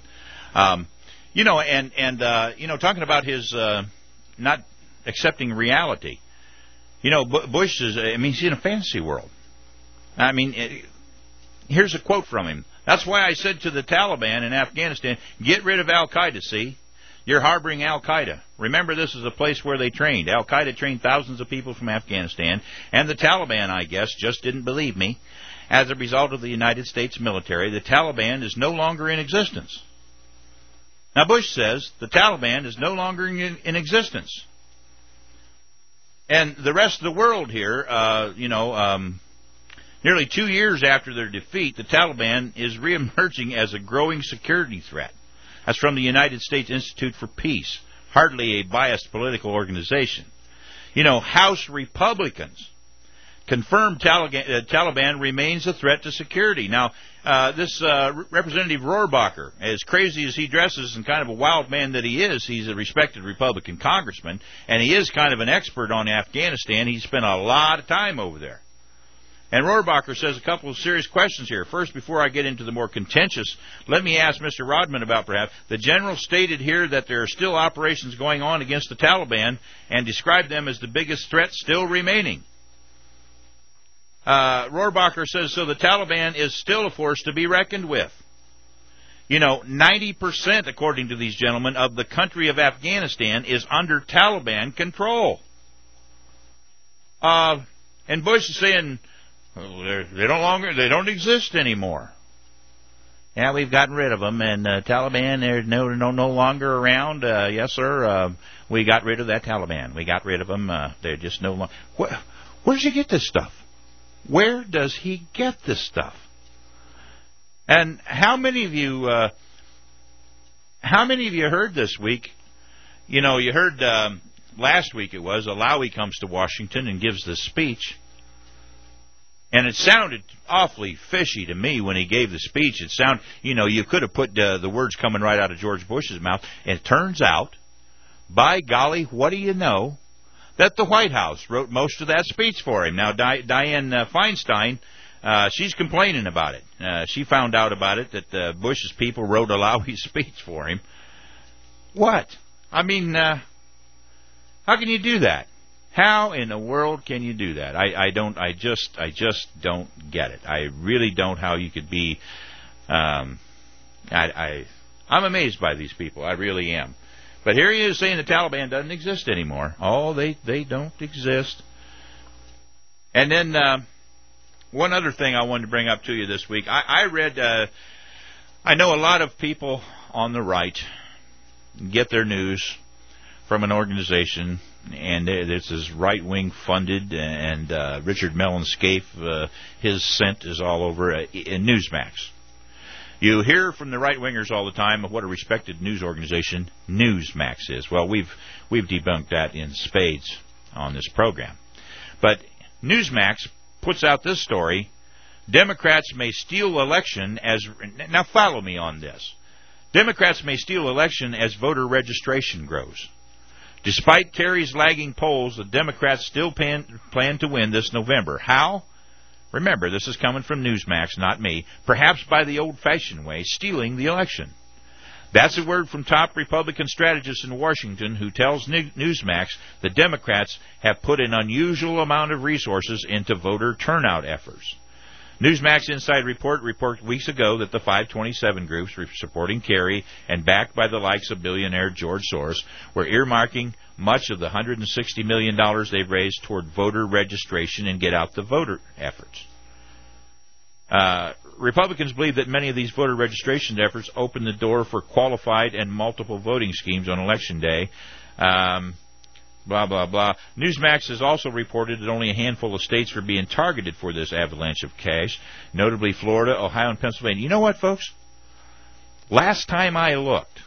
Talking about his not accepting reality. Bush is, he's in a fantasy world. Here's a quote from him. That's why I said to the Taliban in Afghanistan, get rid of Al-Qaeda, see? You're harboring Al-Qaeda. Remember, this is a place where they trained. Al-Qaeda trained thousands of people from Afghanistan, and the Taliban, I guess, just didn't believe me. As a result of the United States military, the Taliban is no longer in existence. Now, Bush says the Taliban is no longer in existence. And the rest of the world here, nearly 2 years after their defeat, the Taliban is reemerging as a growing security threat. That's from the United States Institute for Peace, hardly a biased political organization. House Republicans confirmed Taliban remains a threat to security. Now, this Representative Rohrabacher, as crazy as he dresses and kind of a wild man that he is, he's a respected Republican congressman, and he is kind of an expert on Afghanistan. He spent a lot of time over there. And Rohrabacher says a couple of serious questions here. First, before I get into the more contentious, let me ask Mr. Rodman about perhaps the general stated here that there are still operations going on against the Taliban and described them as the biggest threat still remaining. Rohrabacher says, so the Taliban is still a force to be reckoned with. 90%, according to these gentlemen, of the country of Afghanistan is under Taliban control. And Bush is saying, they don't exist anymore. Yeah, we've gotten rid of them, and Taliban, they're no longer around. Yes, sir, we got rid of that Taliban. We got rid of them. They're just no longer. Where does he get this stuff? Where does he get this stuff? And how many of you heard this week? You heard last week it was Alawi comes to Washington and gives this speech. And it sounded awfully fishy to me when he gave the speech. It sounded, you could have put the words coming right out of George Bush's mouth. And it turns out, by golly, what do you know, that the White House wrote most of that speech for him. Now, Dianne Feinstein, she's complaining about it. She found out about it, that Bush's people wrote a lousy speech for him. What? I mean, how can you do that? How in the world can you do that? I just don't get it. I really don't. How you could be? I'm amazed by these people. I really am. But here he is saying the Taliban doesn't exist anymore. Oh, they don't exist. And then one other thing I wanted to bring up to you this week. I read. I know a lot of people on the right get their news from an organization, and this is right-wing funded, and Richard Mellon Scaife, his scent is all over in Newsmax. You hear from the right-wingers all the time of what a respected news organization Newsmax is. Well, we've debunked that in spades on this program. But Newsmax puts out this story: Democrats may steal election as... Now follow me on this. Democrats may steal election as voter registration grows. Despite Kerry's lagging polls, the Democrats still plan to win this November. How? Remember, this is coming from Newsmax, not me. Perhaps by the old-fashioned way, stealing the election. That's a word from top Republican strategist in Washington who tells Newsmax the Democrats have put an unusual amount of resources into voter turnout efforts. Newsmax Inside Report reported weeks ago that the 527 groups supporting Kerry and backed by the likes of billionaire George Soros were earmarking much of the $160 million they've raised toward voter registration and get-out-the-voter efforts. Republicans believe that many of these voter registration efforts open the door for qualified and multiple voting schemes on Election Day. Blah, blah, blah. Newsmax has also reported that only a handful of states were being targeted for this avalanche of cash, notably Florida, Ohio, and Pennsylvania. You know what, folks? Last time I looked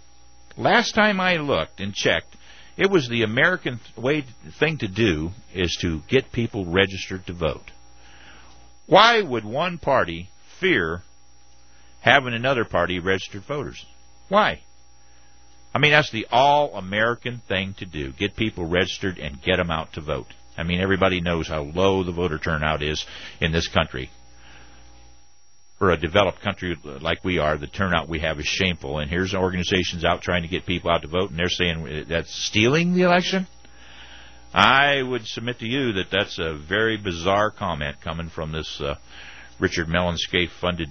and checked, it was the American thing to do is to get people registered to vote. Why would one party fear having another party registered voters? Why? I mean, that's the all-American thing to do, get people registered and get them out to vote. I mean, everybody knows how low the voter turnout is in this country. For a developed country like we are, the turnout we have is shameful. And here's organizations out trying to get people out to vote, and they're saying that's stealing the election? I would submit to you that that's a very bizarre comment coming from this Richard Mellon Scaife funded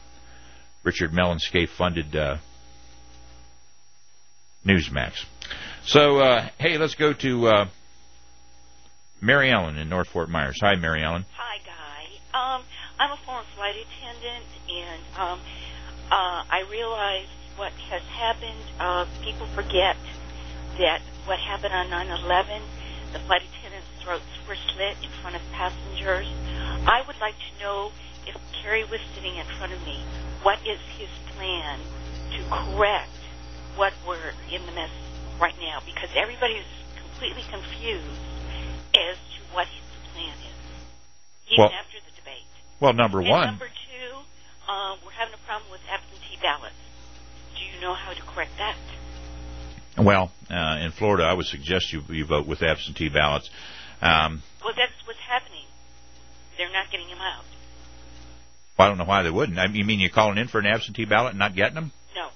Newsmax. So, hey, let's go to Mary Ellen in North Fort Myers. Hi, Mary Ellen. Hi, Guy. I'm a former flight attendant, and I realize what has happened. People forget that what happened on 9/11, the flight attendants' throats were slit in front of passengers. I would like to know, if Kerry was sitting in front of me, what is his plan to correct what we're in the mess right now, because everybody's completely confused as to what his plan is, even after the debate. Well, number one. Number two, we're having a problem with absentee ballots. Do you know how to correct that? Well, in Florida, I would suggest you vote with absentee ballots. Well, that's what's happening. They're not getting them out. Well, I don't know why they wouldn't. You mean you're calling in for an absentee ballot and not getting them? No.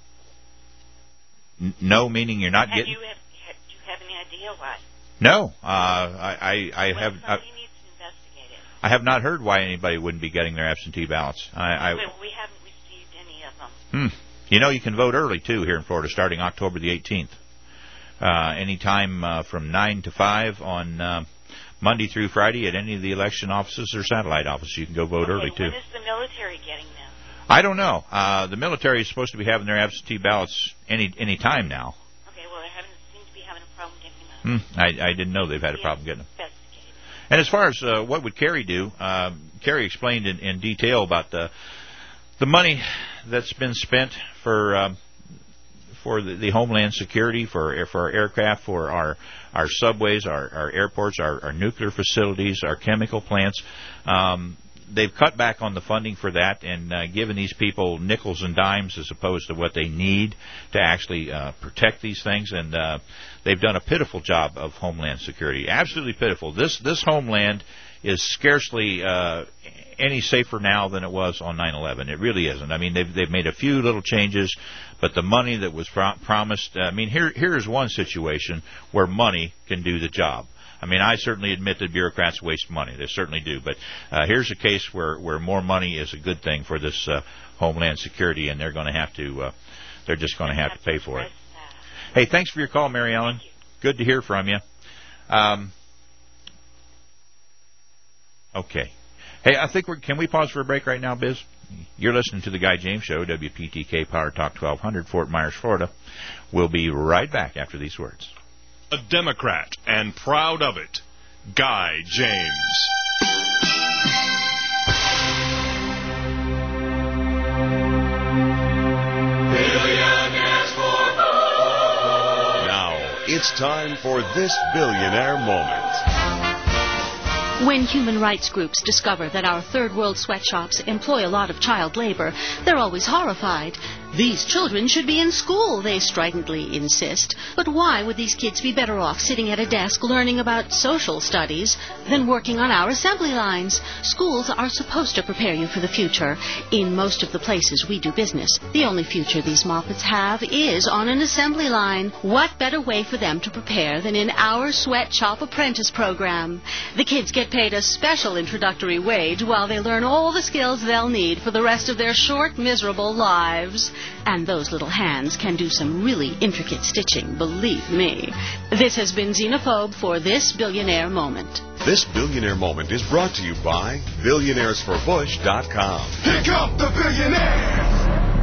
No, meaning you're not getting... Do you have any idea why? No. I have... Somebody needs to investigate it. I have not heard why anybody wouldn't be getting their absentee ballots. We haven't received any of them. You know, you can vote early, too, here in Florida, starting October the 18th. Anytime from 9 to 5 on Monday through Friday at any of the election offices or satellite offices. You can go vote early, too. When is the military getting them? I don't know. The military is supposed to be having their absentee ballots any time now. Okay, well, they seem to be having a problem getting them out. I didn't know they've had a problem getting them. And as far as what would Kerry do, Kerry explained in detail about the money that's been spent for the Homeland Security, for our aircraft, for our subways, our airports, our nuclear facilities, our chemical plants. they've cut back on the funding for that and given these people nickels and dimes as opposed to what they need to actually protect these things. And they've done a pitiful job of Homeland Security. Absolutely pitiful. This Homeland is scarcely any safer now than it was on 9/11. It really isn't. I mean, they've made a few little changes, but the money that was promised. I mean, here is one situation where money can do the job. I mean, I certainly admit that bureaucrats waste money. They certainly do. But here's a case where more money is a good thing for this Homeland Security, and they're going to have to. They're just going to have to pay for it. Hey, thanks for your call, Mary Ellen. Good to hear from you. Okay. Hey, I think can we pause for a break right now, Biz? You're listening to the Guy James Show, WPTK Power Talk 1200, Fort Myers, Florida. We'll be right back after these words. A Democrat and proud of it, Guy James. Now, it's time for this billionaire moment. When human rights groups discover that our third world sweatshops employ a lot of child labor, they're always horrified. These children should be in school, they stridently insist. But why would these kids be better off sitting at a desk learning about social studies than working on our assembly lines? Schools are supposed to prepare you for the future. In most of the places we do business, the only future these moppets have is on an assembly line. What better way for them to prepare than in our sweatshop apprentice program? The kids get paid a special introductory wage while they learn all the skills they'll need for the rest of their short, miserable lives. And those little hands can do some really intricate stitching, believe me. This has been Xenophobe for This Billionaire Moment. This billionaire moment is brought to you by billionairesforbush.com. Here come the billionaires!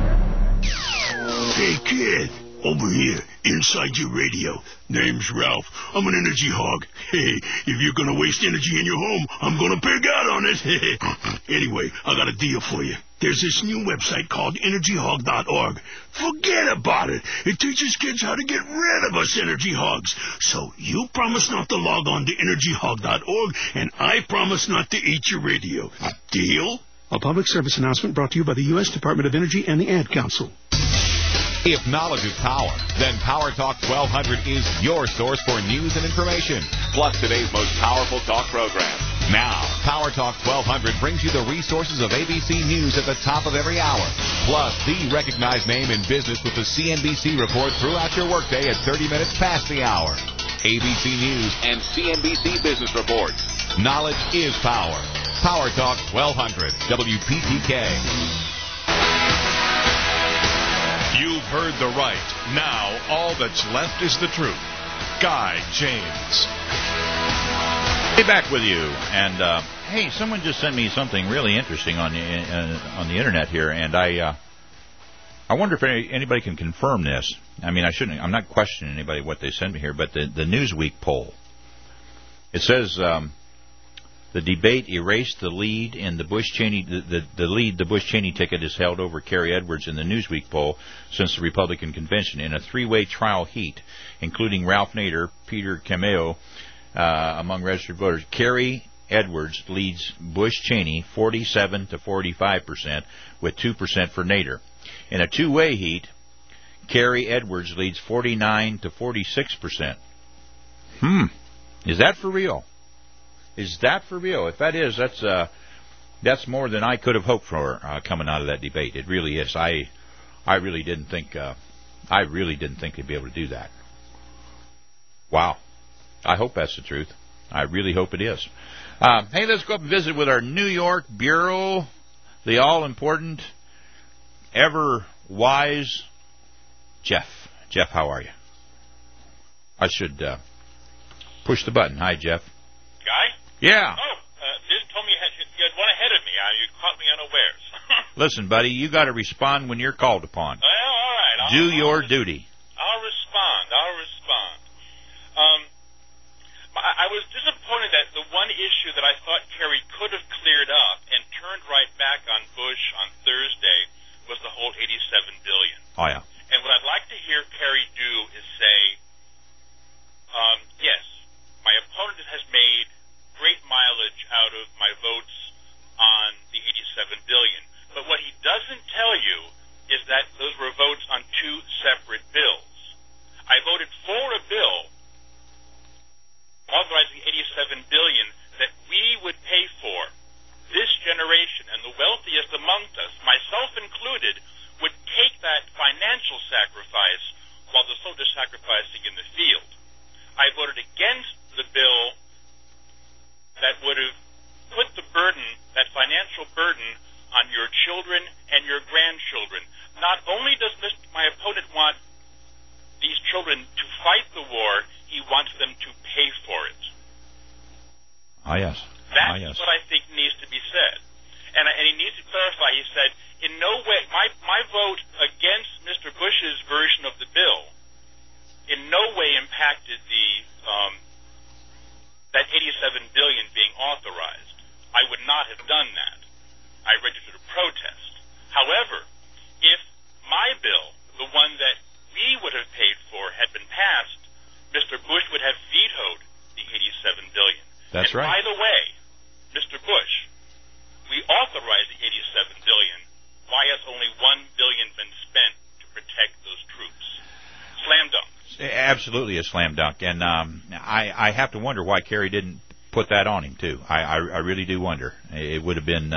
Hey, kid. Over here, inside your radio. Name's Ralph. I'm an energy hog. Hey, if you're gonna waste energy in your home, I'm gonna pig out on it. Anyway, I got a deal for you. There's this new website called energyhog.org. Forget about it. It teaches kids how to get rid of us energy hogs. So you promise not to log on to energyhog.org, and I promise not to eat your radio. Deal? A public service announcement brought to you by the U.S. Department of Energy and the Ad Council. If knowledge is power, then Power Talk 1200 is your source for news and information, plus today's most powerful talk program. Now, Power Talk 1200 brings you the resources of ABC News at the top of every hour, plus the recognized name in business with the CNBC report throughout your workday at 30 minutes past the hour. ABC News and CNBC Business Reports. Knowledge is power. Power Talk 1200, WPTK. You've heard the right. Now, all that's left is the truth. Guy James. Hey, back with you. And, hey, someone just sent me something really interesting on the internet here, and I wonder if anybody can confirm this. I mean, I'm not questioning anybody what they sent me here, but the Newsweek poll. It says, the debate erased the lead in the Bush-Cheney. The Bush-Cheney ticket is held over Kerry Edwards in the Newsweek poll since the Republican convention. In a three-way trial heat, including Ralph Nader, Peter Cameo, among registered voters, Kerry Edwards leads Bush-Cheney 47 to 45%, with 2% for Nader. In a two-way heat, Kerry Edwards leads 49 to 46%. Is that for real? Is that for real? If that is, that's more than I could have hoped for coming out of that debate. It really is. I really didn't think they'd be able to do that. Wow. I hope that's the truth. I really hope it is. Hey, let's go up and visit with our New York Bureau, the all-important, ever-wise Jeff. Jeff, how are you? I should push the button. Hi, Jeff. Guy? Yeah. Oh, Liz told me you had one ahead of me. You caught me unawares. Listen, buddy, you got to respond when you're called upon. Well, all right. Do your duty. I'll respond. I was disappointed that the one issue that I thought Kerry could have cleared up and turned right back on Bush on Thursday was the whole $87 billion. Oh, yeah. And what I'd like to hear Kerry do is say, yes, my opponent has made great mileage out of my votes on $87 billion. But what he doesn't tell you is that those were votes on two separate bills. I voted for a bill authorizing $87 billion that we would pay for. This generation and the wealthiest amongst us, myself included, would take that financial sacrifice while they're still just sacrificing in the field. I voted against the bill that would have put the burden, that financial burden, on your children and your grandchildren. Not only does my opponent want these children to fight the war, he wants them to pay for it. Ah, yes. That's what I think needs to be said. And he needs to clarify. He said, in no way, my vote against Mr. Bush's version of the bill in no way impacted that $87 billion being authorized. I would not have done that. I registered a protest. However, if my bill, the one that we would have paid for, had been passed, Mr. Bush would have vetoed the $87 billion. That's right. By the way, Mr. Bush, we authorized the $87 billion. Why has only $1 billion been spent to protect those troops? Slam dunk. Absolutely a slam dunk. And I have to wonder why Kerry didn't put that on him, too. I really do wonder. It would have been,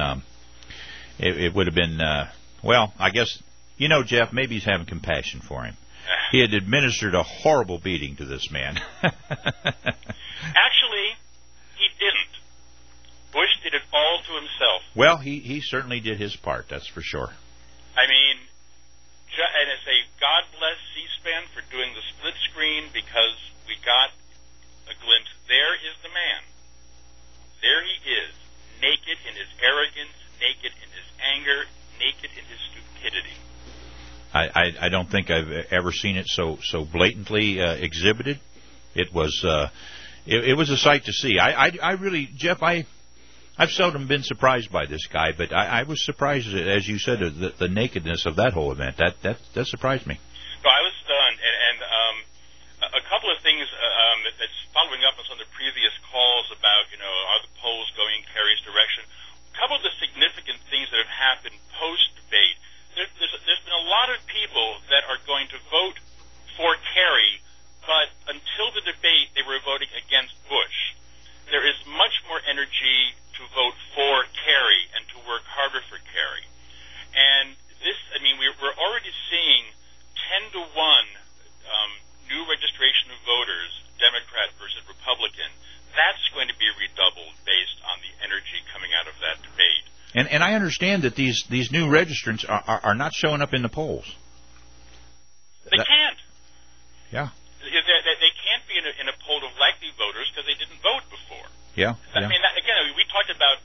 well, I guess, Jeff, maybe he's having compassion for him. He had administered a horrible beating to this man. Actually, he didn't. Bush did it all to himself. Well, he certainly did his part, that's for sure. I mean, and I say, God bless C-SPAN for doing the split screen, because we got a glimpse. There is the man. There he is, naked in his arrogance, naked in his anger, naked in his stupidity. I don't think I've ever seen it so blatantly exhibited. It was it was a sight to see. I really, Jeff, I've seldom been surprised by this guy, but I was surprised, as you said, the nakedness of that whole event. That surprised me. No, I was stunned, and a couple of things that's following up on some of the previous calls about, are the polls going Kerry's direction? A couple of the significant things that have happened post-debate. There's been a lot of people that are going to vote for Kerry, but until the debate, they were voting against Bush. There is much more energy to vote for Kerry and to work harder for Kerry. And this, we're already seeing 10 to 1 new registration of voters, Democrat versus Republican. That's going to be redoubled based on the energy coming out of that debate. And I understand that these new registrants are not showing up in the polls. They can't. Yeah. They can't be in a poll of likely voters because they didn't vote before. Yeah. I mean, again, we talked about,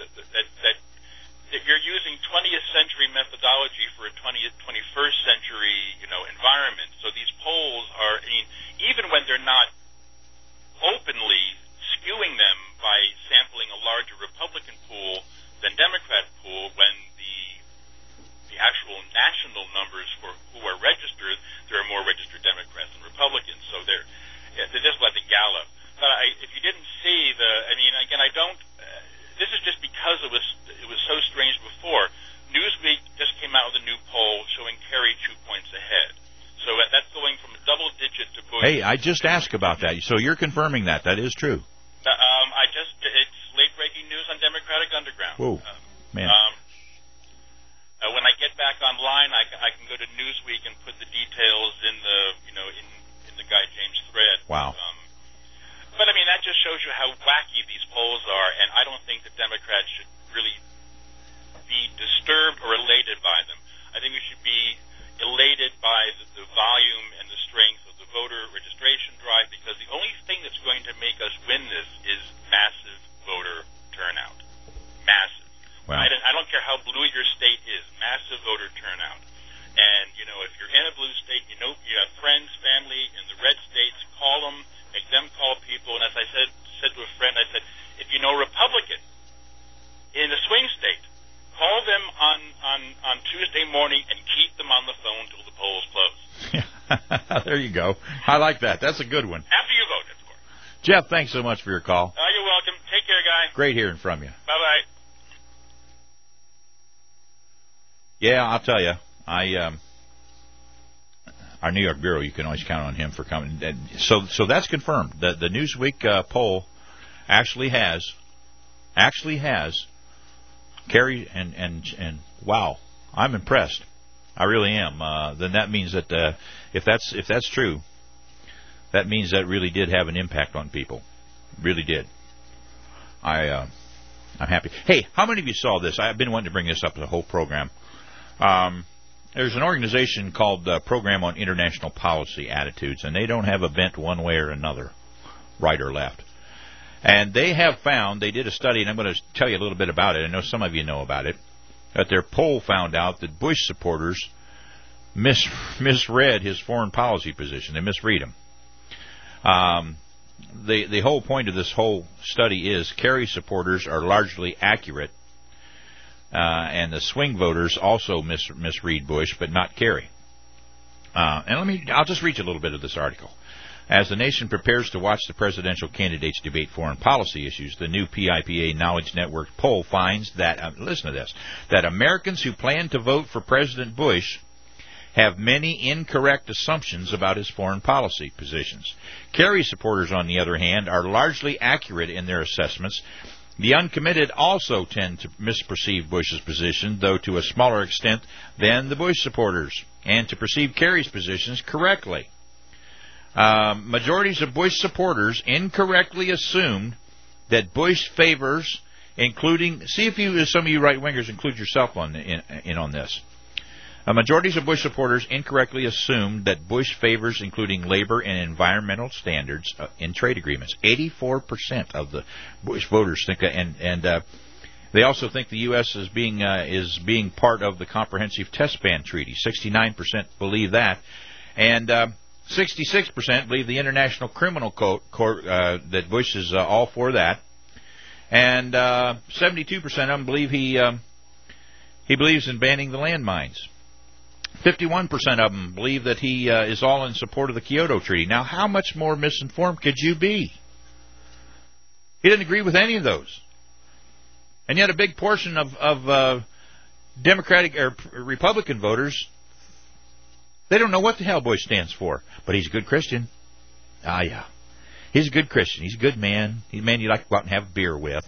that you're using 20th century methodology for a 21st century, environment. So these polls are, even when they're not openly skewing them by sampling a larger Republican pool than Democrat pool, when the actual national numbers for who are registered, there are more registered Democrats than Republicans. So they're just like the Gallup. But if you didn't see again, I don't. This is just because it was so strange before. Newsweek just came out with a new poll showing Kerry 2 points ahead. So that's going from a double digit to Bush. Hey, I just asked about that. So you're confirming that. That is true. It's late breaking news on Democratic Underground. Whoa, man. When I get back online, I can go to Newsweek and put the details in the in the Guy James thread. Wow. But that just shows you how wacky these polls are, and I don't think the Democrats should really be disturbed or elated by them. I think we should be elated by the volume and the strength of the voter registration drive, because the only thing that's going to make us win this is massive voter turnout. Massive. Wow. I don't care how blue your state is, massive voter turnout. And, if you're in a blue state, you have friends, family in the red states, call them, make them call people. And as I said to a friend, I said, if you know Republican in a swing state, call them on Tuesday morning and keep them on the phone till the polls close. There you go. I like that. That's a good one. After you vote, of course. Jeff, thanks so much for your call. You're welcome. Take care, guy. Great hearing from you. Bye-bye. Yeah, I'll tell you. Our New York bureau, you can always count on him for coming. So that's confirmed. The Newsweek poll actually has Kerry and wow, I'm impressed. I really am. Then that means that if that's true, that means that really did have an impact on people. Really did. I'm happy. Hey, how many of you saw this? I've been wanting to bring this up the whole program. There's an organization called Program on International Policy Attitudes, and they don't have a bent one way or another, right or left. And they have found, they did a study, and I'm going to tell you a little bit about it. I know some of you know about it. That their poll found out that Bush supporters misread his foreign policy position. They misread him. The whole point of this whole study is Kerry supporters are largely accurate, and the swing voters also misread Bush, but not Kerry. And I'll just read you a little bit of this article. As the nation prepares to watch the presidential candidates debate foreign policy issues, the new PIPA Knowledge Network poll finds that, listen to this, that Americans who plan to vote for President Bush have many incorrect assumptions about his foreign policy positions. Kerry supporters, on the other hand, are largely accurate in their assessments. The uncommitted also tend to misperceive Bush's position, though to a smaller extent than the Bush supporters, and to perceive Kerry's positions correctly. Majorities of Bush supporters incorrectly assumed that Bush favors, including, see if you, some of you right-wingers, include yourself on this. Majorities of Bush supporters incorrectly assumed that Bush favors including labor and environmental standards in trade agreements. 84% of the Bush voters think that, and they also think the U.S. is being part of the Comprehensive Test Ban Treaty. 69% believe that, and 66% believe the International Criminal Court that Bush is all for that, and 72% of them believe he believes in banning the landmines. 51% of them believe that he is all in support of the Kyoto Treaty. Now, how much more misinformed could you be? He didn't agree with any of those. And yet a big portion of Democratic or Republican voters, they don't know what the hell Bush stands for. But he's a good Christian. Ah, yeah. He's a good Christian. He's a good man. He's a man you like to go out and have a beer with.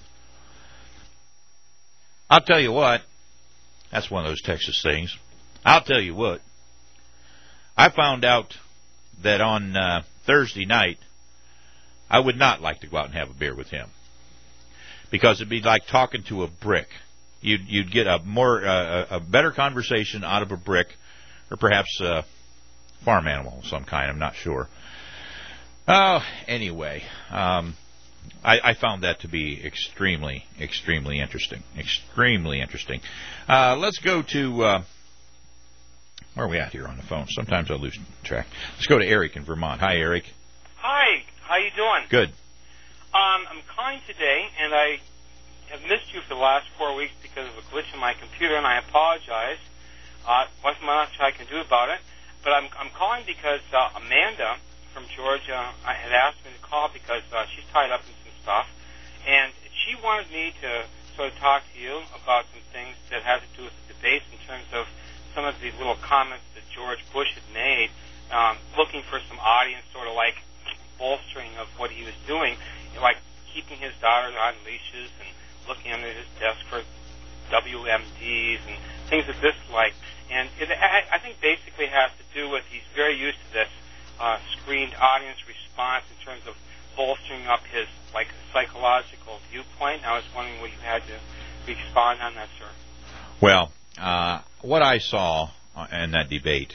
I'll tell you what. That's one of those Texas things. I'll tell you what, I found out that on Thursday night, I would not like to go out and have a beer with him, because it'd be like talking to a brick. You'd get a better conversation out of a brick, or perhaps a farm animal of some kind. I'm not sure. Oh, anyway, I found that to be extremely, extremely interesting. Extremely interesting. Let's go to. Where are we at here on the phone? Sometimes I lose track. Let's go to Eric in Vermont. Hi, Eric. Hi. How you doing? Good. I'm calling today, and I have missed you for the last 4 weeks because of a glitch in my computer, and I apologize. Wasn't much I can do about it. But I'm calling because Amanda from Georgia had asked me to call because she's tied up in some stuff, and she wanted me to sort of talk to you about some things that had to do with the debates in terms of some of the little comments that George Bush had made, looking for some audience sort of like bolstering of what he was doing, like keeping his daughters on leashes and looking under his desk for WMDs and things of this like. And I think basically has to do with he's very used to this screened audience response in terms of bolstering up his like psychological viewpoint. I was wondering what you had to respond on that, sir. Well, what I saw in that debate,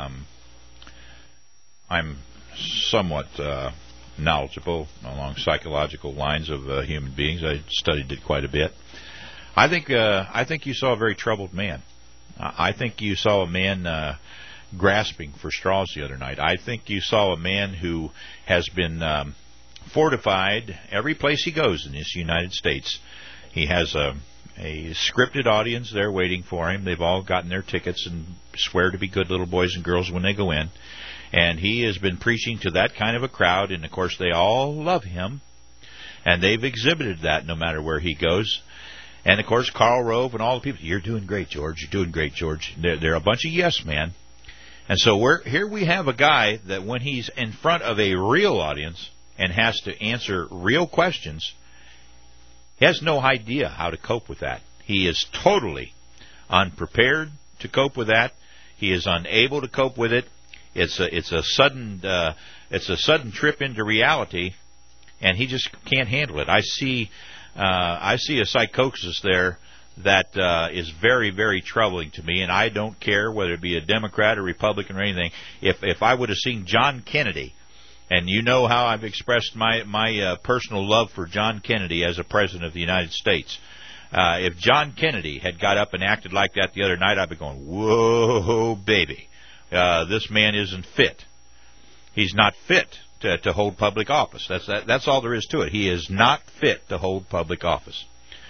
I'm somewhat knowledgeable along psychological lines of human beings. I studied it quite a bit. I think you saw a very troubled man. I think you saw a man grasping for straws the other night. I think you saw a man who has been fortified every place he goes in this United States. He has a scripted audience there waiting for him. They've all gotten their tickets and swear to be good little boys and girls when they go in. And he has been preaching to that kind of a crowd, and of course they all love him. And they've exhibited that no matter where he goes. And, of course, Karl Rove and all the people, you're doing great, George. You're doing great, George. They're a bunch of yes men. And so here we have a guy that when he's in front of a real audience and has to answer real questions, he has no idea how to cope with that. He is totally unprepared to cope with that. He is unable to cope with it. It's a sudden trip into reality, and he just can't handle it. I see a psychosis there that is very, very troubling to me, and I don't care whether it be a Democrat or Republican or anything. If I would have seen John Kennedy, and you know how I've expressed my personal love for John Kennedy as a president of the United States, if John Kennedy had got up and acted like that the other night, I'd be going, whoa, baby, this man isn't fit. He's not fit to hold public office. That's all there is to it. He is not fit to hold public office.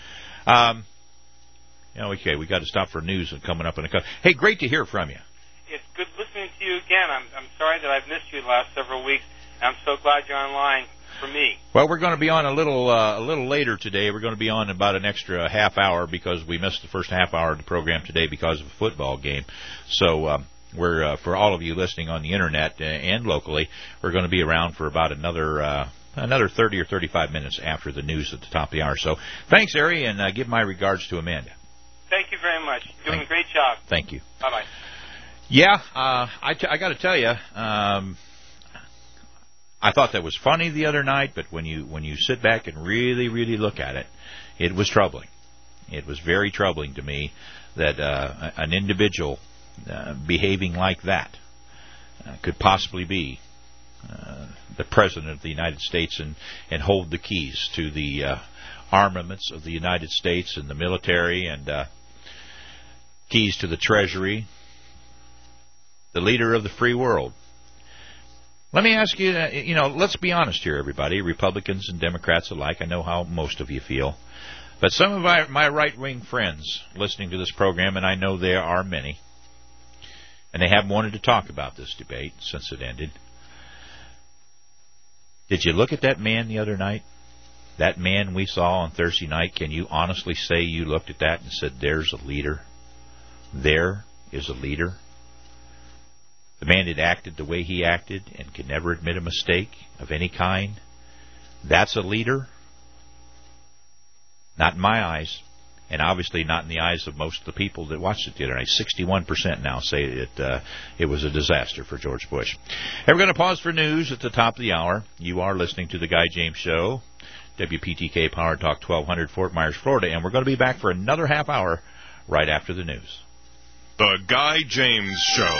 Okay, we got to stop for news and coming up in a couple. Hey, great to hear from you. It's good listening to you again. I'm sorry that I've missed you the last several weeks. I'm so glad you're online for me. Well, we're going to be on a little later today. We're going to be on about an extra half hour because we missed the first half hour of the program today because of a football game. So we're for all of you listening on the internet and locally, we're going to be around for about another 30 or 35 minutes after the news at the top of the hour. So thanks, Ari, and give my regards to Amanda. Thank you very much. You're doing a great job. Thank you. Bye-bye. Yeah, I got to tell you, I thought that was funny the other night, but when you sit back and really, really look at it, it was troubling. It was very troubling to me that an individual behaving like that could possibly be the President of the United States and hold the keys to the armaments of the United States and the military and keys to the Treasury, the leader of the free world. Let me ask you, let's be honest here, everybody, Republicans and Democrats alike. I know how most of you feel. But some of my right-wing friends listening to this program, and I know there are many, and they have wanted to talk about this debate since it ended. Did you look at that man the other night? That man we saw on Thursday night, can you honestly say you looked at that and said, there's a leader? There is a leader? The man that acted the way he acted and could never admit a mistake of any kind, that's a leader? Not in my eyes, and obviously not in the eyes of most of the people that watched it the other night. 61% now say it was a disaster for George Bush. And we're going to pause for news at the top of the hour. You are listening to The Guy James Show, WPTK Power Talk 1200, Fort Myers, Florida, and we're going to be back for another half hour right after the news. The Guy James Show.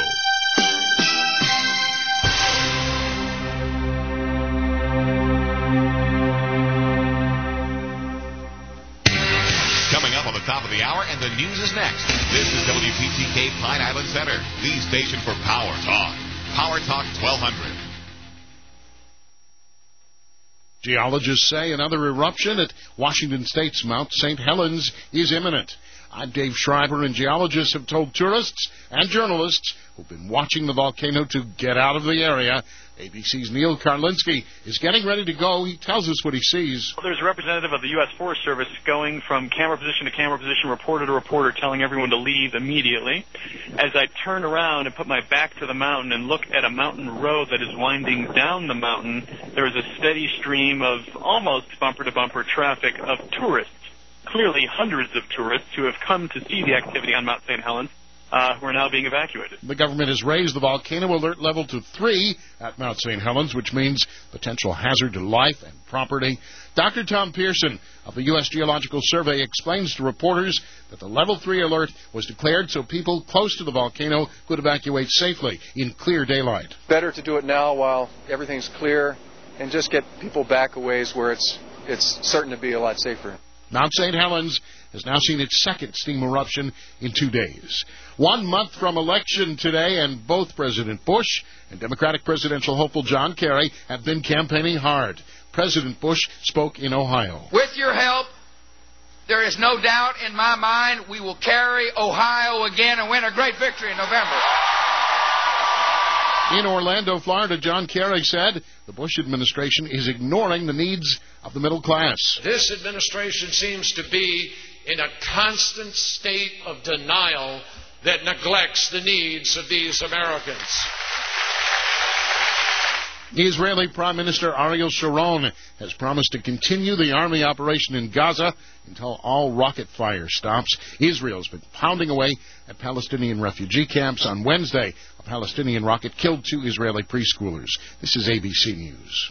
Coming up on the top of the hour, and the news is next. This is WPTK Pine Island Center, the station for Power Talk. Power Talk 1200. Geologists say another eruption at Washington State's Mount St. Helens is imminent. I'm Dave Schreiber, and geologists have told tourists and journalists who've been watching the volcano to get out of the area. ABC's Neil Karlinski is getting ready to go. He tells us what he sees. Well, there's a representative of the U.S. Forest Service going from camera position to camera position, reporter to reporter, telling everyone to leave immediately. As I turn around and put my back to the mountain and look at a mountain road that is winding down the mountain, there is a steady stream of almost bumper-to-bumper traffic of tourists. Clearly hundreds of tourists who have come to see the activity on Mount St. Helens who are now being evacuated. The government has raised the volcano alert level to 3 at Mount St. Helens, which means potential hazard to life and property. Dr. Tom Pearson of the U.S. Geological Survey explains to reporters that the level 3 alert was declared so people close to the volcano could evacuate safely in clear daylight. Better to do it now while everything's clear and just get people back a ways where it's certain to be a lot safer. Mount St. Helens has now seen its second steam eruption in 2 days. 1 month from election today, and both President Bush and Democratic presidential hopeful John Kerry have been campaigning hard. President Bush spoke in Ohio. With your help, there is no doubt in my mind we will carry Ohio again and win a great victory in November. In Orlando, Florida, John Kerry said the Bush administration is ignoring the needs of the middle class. This administration seems to be in a constant state of denial that neglects the needs of these Americans. Israeli Prime Minister Ariel Sharon has promised to continue the army operation in Gaza until all rocket fire stops. Israel's been pounding away at Palestinian refugee camps. On Wednesday, a Palestinian rocket killed 2 Israeli preschoolers. This is ABC News.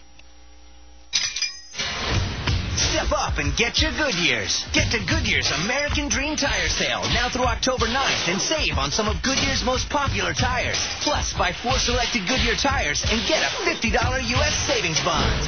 Step up and get your Goodyears. Get to Goodyear's American Dream Tire Sale now through October 9th and save on some of Goodyear's most popular tires. Plus, buy 4 selected Goodyear tires and get a $50 U.S. savings bond.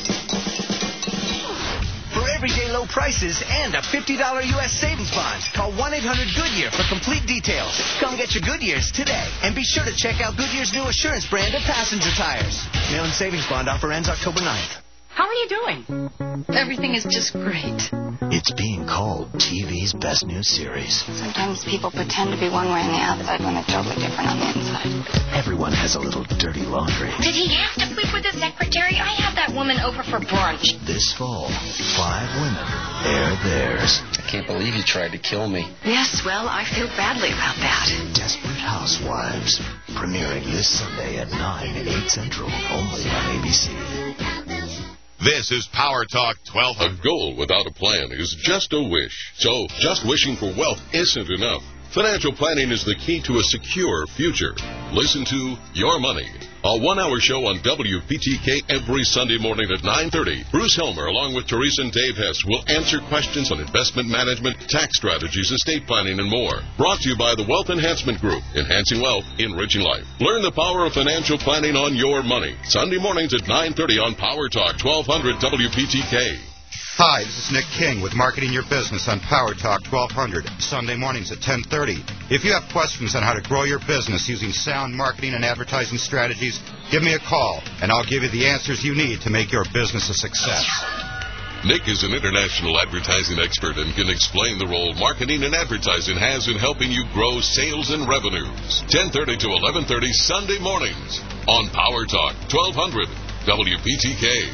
For everyday low prices and a $50 U.S. savings bond, call 1-800-GOODYEAR for complete details. Come get your Goodyears today. And be sure to check out Goodyear's new Assurance brand of passenger tires. Mail and savings bond offer ends October 9th. How are you doing? Everything is just great. It's being called TV's best new series. Sometimes people pretend to be one way on the outside when they're totally different on the inside. Everyone has a little dirty laundry. Did he have to sleep with his secretary? I had that woman over for brunch. This fall, 5 women air theirs. I can't believe he tried to kill me. Yes, well, I feel badly about that. Desperate Housewives. Premiering this Sunday at 9, 8 Central, only on ABC. This is Power Talk 12. A goal without a plan is just a wish. So, just wishing for wealth isn't enough. Financial planning is the key to a secure future. Listen to Your Money, a 1-hour show on WPTK every Sunday morning at 9:30. Bruce Helmer, along with Teresa and Dave Hess, will answer questions on investment management, tax strategies, estate planning, and more. Brought to you by the Wealth Enhancement Group, enhancing wealth, enriching life. Learn the power of financial planning on Your Money. Sunday mornings at 9:30 on Power Talk 1200 WPTK. Hi, this is Nick King with Marketing Your Business on Power Talk 1200, Sunday mornings at 10:30. If you have questions on how to grow your business using sound marketing and advertising strategies, give me a call, and I'll give you the answers you need to make your business a success. Nick is an international advertising expert and can explain the role marketing and advertising has in helping you grow sales and revenues. 10:30 to 11:30 Sunday mornings on Power Talk 1200 WPTK.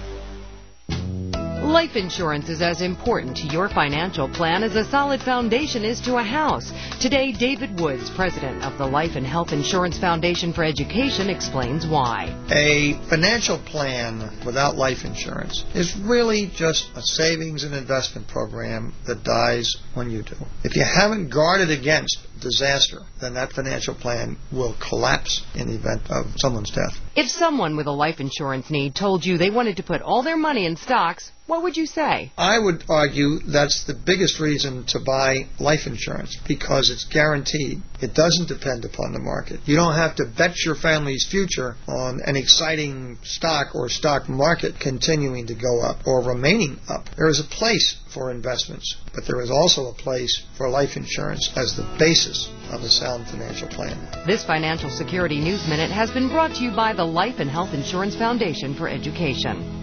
Life insurance is as important to your financial plan as a solid foundation is to a house. Today, David Woods, president of the Life and Health Insurance Foundation for Education, explains why. A financial plan without life insurance is really just a savings and investment program that dies when you do. If you haven't guarded against disaster, then that financial plan will collapse in the event of someone's death. If someone with a life insurance need told you they wanted to put all their money in stocks, what would you say? I would argue that's the biggest reason to buy life insurance, because it's guaranteed. It doesn't depend upon the market. You don't have to bet your family's future on an exciting stock or stock market continuing to go up or remaining up. There is a place for investments, but there is also a place for life insurance as the basis of a sound financial plan. This Financial Security News Minute has been brought to you by the Life and Health Insurance Foundation for Education.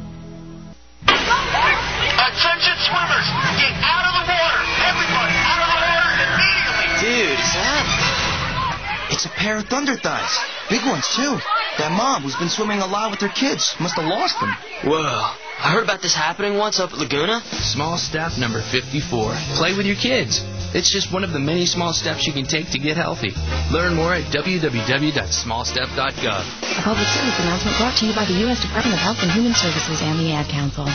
Attention swimmers, get out of the water! Everybody, out of the water immediately! Dude, is that? It's a pair of thunder thighs. Big ones, too. That mom who's been swimming a lot with her kids must have lost them. Whoa. I heard about this happening once up at Laguna. Small step number 54. Play with your kids. It's just one of the many small steps you can take to get healthy. Learn more at www.smallstep.gov. A public service announcement brought to you by the U.S. Department of Health and Human Services and the Ad Council.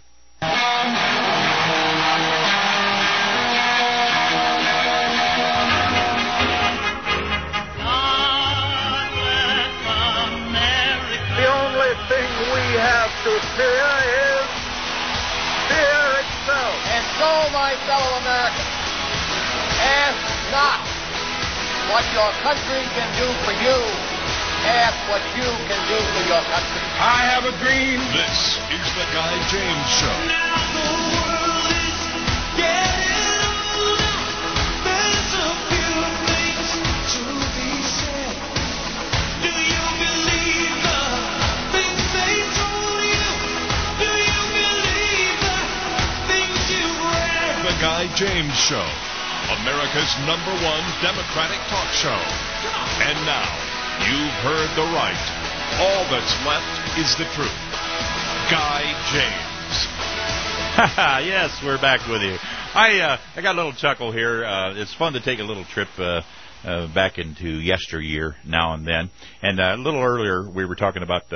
To fear is fear itself. And so, my fellow Americans, ask not what your country can do for you. Ask what you can do for your country. I have a dream. This is the Guy James Show. Now the world is getting older. There's a few things to be said. Do you believe the things they told you? Do you believe the things you read? The Guy James Show, America's #1 Democratic talk show. And now, you've heard the right. All that's left is the truth. Guy James. Yes, we're back with you. I got a little chuckle here. It's fun to take a little trip back into yesteryear now and then. And a little earlier, we were talking about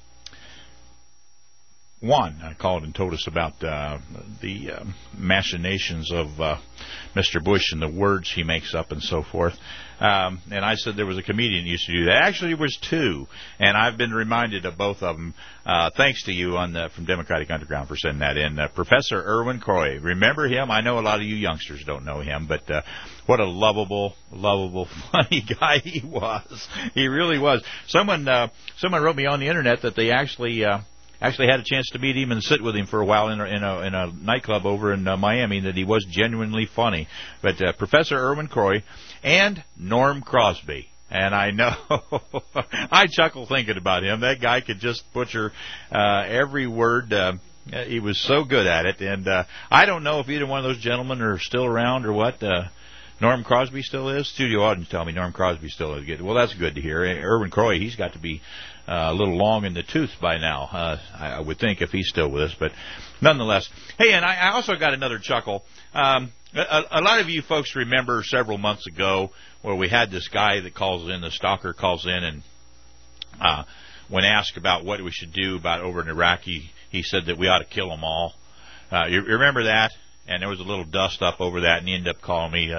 Juan called and told us about the machinations of Mr. Bush and the words he makes up and so forth. And I said there was a comedian who used to do that. Actually, there was two, and I've been reminded of both of them. Thanks to you from Democratic Underground for sending that in. Professor Irwin Croy. Remember him? I know a lot of you youngsters don't know him, but what a lovable, funny guy he was. He really was. Someone wrote me on the internet that they actually had a chance to meet him and sit with him for a while in a nightclub over in Miami, that he was genuinely funny. But Professor Irwin Croy and Norm Crosby. And I know, I chuckle thinking about him. That guy could just butcher every word. He was so good at it. And I don't know if either one of those gentlemen are still around or what. Norm Crosby still is? Studio audience tell me Norm Crosby still is. Well, that's good to hear. Irwin Croy, he's got to be a little long in the tooth by now, I would think, if he's still with us. But nonetheless. Hey, and I also got another chuckle. A lot of you folks remember several months ago where we had this guy that calls in, the stalker calls in, and when asked about what we should do about over in Iraq, he said that we ought to kill them all. You remember that? And there was a little dust up over that, and he ended up calling me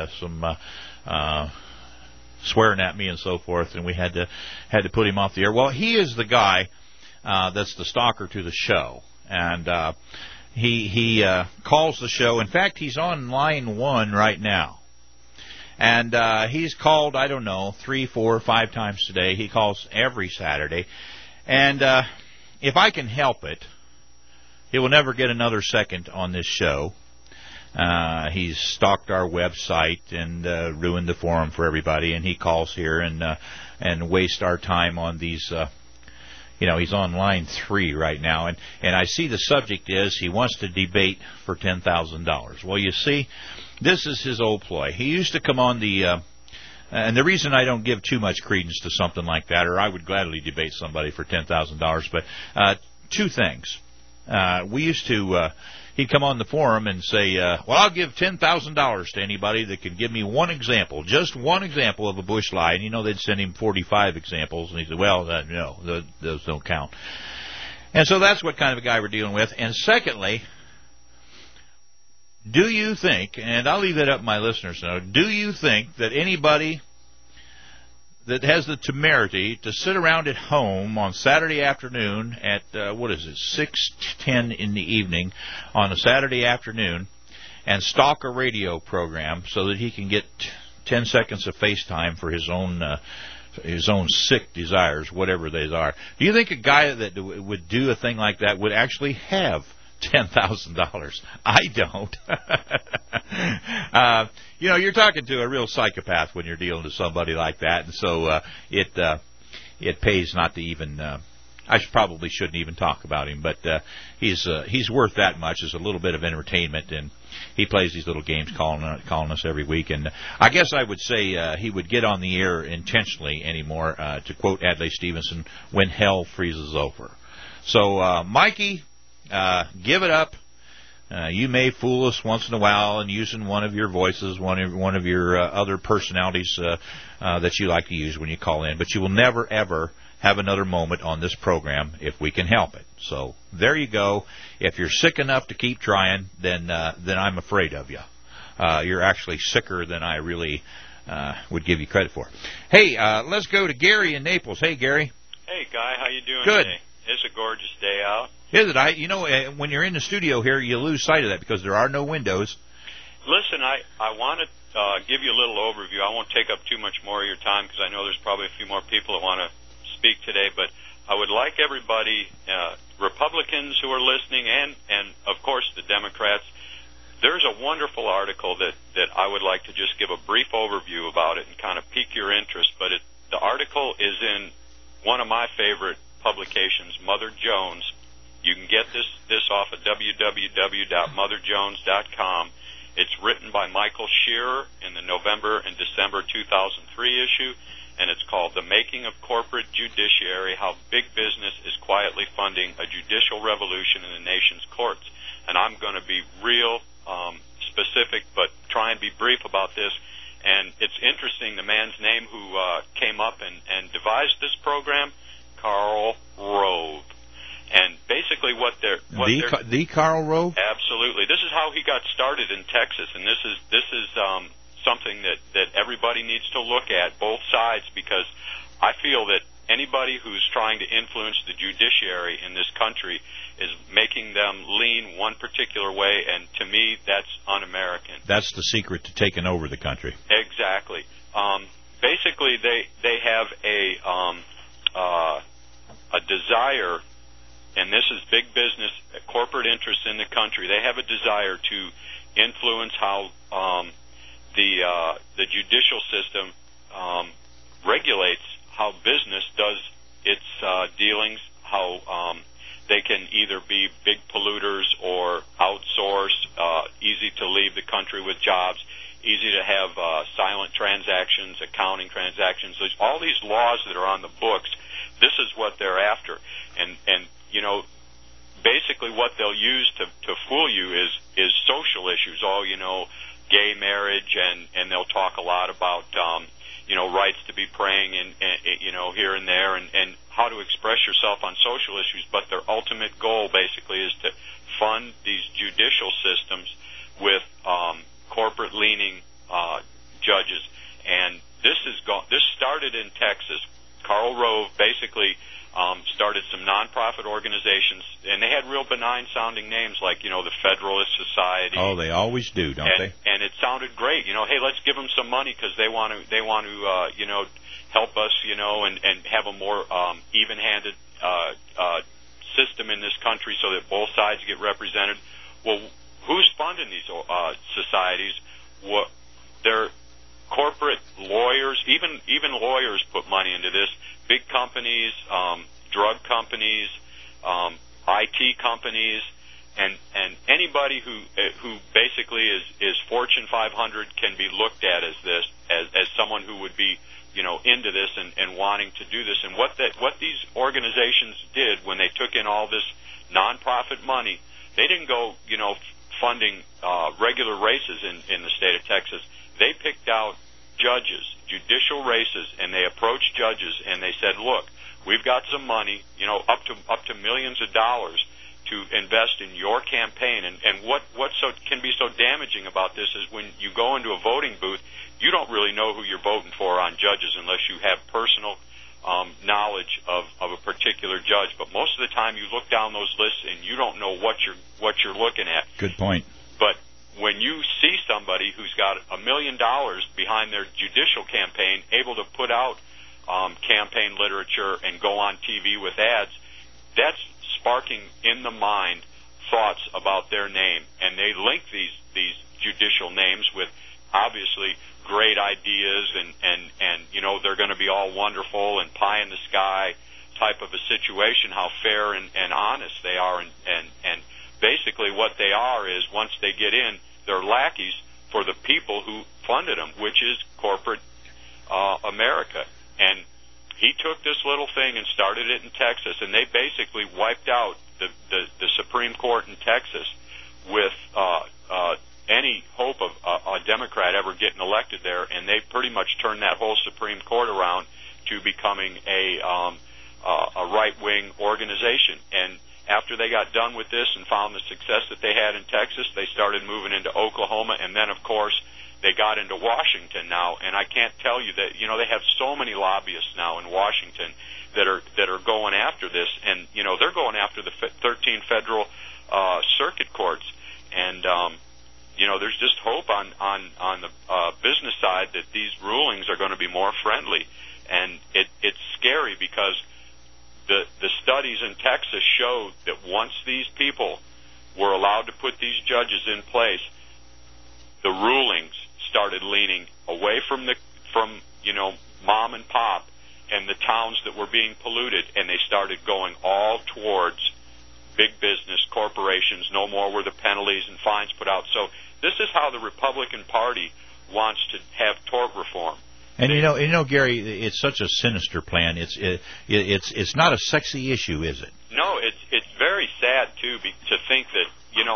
swearing at me and so forth, and we had to put him off the air. Well, he is the guy that's the stalker to the show, and he calls the show. In fact, he's on line 1 right now, and he's called, I don't know, 3, 4, 5 times today. He calls every Saturday, and if I can help it, he will never get another second on this show. He's stalked our website and ruined the forum for everybody, and he calls here and wastes our time on these. He's on line 3 right now, and I see the subject is he wants to debate for $10,000. Well, you see, this is his old ploy. He used to come on the. And the reason I don't give too much credence to something like that, or I would gladly debate somebody for $10,000, but two things. We used to. He'd come on the forum and say, well, I'll give $10,000 to anybody that can give me one example, just one example of a Bush lie. And, they'd send him 45 examples. And he said, well, no, those don't count. And so that's what kind of a guy we're dealing with. And secondly, do you think, and I'll leave that up to my listeners now, do you think that anybody that has the temerity to sit around at home on Saturday afternoon at, 6:10 in the evening on a Saturday afternoon and stalk a radio program so that he can get 10 seconds of FaceTime for his own sick desires, whatever they are. Do you think a guy that would do a thing like that would actually have $10,000? I don't. You're talking to a real psychopath when you're dealing with somebody like that, and so it pays not to even. I probably shouldn't even talk about him, but he's worth that much as a little bit of entertainment, and he plays these little games calling us every week. And I guess I would say he would get on the air intentionally anymore, to quote Adlai Stevenson, when hell freezes over. So, Mikey. Give it up. You may fool us once in a while and using one of your voices, one of your other personalities that you like to use when you call in, but you will never, ever have another moment on this program if we can help it. So there you go. If you're sick enough to keep trying, then I'm afraid of you. You're actually sicker than I really would give you credit for. Hey, let's go to Gary in Naples. Hey, Gary. Hey, Guy. How you doing Good. today? It's a gorgeous day out. Is it? When you're in the studio here, you lose sight of that because there are no windows. Listen, I want to give you a little overview. I won't take up too much more of your time because I know there's probably a few more people that want to speak today. But I would like everybody, Republicans who are listening, and of course the Democrats. There's a wonderful article that I would like to just give a brief overview about it and kind of pique your interest. But the article is in one of my favorite publications, Mother Jones. You can get this off of www.motherjones.com. It's written by Michael Shearer in the November and December 2003 issue, and it's called The Making of Corporate Judiciary, How Big Business is Quietly Funding a Judicial Revolution in the Nation's Courts. and I'm going to be real specific, but try and be brief about this. And it's interesting, the man's name who came up and devised this program, Karl Rove. And basically what they're... The Karl Rove? Absolutely. This is how he got started in Texas, and this is something that everybody needs to look at, both sides, because I feel that anybody who's trying to influence the judiciary in this country is making them lean one particular way, and to me, that's un-American. That's the secret to taking over the country. Exactly. Basically, they have a desire, and this is big business, corporate interests in the country. They have a desire to influence how the judicial system regulates how business does its dealings, how they can either be big polluters or outsource, easy to leave the country with jobs, easy to have silent transactions, accounting transactions. There's all these laws that are on the books. This is what they're after. And you know, basically what they'll use to fool you is social issues. Oh, you know, gay marriage, and they'll talk a lot about you know, rights to be praying and you know, here and there, and how to express yourself on social issues. But their ultimate goal basically is to fund these judicial systems with corporate leaning judges. And this started in Texas. Karl Rove basically started some nonprofit organizations, and they had real benign-sounding names like, you know, the Federalist Society. Oh, they always do, don't they? And it sounded great. You know, hey, let's give them some money because they want to you know, help us, you know, and have a more even-handed system in this country so that both sides get represented. Well, who's funding these societies? They're corporate lawyers, even lawyers put money into this. Big companies, drug companies, IT companies, and anybody who basically is Fortune 500 can be looked at as someone who would be, you know, into this and wanting to do this. And what these organizations did when they took in all this nonprofit money, they didn't go, you know, funding regular races in the state of Texas. They picked out judges, judicial races, and they approached judges and they said, look, we've got some money, you know, up to millions of dollars to invest in your campaign. And what can be so damaging about this is when you go into a voting booth, you don't really know who you're voting for on judges unless you have personal knowledge of a particular judge. But most of the time you look down those lists and you don't know what you're looking at. Good point. But when you see somebody who's got $1 million behind their judicial campaign, able to put out campaign literature and go on TV with ads, that's sparking in the mind thoughts about their name. And they link these judicial names with obviously great ideas and you know, they're going to be all wonderful and pie in the sky type of a situation, how fair and honest they are. And basically what they are is, once they get in, they're lackeys for the people who funded them, which is corporate America. And he took this little thing and started it in Texas, and they basically wiped out the Supreme Court in Texas with any hope of a Democrat ever getting elected there, and they pretty much turned that whole Supreme Court around to becoming a right-wing organization. And after they got done with this and found the success that they had in Texas, they started moving into Oklahoma, and then, of course, they got into Washington now. And I can't tell you that, you know, they have so many lobbyists now in Washington that are going after this, and, you know, they're going after the 13 federal circuit courts. And, you know, there's just hope on the business side that these rulings are going to be more friendly. And it's scary because the studies in Texas show that once these people were allowed to put these judges in place, the rulings started leaning away from you know, mom and pop and the towns that were being polluted, and they started going all towards big business, corporations. No more were the penalties and fines put out. So this is how the Republican Party wants to have tort reform. And you know, Gary, it's such a sinister plan. It's not a sexy issue, is it? No, it's very sad too to think that, you know,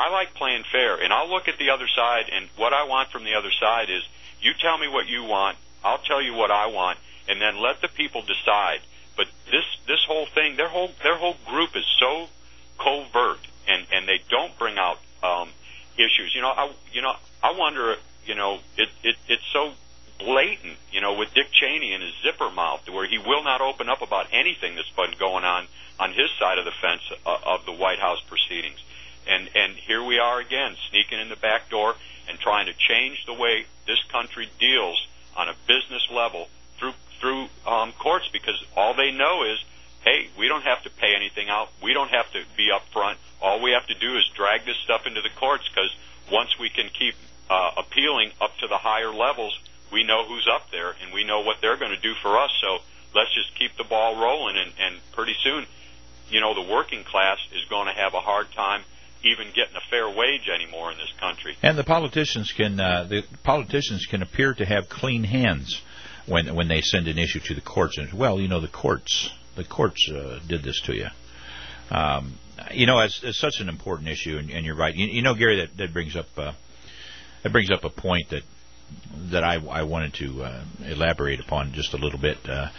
I like playing fair, and I'll look at the other side, and what I want from the other side is you tell me what you want, I'll tell you what I want, and then let the people decide. But this whole thing, their whole group is so covert, and they don't bring out issues. I wonder. It's so blatant. With Dick Cheney and his zipper mouth, where he will not open up about anything that's been going on his side of the fence of the White House proceedings. And here we are again, sneaking in the back door and trying to change the way this country deals on a business level through courts, because all they know is, hey, we don't have to pay anything out. We don't have to be up front. All we have to do is drag this stuff into the courts, because once we can keep appealing up to the higher levels, we know who's up there, and we know what they're going to do for us. So let's just keep the ball rolling, and pretty soon, the working class is going to have a hard time even getting a fair wage anymore in this country. And the politicians can appear to have clean hands when they send an issue to the courts. And the courts did this to you. It's such an important issue, and you're right. Gary, that brings up a point that I wanted to elaborate upon just a little bit.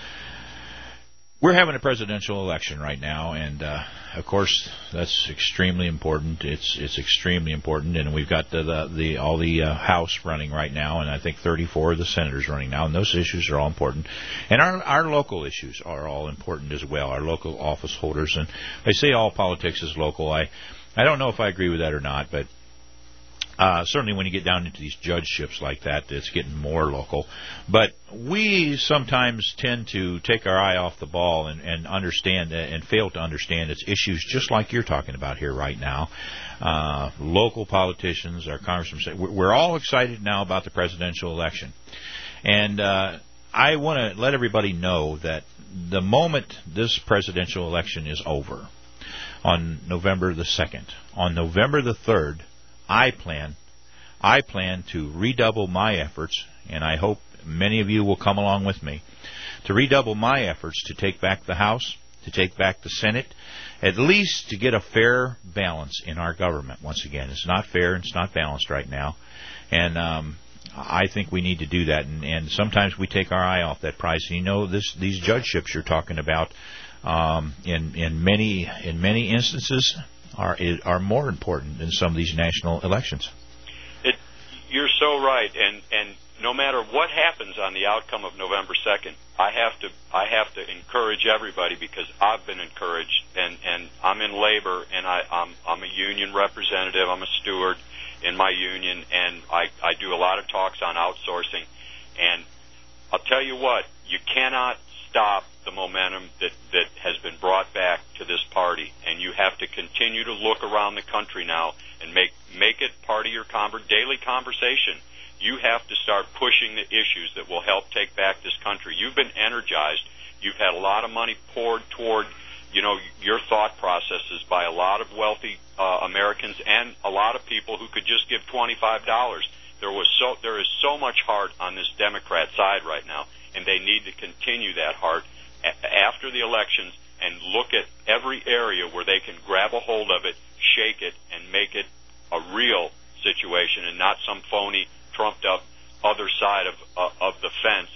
We're having a presidential election right now, and of course that's extremely important. It's extremely important, and we've got all the House running right now, and I think 34 of the senators running now, and those issues are all important. And our local issues are all important as well. Our local office holders, and they say all politics is local. I don't know if I agree with that or not, but certainly when you get down into these judgeships like that, it's getting more local. But we sometimes tend to take our eye off the ball and understand and fail to understand its issues, just like you're talking about here right now. Local politicians, our congressmen, we're all excited now about the presidential election. And I want to let everybody know that the moment this presidential election is over, on November the 2nd, on November the 3rd, I plan to redouble my efforts, and I hope many of you will come along with me, to redouble my efforts to take back the House, to take back the Senate, at least to get a fair balance in our government. Once again, it's not fair and it's not balanced right now, and I think we need to do that. And sometimes we take our eye off that prize. And these judgeships you're talking about, in many instances, are more important than some of these national elections. You're so right, and no matter what happens on the outcome of November 2nd, I have to encourage everybody, because I've been encouraged, and I'm in labor, and I'm a union representative. I'm a steward in my union, and I do a lot of talks on outsourcing, and I'll tell you what, you cannot stop the momentum that has been brought back to this party, and you have to continue to look around the country now and make it part of your daily conversation. You have to start pushing the issues that will help take back this country. You've been energized. You've had a lot of money poured toward your thought processes by a lot of wealthy Americans and a lot of people who could just give $25. There is so much heart on this Democrat side right now, and they need to continue that heart after the elections and look at every area where they can grab a hold of it, shake it, and make it a real situation and not some phony, trumped-up other side of the fence,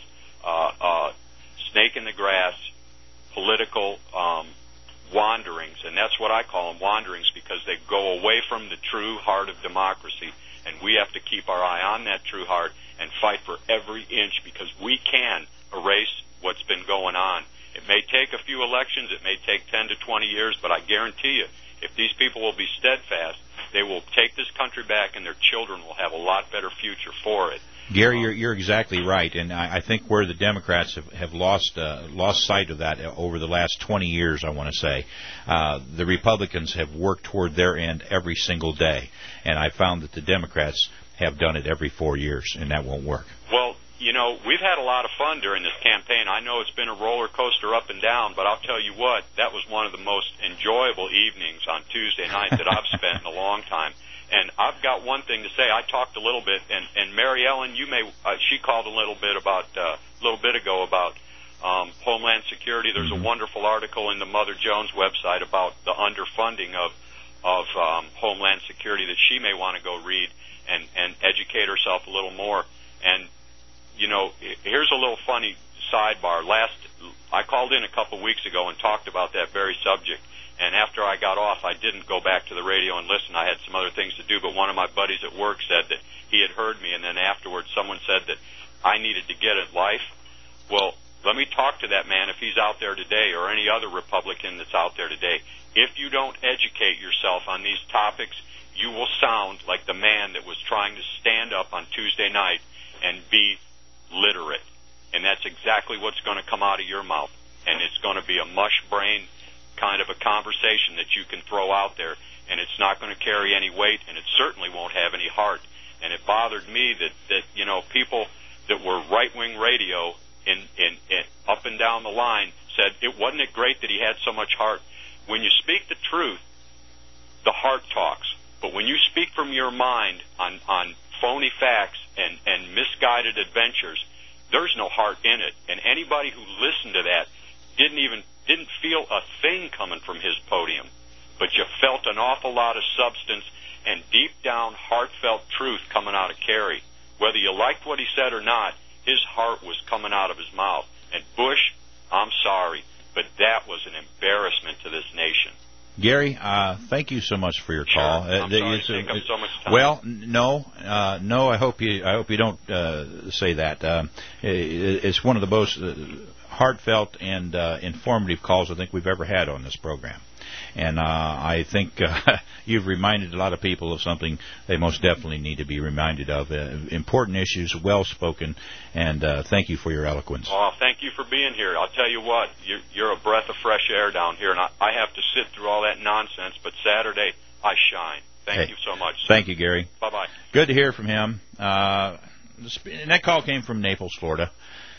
snake in the grass, political wanderings. And that's what I call them, wanderings, because they go away from the true heart of democracy. And we have to keep our eye on that true heart and fight for every inch, because we can erase what's been going on. It may take a few elections, it may take 10 to 20 years, but I guarantee you, if these people will be steadfast, they will take this country back, and their children will have a lot better future for it. Gary, you're exactly right, and I think where the Democrats have lost sight of that over the last 20 years, I want to say, the Republicans have worked toward their end every single day, and I found that the Democrats have done it every 4 years, and that won't work. Well, we've had a lot of fun during this campaign. I know it's been a roller coaster up and down, but I'll tell you what, that was one of the most enjoyable evenings on Tuesday night that I've spent in a long time. And I've got one thing to say. I talked a little bit, and Mary Ellen, she called a little bit ago about Homeland Security. There's a wonderful article in the Mother Jones website about the underfunding Homeland Security that she may want to go read and educate herself a little more. And, you know, here's a little funny sidebar. I called in a couple weeks ago and talked about that very subject. And after I got off, I didn't go back to the radio and listen. I had some other things to do, but one of my buddies at work said that he had heard me, and then afterwards someone said that I needed to get a life. Well, let me talk to that man if he's out there today, or any other Republican that's out there today. If you don't educate yourself on these topics, you will sound like the man that was trying to stand up on Tuesday night and be literate. And that's exactly what's going to come out of your mouth. And it's going to be a mush brain kind of a conversation that you can throw out there, and it's not going to carry any weight, and it certainly won't have any heart. And it bothered me that you know, people that were right-wing radio in up and down the line said, wasn't it great that he had so much heart? When you speak the truth, the heart talks. But when you speak from your mind on phony facts and misguided adventures, there's no heart in it. And anybody who listened to that didn't feel a thing coming from his podium. But you felt an awful lot of substance and deep down heartfelt truth coming out of Kerry. Whether you liked what he said or not, his heart was coming out of his mouth. And Bush, I'm sorry, but that was an embarrassment to this nation. Gary, thank you so much for your call. I'm sorry to take up so much time. Well, no. I hope you don't say that. It's one of the most heartfelt and informative calls I think we've ever had on this program. And I think you've reminded a lot of people of something they most definitely need to be reminded of. Important issues, well-spoken, and thank you for your eloquence. Oh, thank you for being here. I'll tell you what, you're a breath of fresh air down here, and I have to sit through all that nonsense, but Saturday, I shine. Thank you so much. Thank you, Gary. Bye-bye. Good to hear from him. And that call came from Naples, Florida.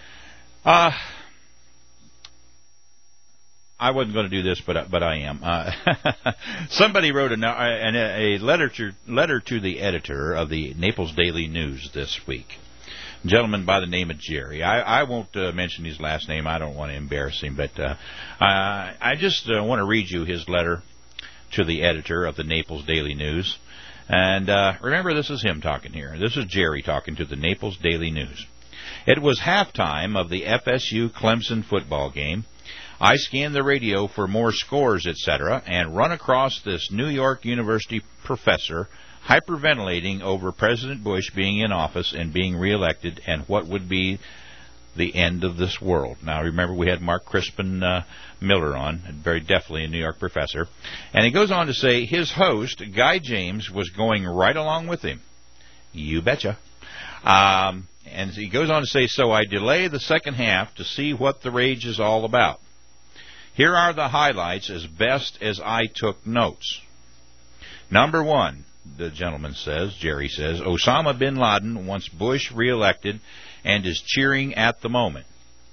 I wasn't going to do this, but I am. Somebody wrote a letter to the editor of the Naples Daily News this week. A gentleman by the name of Jerry. I won't mention his last name. I don't want to embarrass him, but I just want to read you his letter to the editor of the Naples Daily News. And remember, this is him talking here. This is Jerry talking to the Naples Daily News. It was halftime of the FSU-Clemson football game. I scanned the radio for more scores, etc., and run across this New York University professor hyperventilating over President Bush being in office and being reelected and what would be the end of this world. Now, remember, we had Mark Crispin Miller on, very definitely a New York professor. And he goes on to say his host, Guy James, was going right along with him. You betcha. And he goes on to say, so I delay the second half to see what the rage is all about. Here are the highlights as best as I took notes. Number one, the gentleman says, Jerry says, Osama bin Laden wants Bush reelected and is cheering at the moment.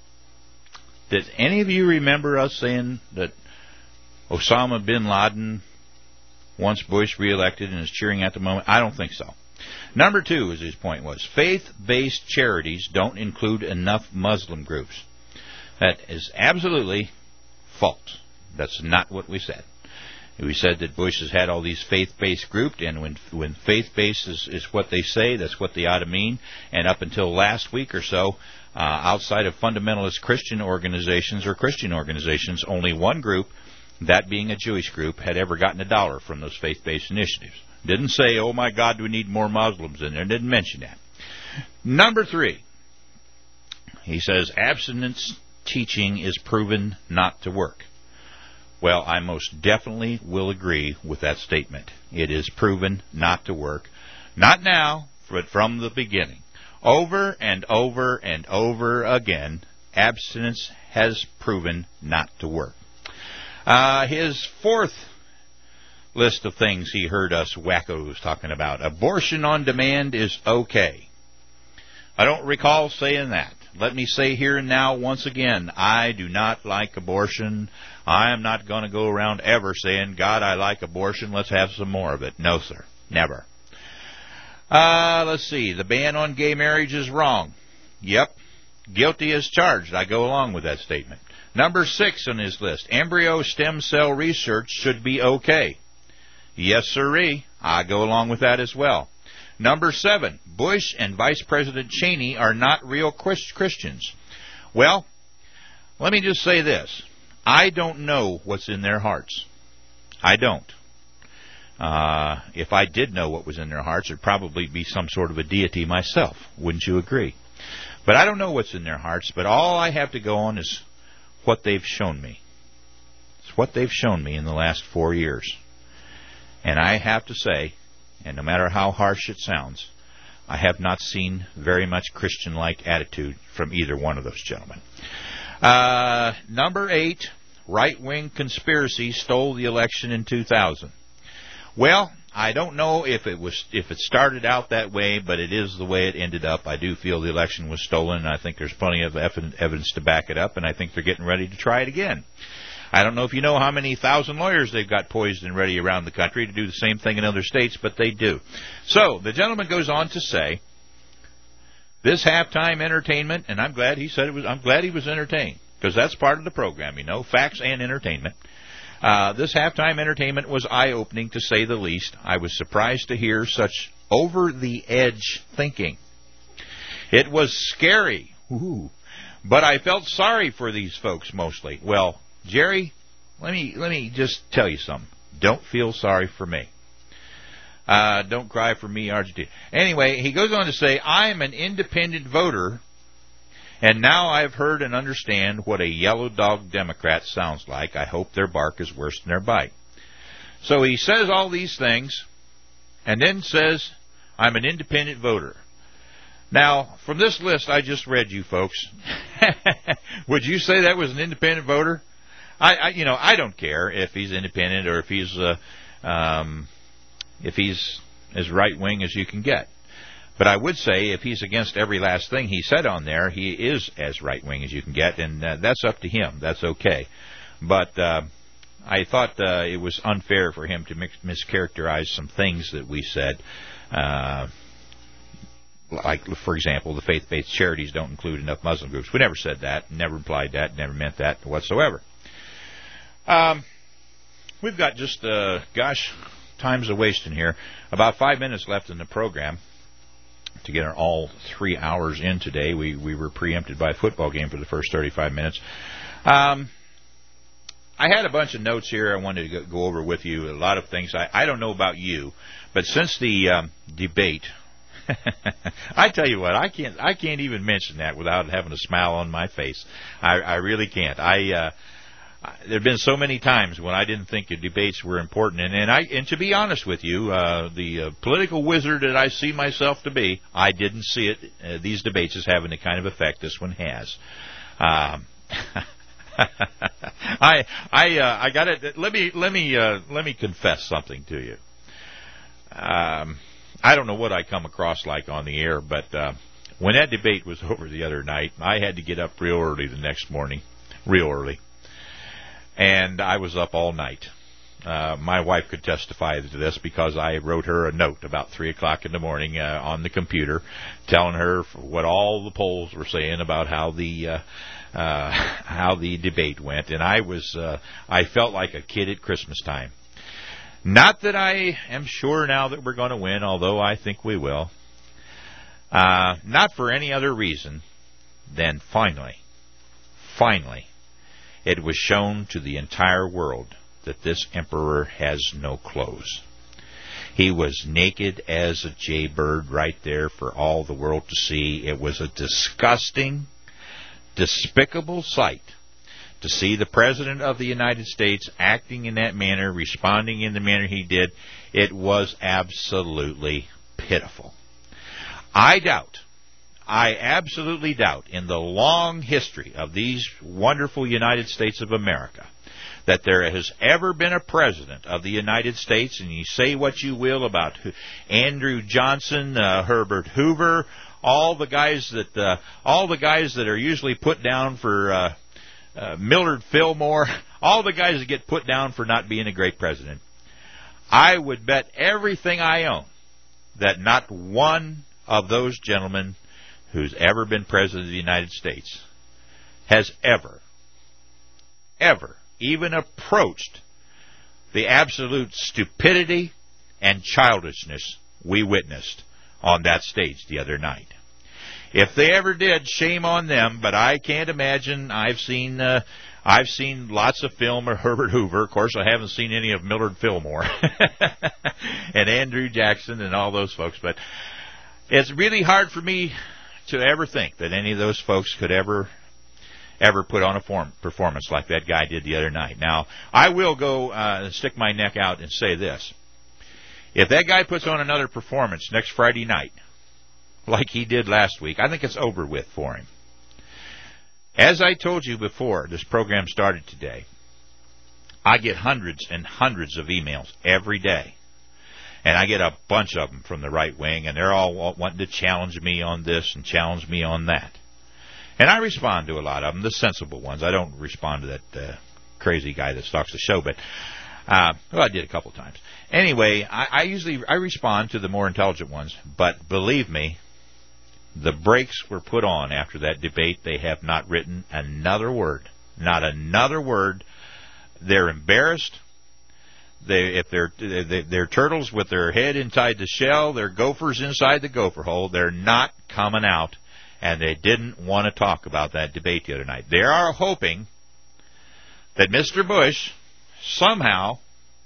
Did any of you remember us saying that Osama bin Laden wants Bush reelected and is cheering at the moment? I don't think so. Number two, as his point was, faith-based charities don't include enough Muslim groups. That is absolutely false. That's not what we said. We said that Bush has had all these faith-based groups, and when faith-based is what they say, that's what they ought to mean. And up until last week or so, outside of fundamentalist Christian organizations, only one group, that being a Jewish group, had ever gotten $1 from those faith-based initiatives. Didn't say, oh my God, we need more Muslims in there. Didn't mention that. Number three, he says, abstinence teaching is proven not to work. Well, I most definitely will agree with that statement. It is proven not to work. Not now, but from the beginning. Over and over and over again, abstinence has proven not to work. His fourth list of things he heard us wackos talking about. Abortion on demand is okay. I don't recall saying that. Let me say here and now once again, I do not like abortion. I am not going to go around ever saying, God, I like abortion. Let's have some more of it. No, sir. Never. Let's see. The ban on gay marriage is wrong. Yep. Guilty as charged. I go along with that statement. Number 6 on his list. Embryo stem cell research should be okay. Yes, sirree. I go along with that as well. Number 7, Bush and Vice President Cheney are not real Christians. Well, let me just say this. I don't know what's in their hearts. I don't. If I did know what was in their hearts, it'd probably be some sort of a deity myself. Wouldn't you agree? But I don't know what's in their hearts, but all I have to go on is what they've shown me. It's what they've shown me in the last 4 years. And I have to say, and no matter how harsh it sounds, I have not seen very much Christian-like attitude from either one of those gentlemen. Number 8, right-wing conspiracy stole the election in 2000. Well, I don't know if it started out that way, but it is the way it ended up. I do feel the election was stolen, and I think there's plenty of evidence to back it up, and I think they're getting ready to try it again. I don't know if you know how many thousand lawyers they've got poised and ready around the country to do the same thing in other states, but they do. So, the gentleman goes on to say, this halftime entertainment, and I'm glad he was entertained, because that's part of the program, facts and entertainment. This halftime entertainment was eye-opening, to say the least. I was surprised to hear such over-the-edge thinking. It was scary, but I felt sorry for these folks mostly. Well, Jerry, let me just tell you something. Don't feel sorry for me. Don't cry for me, Argentina. Anyway, he goes on to say, I'm an independent voter, and now I've heard and understand what a yellow dog Democrat sounds like. I hope their bark is worse than their bite. So he says all these things, and then says, I'm an independent voter. Now, from this list I just read you folks, would you say that was an independent voter? I don't care if he's independent or if he's as right-wing as you can get. But I would say if he's against every last thing he said on there, he is as right-wing as you can get, and that's up to him. That's okay. But I thought it was unfair for him to mischaracterize some things that we said. Like, for example, the faith-based charities don't include enough Muslim groups. We never said that, never implied that, never meant that whatsoever. We've got just, time's a wasting here. About 5 minutes left in the program to get all 3 hours in today. We were preempted by a football game for the first 35 minutes. I had a bunch of notes here I wanted to go over with you, a lot of things. I don't know about you, but since the debate, I tell you what, I can't even mention that without having a smile on my face. I really can't. There have been so many times when I didn't think the debates were important, and to be honest with you, the political wizard that I see myself to be, I didn't see it. These debates as having the kind of effect this one has. I got it. Let me confess something to you. I don't know what I come across like on the air, but when that debate was over the other night, I had to get up real early the next morning, real early. And I was up all night. My wife could testify to this because I wrote her a note about 3 o'clock in the morning on the computer telling her what all the polls were saying about how the debate went. And I felt like a kid at Christmas time. Not that I am sure now that we're going to win, although I think we will. Not for any other reason than finally, it was shown to the entire world that this emperor has no clothes. He was naked as a jaybird right there for all the world to see. It was a disgusting, despicable sight to see the President of the United States acting in that manner, responding in the manner he did. It was absolutely pitiful. I absolutely doubt in the long history of these wonderful United States of America that there has ever been a president of the United States, and you say what you will about Andrew Johnson, Herbert Hoover, all the guys that are usually put down for Millard Fillmore, all the guys that get put down for not being a great president. I would bet everything I own that not one of those gentlemen who's ever been president of the United States has ever even approached the absolute stupidity and childishness we witnessed on that stage the other night. If they ever did, shame on them, but I can't imagine. I've seen lots of film of Herbert Hoover. Of course, I haven't seen any of Millard Fillmore and Andrew Jackson and all those folks, but it's really hard for me to ever think that any of those folks could ever put on a performance like that guy did the other night. Now, I will go stick my neck out and say this. If that guy puts on another performance next Friday night, like he did last week, I think it's over with for him. As I told you before this program started today, I get hundreds and hundreds of emails every day. And I get a bunch of them from the right wing, and they're all wanting to challenge me on this and challenge me on that. And I respond to a lot of them, the sensible ones. I don't respond to that crazy guy that stalks the show, but I did a couple times. Anyway, I usually respond to the more intelligent ones, but believe me, the brakes were put on after that debate. They have not written another word. Not another word. They're embarrassed. If they're turtles with their head inside the shell, they're gophers inside the gopher hole. They're not coming out, and they didn't want to talk about that debate the other night. They are hoping that Mr. Bush somehow,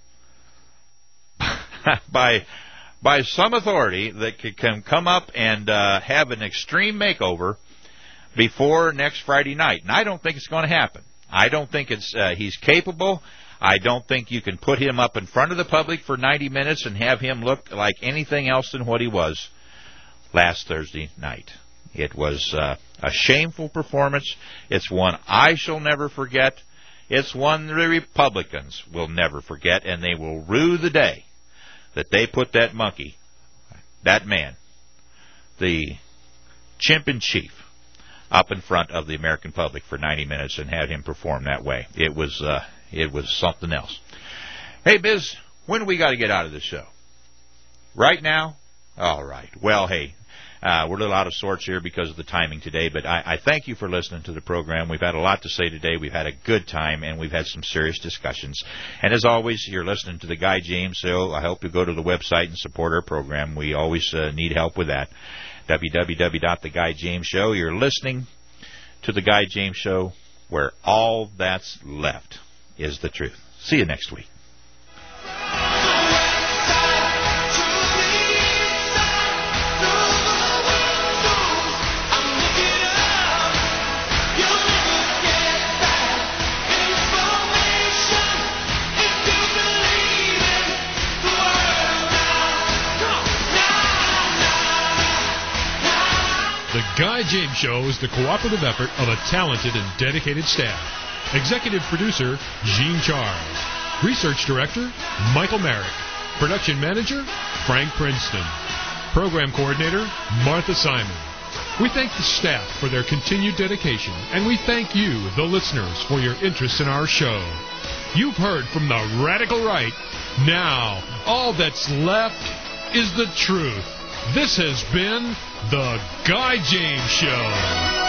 by some authority that can come up and have an extreme makeover before next Friday night. And I don't think it's going to happen. I don't think he's capable. I don't think you can put him up in front of the public for 90 minutes and have him look like anything else than what he was last Thursday night. It was a shameful performance. It's one I shall never forget. It's one the Republicans will never forget, and they will rue the day that they put that monkey, that man, the chimp in chief, up in front of the American public for 90 minutes and had him perform that way. It was something else. Hey, Biz, when do we got to get out of this show? Right now? All right. Well, hey, we're a little out of sorts here because of the timing today, but I thank you for listening to the program. We've had a lot to say today. We've had a good time, and we've had some serious discussions. And as always, you're listening to the Guy James Show. I hope you go to the website and support our program. We always need help with that. www.theguyjamesshow. You're listening to the Guy James Show, where all that's left is the truth. See you next week. The Guy James Show is the cooperative effort of a talented and dedicated staff. Executive producer, Gene Charles. Research director, Michael Merrick. Production manager, Frank Princeton. Program coordinator, Martha Simon. We thank the staff for their continued dedication, and we thank you, the listeners, for your interest in our show. You've heard from the radical right. Now, all that's left is the truth. This has been The Guy James Show.